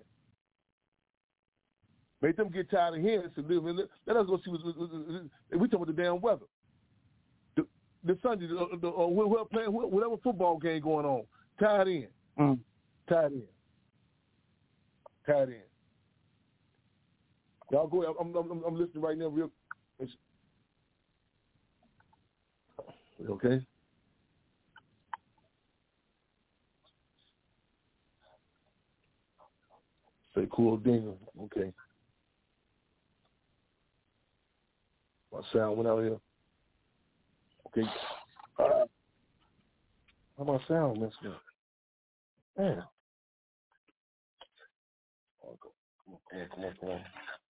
Make them get tired of hearing. So let us go see what's, we talking about the damn weather. The, the Sunday, the, the, uh, we're playing whatever football game going on. Tie it in. Mm. Tie it in. Tie it in. Y'all go. I'm, I'm, I'm listening right now. Real. Okay. Say cool dinger. Okay. My sound went out here. Okay. Uh, how my sound messed up? Man. Oh, come on, come on, come on,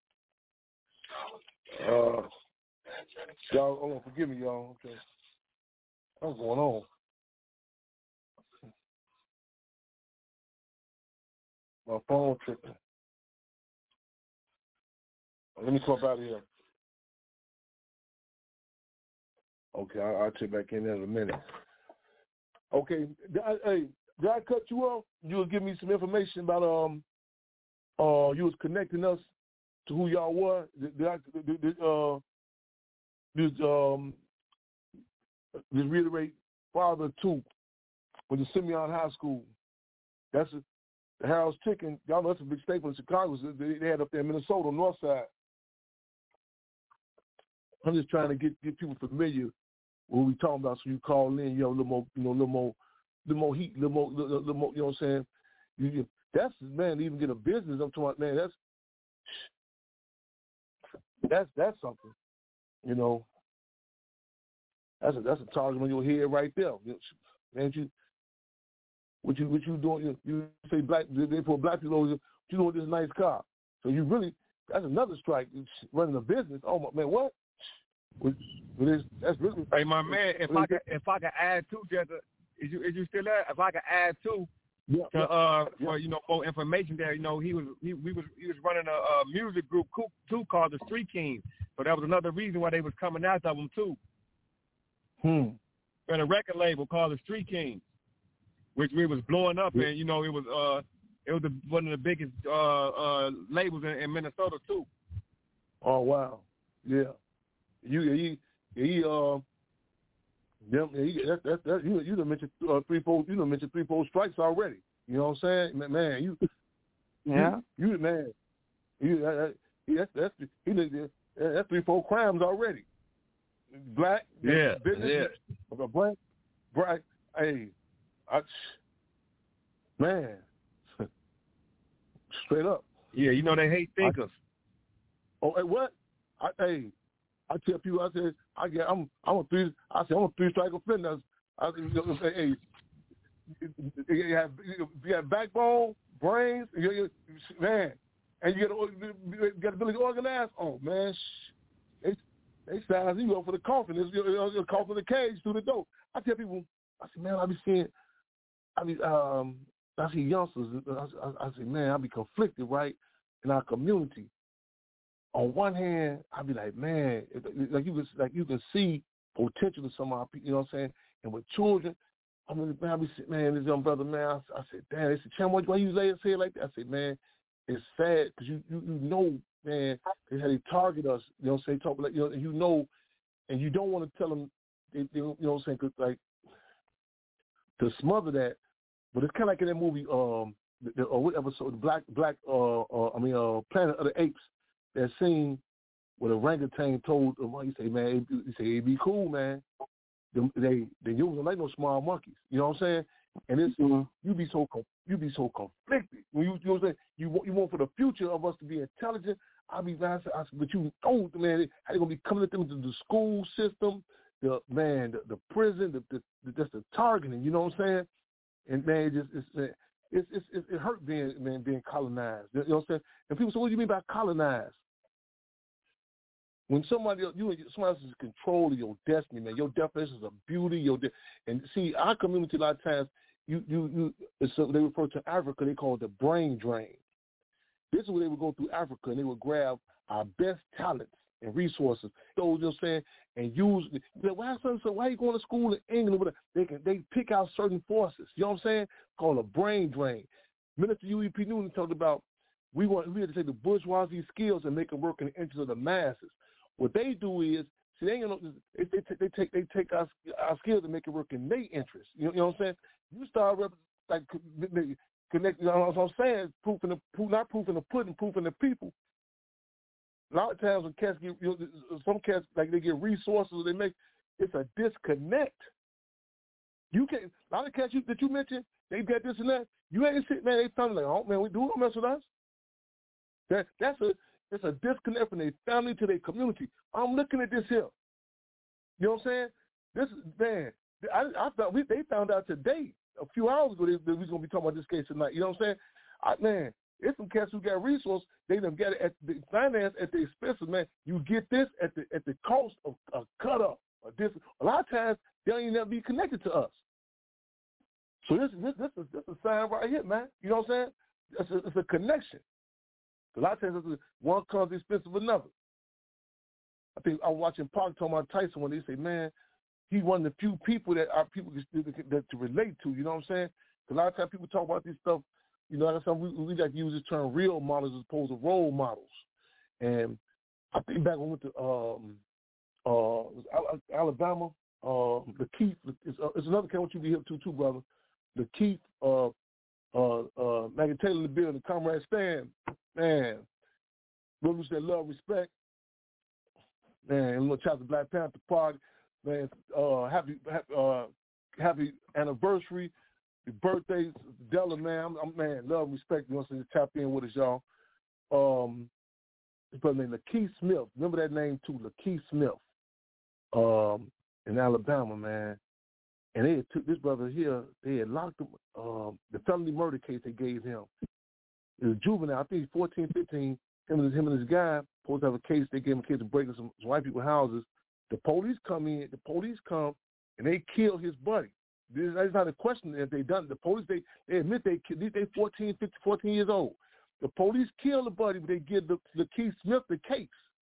come on. Uh, y'all, hold on, forgive me, y'all. Okay. What's going on? My phone tripping. Let me come up out of here. Okay, I'll, I'll check back in there in a minute. Okay, did I, hey, did I cut you off? You will give me some information about um, uh, you was connecting us to who y'all were. Did, did I did, did, uh, just um, just reiterate, Father Two, with the Simeon High School. That's a, the Harold's Chicken. Y'all know that's a big staple in Chicago. They, they had up there in Minnesota, north side. I'm just trying to get, get people familiar with what we talking about. So you call in, you know, a little more, you know, a little more, a little more heat, a little more, a little, little more. You know what I'm saying? You, you, that's man, even get a business. I'm talking about, man. That's that's that's something. You know, that's a that's a target on your head right there. Man, you what you what you doing? You, you say black they for black people, you doing this nice car. So you really that's another strike. Running a business. Oh my man, what? With, with this, that's really, hey, my man, if I could, if I could add to, Jessica, is you is you still there? If I could add to, yeah, to yeah, uh, yeah. for you know, more information there. You know, he was he we was he was running a, a music group too called the Street Kings. So that was another reason why they was coming after him too. Hmm. And a record label called the Street Kings, which we was blowing up, yeah. And you know, it was uh, it was the, one of the biggest uh, uh, labels in, in Minnesota too. Oh wow, yeah. You he he uh them he, that that that you you done mentioned uh, three four you done mentioned three four strikes already. You know what I'm saying, man? You yeah you, you man you that, that, that's that's he did that's three four crimes already. Black yeah business yeah black bright hey I, man straight up yeah you know they hate thinkers. I, oh hey, what I, hey. I tell people, I said, I get, I'm, I'm a three, I said, I'm a three strike offender. I said, hey, you have, you have backbone, brains, you, you, man, and you got, got ability to organize. Oh man, they, they size you up for the coffin. It's a coffin, the cage through the door. I tell people, I said, man, I be seeing, I be, um, I see youngsters. I, I, I say, man, I be conflicted, right, in our community. On one hand, I'd be like, man, like you can like you can see potential in some of our people, you know what I'm saying? And with children, I mean, man, I be man, this young brother, man, I, I said, damn, they said, Cham, why, why you lay say it like that? I said, man, it's sad because you, you you know, man, they how they target us, you know what I'm saying? Talk like, you know, and you know, and you don't want to tell them, they, they, you know what I'm saying? Cause like to smother that, but it's kind of like in that movie, um, the, the, or what episode, the Black Black, uh, uh, I mean, uh, Planet of the Apes. That scene where the orangutan told him, he say, man, he say, it'd be cool, man. They, they, they use them like no small monkeys. You know what I'm saying? And it's, mm-hmm. you be so, you be so conflicted. When you, you know what I'm saying? You want, you want for the future of us to be intelligent. I be, man, I, but you know, man, how they gonna be coming at them to the school system, the man, the, the prison, the, the, the, just the targeting. You know what I'm saying? And man, it just, it's, man, it's, it's, it's, it hurt being, man, being colonized. You know what I'm saying? And people say, what do you mean by colonized? When somebody else, you somebody else is in control of your destiny, man, your definitions of beauty, your de- and see our community a lot of times, you you you, it's so they refer to Africa, they call it the brain drain. This is where they would go through Africa and they would grab our best talents and resources. Those, you know what I'm saying, and use. Like, why son, so why are you going to school in England? Whatever? They can they pick out certain forces. You know what I'm saying? Called a brain drain. Minister U E P Newton talked about we want we had to take the bourgeoisie skills and make them work in the interest of the masses. What they do is, see, they, you know, they, they, they take they take our, our skills and make it work in their interest. You know, you know what I'm saying? You start like connect. You know what I'm saying? Proof in the proof, not proof in the pudding, proof in the people. A lot of times when cats get, you know, some cats like they get resources, they make it's a disconnect. You can't. A lot of cats you, that you mentioned, they got this and that. You ain't sitting there. They sound like, oh man, we do don't mess with us. That that's a It's a disconnect from their family to their community. I'm looking at this here. You know what I'm saying? This man, I, I thought we they found out today a few hours ago they, they was gonna be talking about this case tonight. You know what I'm saying? I, man, it's some cats who got resources. They done get it at the finance at the expenses, man. You get this at the at the cost of a cut up. Or this. A lot of times they don't even be connected to us. So this this this is this is a sign right here, man. You know what I'm saying? It's a, it's a connection. A lot of times it's a, one comes expensive than another. I think I was watching Park talking about Tyson when they say, man, he's one of the few people that our people that, that to relate to. You know what I'm saying? A lot of times people talk about this stuff. You know, that's how we, we like to use this term real models as opposed to role models. And I think back when we went to um, uh, it was Alabama, uh, the Keith, it's, uh, it's another case what you be hip to too, brother. The Keith, uh, uh, uh, Maggie Taylor in the building, Comrade Stan, man, brothers that love, respect, man, a little chapter Black Panther Party, man, uh, happy, uh, happy anniversary. The birthdays, Della, man, I'm, I'm, man, love, respect. You want to tap in with us, y'all. Um, his brother named Lakeith Smith. Remember that name too, Lakeith Smith, um, in Alabama, man. And they had took this brother here. They had locked him. Um, the felony murder case they gave him. It was juvenile. I think he's fourteen, fifteen. Him and his, him and his guy supposed to have a case. They gave him a case of breaking some, some white people's houses. The police come in. The police come and they kill his buddy. This is not a question if they done. The police, they, they admit they they fourteen, fifteen, fourteen years old. The police kill the buddy, but they give the, the Keith Smith the case.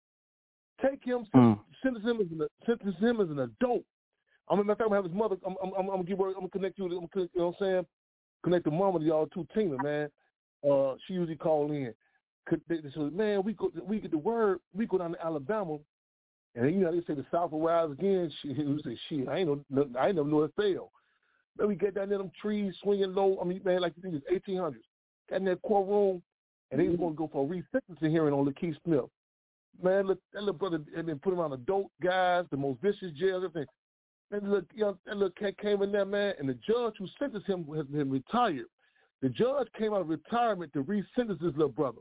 Take him, mm. sentence him as an sentence him as an adult. I'm gonna have his mother. I'm, I'm, I'm gonna give her. I'm gonna connect you. I'm gonna, you know what I'm saying? Connect the mama to y'all too, Tina, man. Uh, she usually call in. They say, man, we go, we get the word. We go down to Alabama, and you know they say the South will rise again. She we say, shit, I ain't know, I ain't never know it failed. Then we get down there, them trees swinging low. I mean, man, like you think it's eighteen hundreds. Got in that courtroom, and they was going to go for a re-sentencing hearing on Lakeith Smith. Man, look, that little brother, and then put him on adult guys, the most vicious jails, everything. Man, look, you know, that little cat came in there, man, and the judge who sentenced him has been retired. The judge came out of retirement to re-sentence his little brother.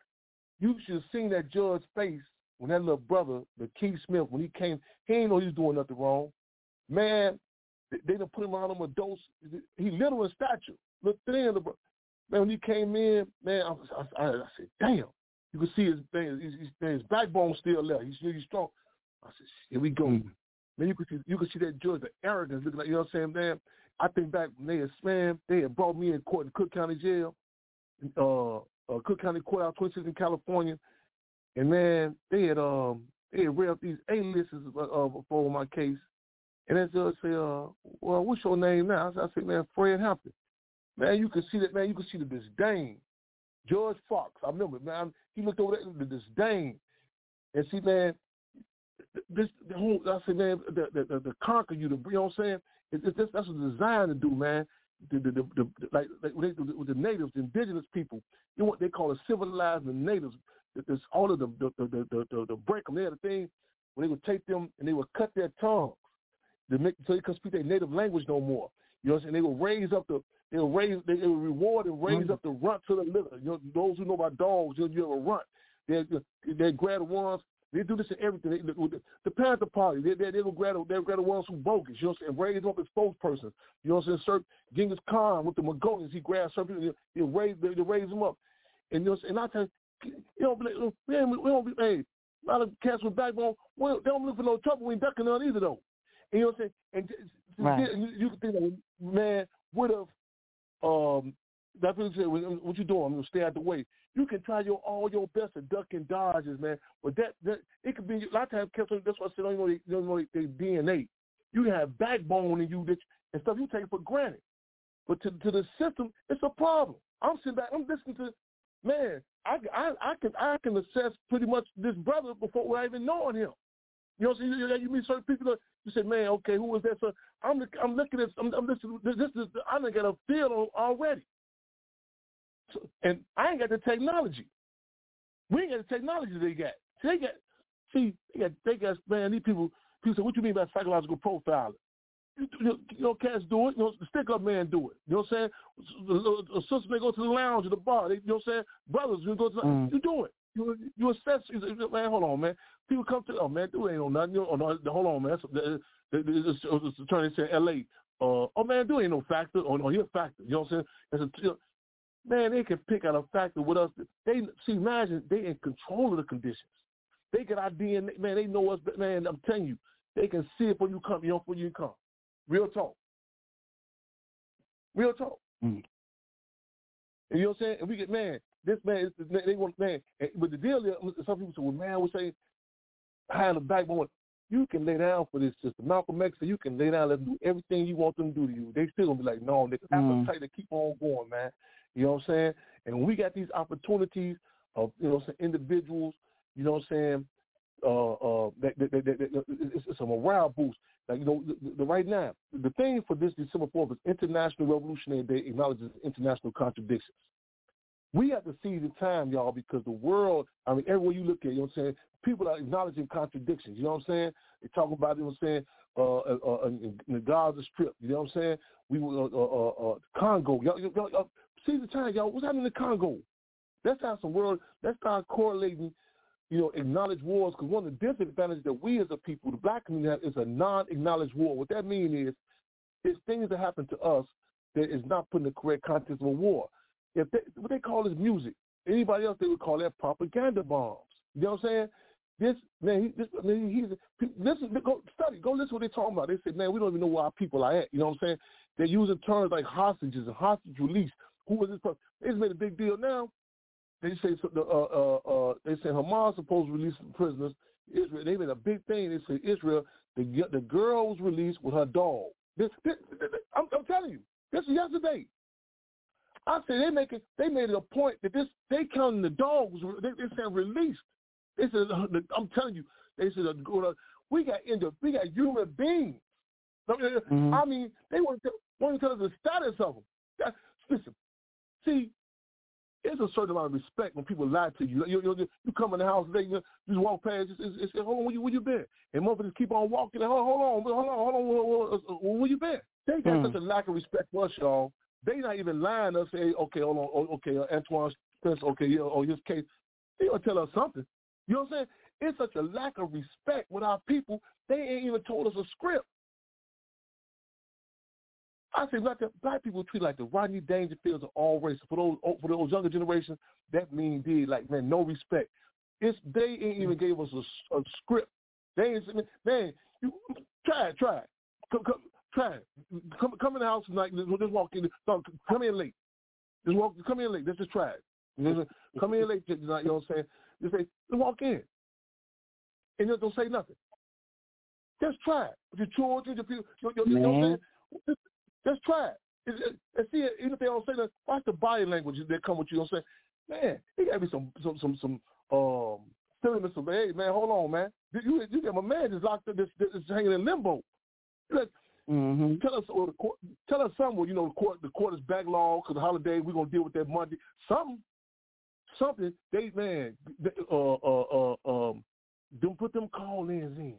You should have seen that judge's face when that little brother, the Keith Smith, when he came, he ain't know he was doing nothing wrong. Man, they done put him on them adults. He little in stature, look thin. Man, when he came in, man, I, I, I said, damn. You could see his his, his, his backbone still there. He's really strong. I said, here we go. Mm. Man, you could see you could see that judge, the arrogance looking like, you know what I'm saying, man? I think back when they had, man, they had brought me in court in Cook County Jail, uh, uh, Cook County Courthouse, twenty-six in California, and man, they had um they had read up these A-lists uh, for my case. And that judge said, uh, well, what's your name now? I said, I said, man, Fred Hampton. Man, you can see that, man, you can see the disdain. George Fox, I remember, man, he looked over there, the disdain. And see, man, this, the whole, I said, man, the, the, the, the conquer you, the, you know what I'm saying? It, it, that's what it's designed to do, man. The, the, the, the, like, like with, they, with the natives, the indigenous people, you know what they call it, civilizing the natives. There's all of the, the, the, the, the, the break them. They had a thing where they would take them and they would cut their tongues. They make, so they couldn't speak their native language no more. You know what I'm saying? They will raise up the, they will raise, they, they will reward and raise mm-hmm. up the runt to the litter. You know, those who know about dogs, you know, you have a runt. They, they grab the ones. They do this in everything. They, the, the Panther Party, they, they, they will grab, they will grab the ones who bogus. You know what I'm saying? Raise them up as spokespersons. You know what I'm saying? Sir Genghis Khan with the Mongolians, he grabs certain people. They raise, they, they raise them up. And you know, and I tell you, you know, man, we don't be, hey, a lot of cats with backbone, well, they don't look for no trouble. We ain't ducking none either though. And you know what I'm saying? And right. you, you can think, that, man, what if, um, that's what, say, what you doing? I'm going to stay out the way. You can try your all your best to duck and dodges, man. But that, that it could be, a lot of times, that's why I said, don't know they, don't know their D N A. You can have backbone in you that, and stuff you take for granted. But to, to the system, it's a problem. I'm sitting back, I'm listening to, man, I, I, I can I can assess pretty much this brother before I even knowing him. You know what I'm saying? You, you meet certain people that you say, man, okay, who is that? So I'm I'm looking at I'm, I'm listening. This is I done got a feel already, so, and I ain't got the technology. We ain't got the technology they got. They got see they got they got man. These people people say, what you mean by psychological profiling? You, you, you know, cats do it. You know, the stick-up man do it. You know what I'm saying? A sister may go to the lounge or the bar. They, you know what I'm saying? Brothers, you go to the, mm. you do it. You you assess. You say, man, hold on, man. People come to, oh man, dude ain't on nothing. You know, oh, no, hold on, man. That's, the, the, the, the attorney said L A uh, oh man, there ain't no factor, or no, here's a factor. You know what I'm saying? It's a, man, they can pick out a factor with us. They see, imagine they in control of the conditions. They get our D N A, man. They know us, man. I'm telling you, they can see it when you come, you know, when you come. Real talk. Real talk. Mm. And you know what I'm saying? And we get, man, this man, they want, man, but the deal is, some people say, well, man, we say, behind the backbone, you can lay down for this system. Malcolm X said, you can lay down, let them do everything you want them to do to you. They still gonna be like, no, they mm. appetite to keep on going, man. You know what I'm saying? And when we got these opportunities of, you know what I'm saying, individuals, you know what I'm saying, uh, uh, that, that, that, that, that, it's, it's a morale boost. Like, you know, the, the, right now, the thing for this December fourth is International Revolutionary Day acknowledges international contradictions. We have to seize the time, y'all, because the world, I mean, everywhere you look at, you know what I'm saying, people are acknowledging contradictions, you know what I'm saying? They talk about, you know what I'm saying, uh, uh, uh, in, in the Gaza Strip, you know what I'm saying? We uh, uh, uh, Congo, y'all, y'all, y'all, seize the time, y'all. What's happening in Congo? Let's have some world, let's start correlating, you know, acknowledged wars, because one of the disadvantages that we as a people, the black community have, is a non-acknowledged war. What that means is, it's things that happen to us that is not put in the correct context of a war. If they, what they call is music. Anybody else, they would call that propaganda bombs. You know what I'm saying? This man, he, this, I mean, he's listen. Go study. Go listen to what they're talking about. They say, man, we don't even know where our people are at. You know what I'm saying? They're using terms like hostages and hostage release. Who was this person? They just made a big deal now. They say uh, uh, uh, they say Hamas supposed to release prisoners. Israel. They made a big thing. They say Israel. The the girl was released with her dog. This, this, this I'm, I'm telling you. This is yesterday. I say they make it. They made it a point that this they counting the dogs. They, they said released. They said I'm telling you. They said we got into we got human beings. Mm-hmm. I mean, they want to want to tell us the status of them. That, listen, see, there's a certain amount of respect when people lie to you. You, you, you come in the house today, you just walk past. It's, it's, it's, hold on, where you where you been? And motherfuckers keep on walking. Hold on, hold on, hold on, hold on. Where, where, where you been? They got mm. such a lack of respect for us, y'all. They not even lying to us, say, okay, hold on, okay, uh, Antoine Spence, okay, yeah, oh, his case. They gonna tell us something. You know what I'm saying? It's such a lack of respect with our people. They ain't even told us a script. I say black, black people treat like the Rodney Dangerfields of all races. For those for those younger generations, that means did like man, no respect. It's they ain't even gave us a, a script. They ain't man, you try it, try it, come, come, try it. Come come in the house tonight. Just walk in. No, come in late. Just walk. Come in late. Let's just try it. Just, come in late tonight. You know what I'm saying? Just say, just walk in, and just don't say nothing. Just try it. With your children, your people. You, you, you know what I'm saying? Just, Just try it. And see, even if they don't say that, watch the body language that come with you. You know what I'm saying? Man, there got to be some, some, some, some, um, silliness of, hey, man, hold on, man. You, you got my man just locked up, this, this hanging in limbo. Like, mm-hmm. Tell us, or the court, tell us something. Well, you know, the court, the court is backlogged because the holiday. We're gonna deal with that Monday. Something, something. They, man, they, uh, uh, uh, um, don't put them call-ins in.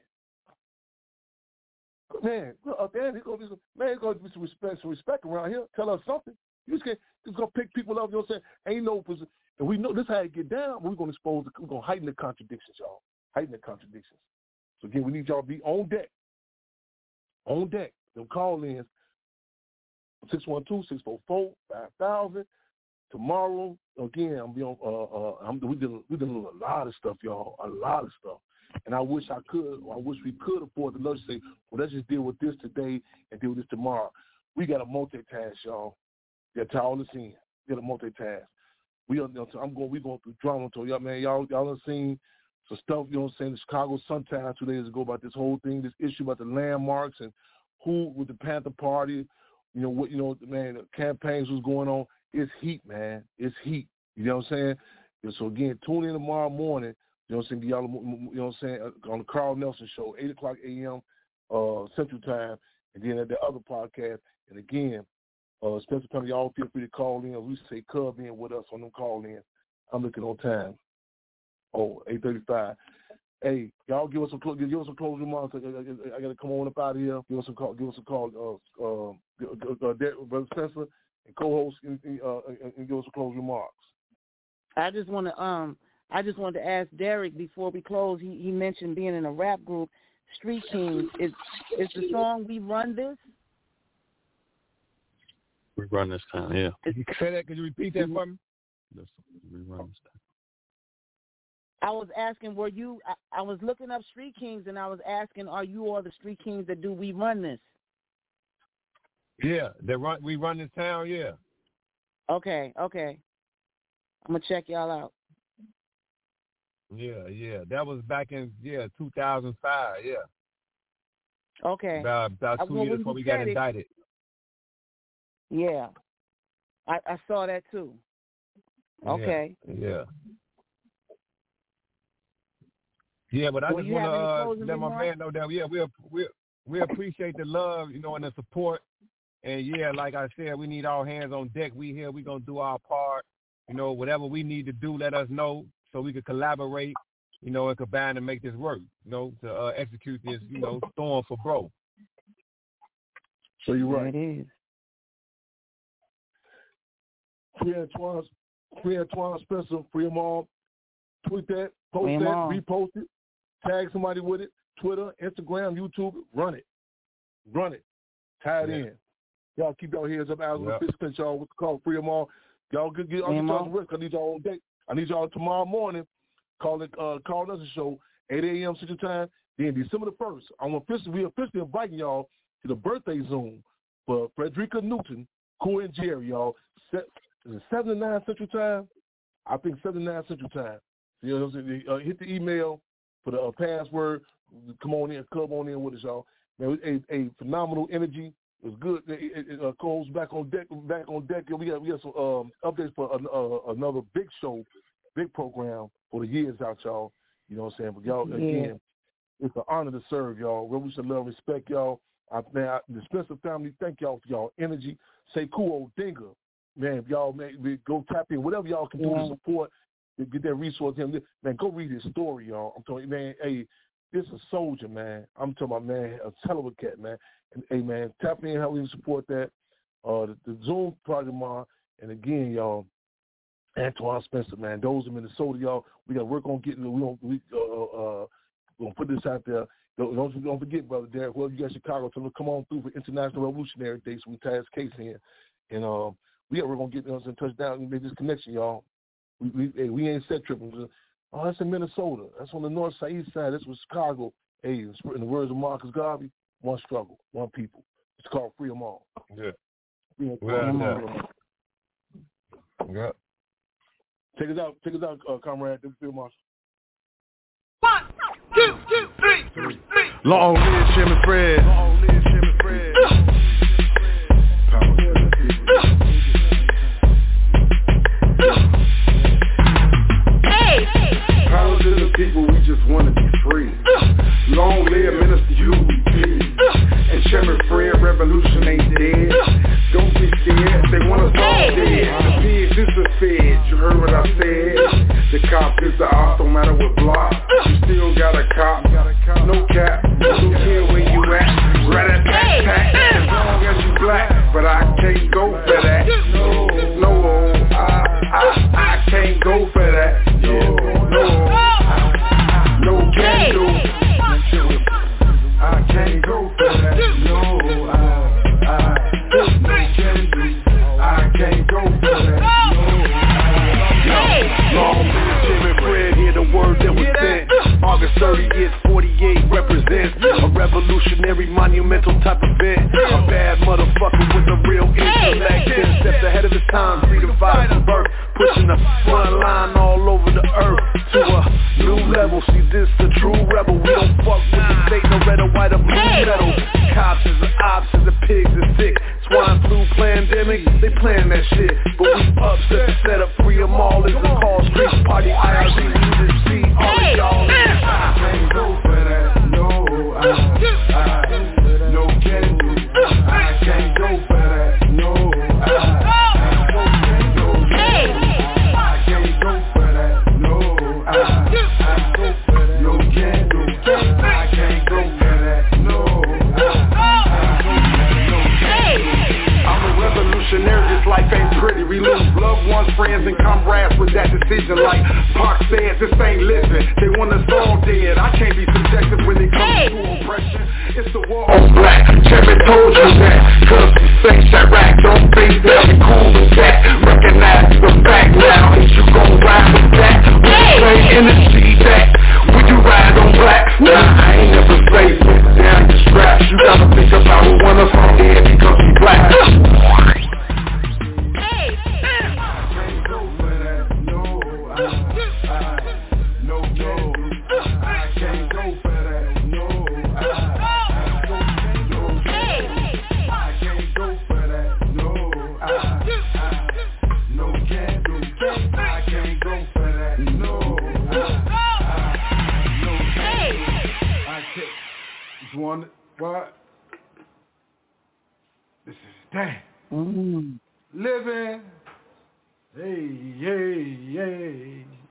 Man, up there, it's gonna be some, man, it's gonna be some respect, some respect around here. Tell us something. You just can't just gonna pick people up. You know what I'm saying? Ain't no position. And we know this how it get down. We're gonna expose. The, we're gonna heighten the contradictions, y'all. Heighten the contradictions. So again, we need y'all to be on deck. On deck. Them call ins. six one two, six four four, five thousand. Tomorrow, again, I'm be on. Uh, uh, I'm we did we did a lot of stuff, y'all. A lot of stuff. And I wish I could, or I wish we could afford to legislate, well, let's just deal with this today and deal with this tomorrow. We got to multitask, y'all. Yeah, tie all this in. We got to multitask. We are, I'm going, we're going through drama. So, y'all, man, y'all, y'all have seen some stuff, you know what I'm saying, the Chicago Sun-Times two days ago about this whole thing, this issue about the landmarks and who with the Panther Party, you know, what, you know, man, the campaigns was going on. It's heat, man. It's heat. You know what I'm saying? And so, again, tune in tomorrow morning. You know what I'm saying? Y'all, you know what I'm saying? On the Carl Nelson Show, eight o'clock a.m. Uh, Central Time, and then at the other podcast. And again, uh, Spencer Penny, y'all feel free to call in. We say Cub in with us on them call in. I'm looking on time. Oh, eight thirty-five. Hey, y'all give us some give us some closing remarks. I, I, I got to come on up out of here. Give us some call. Give us a call. Uh, uh, uh, Brother Spencer and co-host, and, uh, and give us some closing remarks. I just want to um. I just wanted to ask Derek before we close. He, he mentioned being in a rap group, Street Kings. Is is the song "We Run This"? run this time, yeah. Say that, could you repeat that for me? Let's rerun this time. I was asking, were you, I, I was looking up Street Kings, and I was asking, are you all the Street Kings that do We Run This? Yeah, they run. We run this town, yeah. Okay, okay. I'm going to check y'all out. Yeah, yeah. That was back in, yeah, two thousand five, yeah. Okay. About, about two well, years before we got it, indicted. Yeah. I, I saw that too. Okay. Yeah. Yeah, yeah but I well, just want to uh, let my remarks? man know that, yeah, we we we appreciate the love, you know, and the support. And, yeah, like I said, we need all hands on deck. We here. We're going to do our part. You know, whatever we need to do, let us know so we can collaborate, you know, and combine to make this work, you know, to uh, execute this, you know, storm for bro. So you're right. It is. Free Antoine, free Antoine Spencer, free them all. Tweet that, post free that, all. repost it, tag somebody with it. Twitter, Instagram, YouTube, run it. Run it. Tie it yeah. in. Y'all keep your heads up, as yep. the fist y'all. What's called free them all. Y'all get get on the risk. I need y'all all day. I need y'all tomorrow morning. Call it. Uh, call us a show eight a.m. Central Time. Then December the first, I'm officially we officially inviting y'all to the birthday Zoom for Frederica Newton, Cool and Jerry. Y'all, set, is it seven to nine Central Time? I think seven to nine Central Time. You know what I'm saying? Uh, hit the email for the uh, password. Come on in, come on in with us, y'all. Man, a, a phenomenal energy. It was good. It, it, uh, Cole's back on deck. Back on deck. We got we got some um, updates for an, uh, another big show, big program for the years out, y'all. You know what I'm saying? But y'all, yeah. again, it's an honor to serve y'all. Revolution, love, respect y'all. I, man, I, the Spencer family, thank y'all for y'all energy. Say cool old dinger, man. If y'all man, go tap in, whatever y'all can do yeah. to support, to get that resource in. Man, go read his story, y'all. I'm telling you, man. Hey, this is a soldier, man. I'm talking about, man, a hell of a cat, man. And, hey, man, tap in how we can support that. Uh, the, the Zoom project tomorrow. And again, y'all, Antoine Spencer, man. Those in Minnesota, y'all, we got to work on getting. We don't. We uh, uh, we're gonna put this out there. Don't, don't don't forget, brother Derek. Whoever you got Chicago, to come on through for International Revolutionary Day, so we tie his case in. And uh, we got we're gonna get us in touchdown and make this connection, y'all. We we, hey, we ain't set tripping. Oh, that's in Minnesota. That's on the north side, east side. That's with Chicago. Hey, in the words of Marcus Garvey, one struggle, one people. It's called Free 'em All. Yeah. Free 'em well, all. Yeah. Take us out, take us out, uh, comrade. This is Phil Marshall. One, two, two, three, three. Long live Chairman Fred. Long live Chairman Fred. Hey. Power to the people, we just want to be free. Long live Minister U P. And Chairman Fred, revolution ain't dead. Don't be scared, they want us all dead. The pigs is the feds, you heard what I said. The cop is the ops, don't matter what block. You still got a cop, no cap. Don't care where you at, right at that pack. As long as you black, but I can't go for that. No, no, I, I, I can't go for that. No, no, no can do. I can't go for that. No, I, I, no can do. I can't go for that. No, no. Long live Chairman Fred, hear the word that was sent. August thirtieth, forty-eight represents a revolutionary, monumental type event. A bad motherfucker with a real intellect. Ten steps ahead of his time, freedom fighter from birth. Pushing the front line all over the earth to a new level. See, this the true rebel. We don't fuck with the state, no red or white or blue metal. Cops is the ops and the pigs is sick. Swine flu pandemic, they plan that shit. But we upset the setup, free 'em all. It's a call, street party, I R C, you just see all of y'all. I can't go for that, no, I, I, no can do. I can't go for that, no, I, I, can't go for that. I can't go for that, no, I, I, no can do. I can't go for that, no, I, no can do. I'm a revolutionary, this life ain't pretty. We lose loved ones, friends, and comrades with that decision. Like Park said, this ain't living. They want us all dead. I can't be subjective when it comes to oppression. It's the war on black. Chairman told you that. Cause the Iraq don't think that What? This is damn. Mm-hmm. Living. Hey, hey, hey.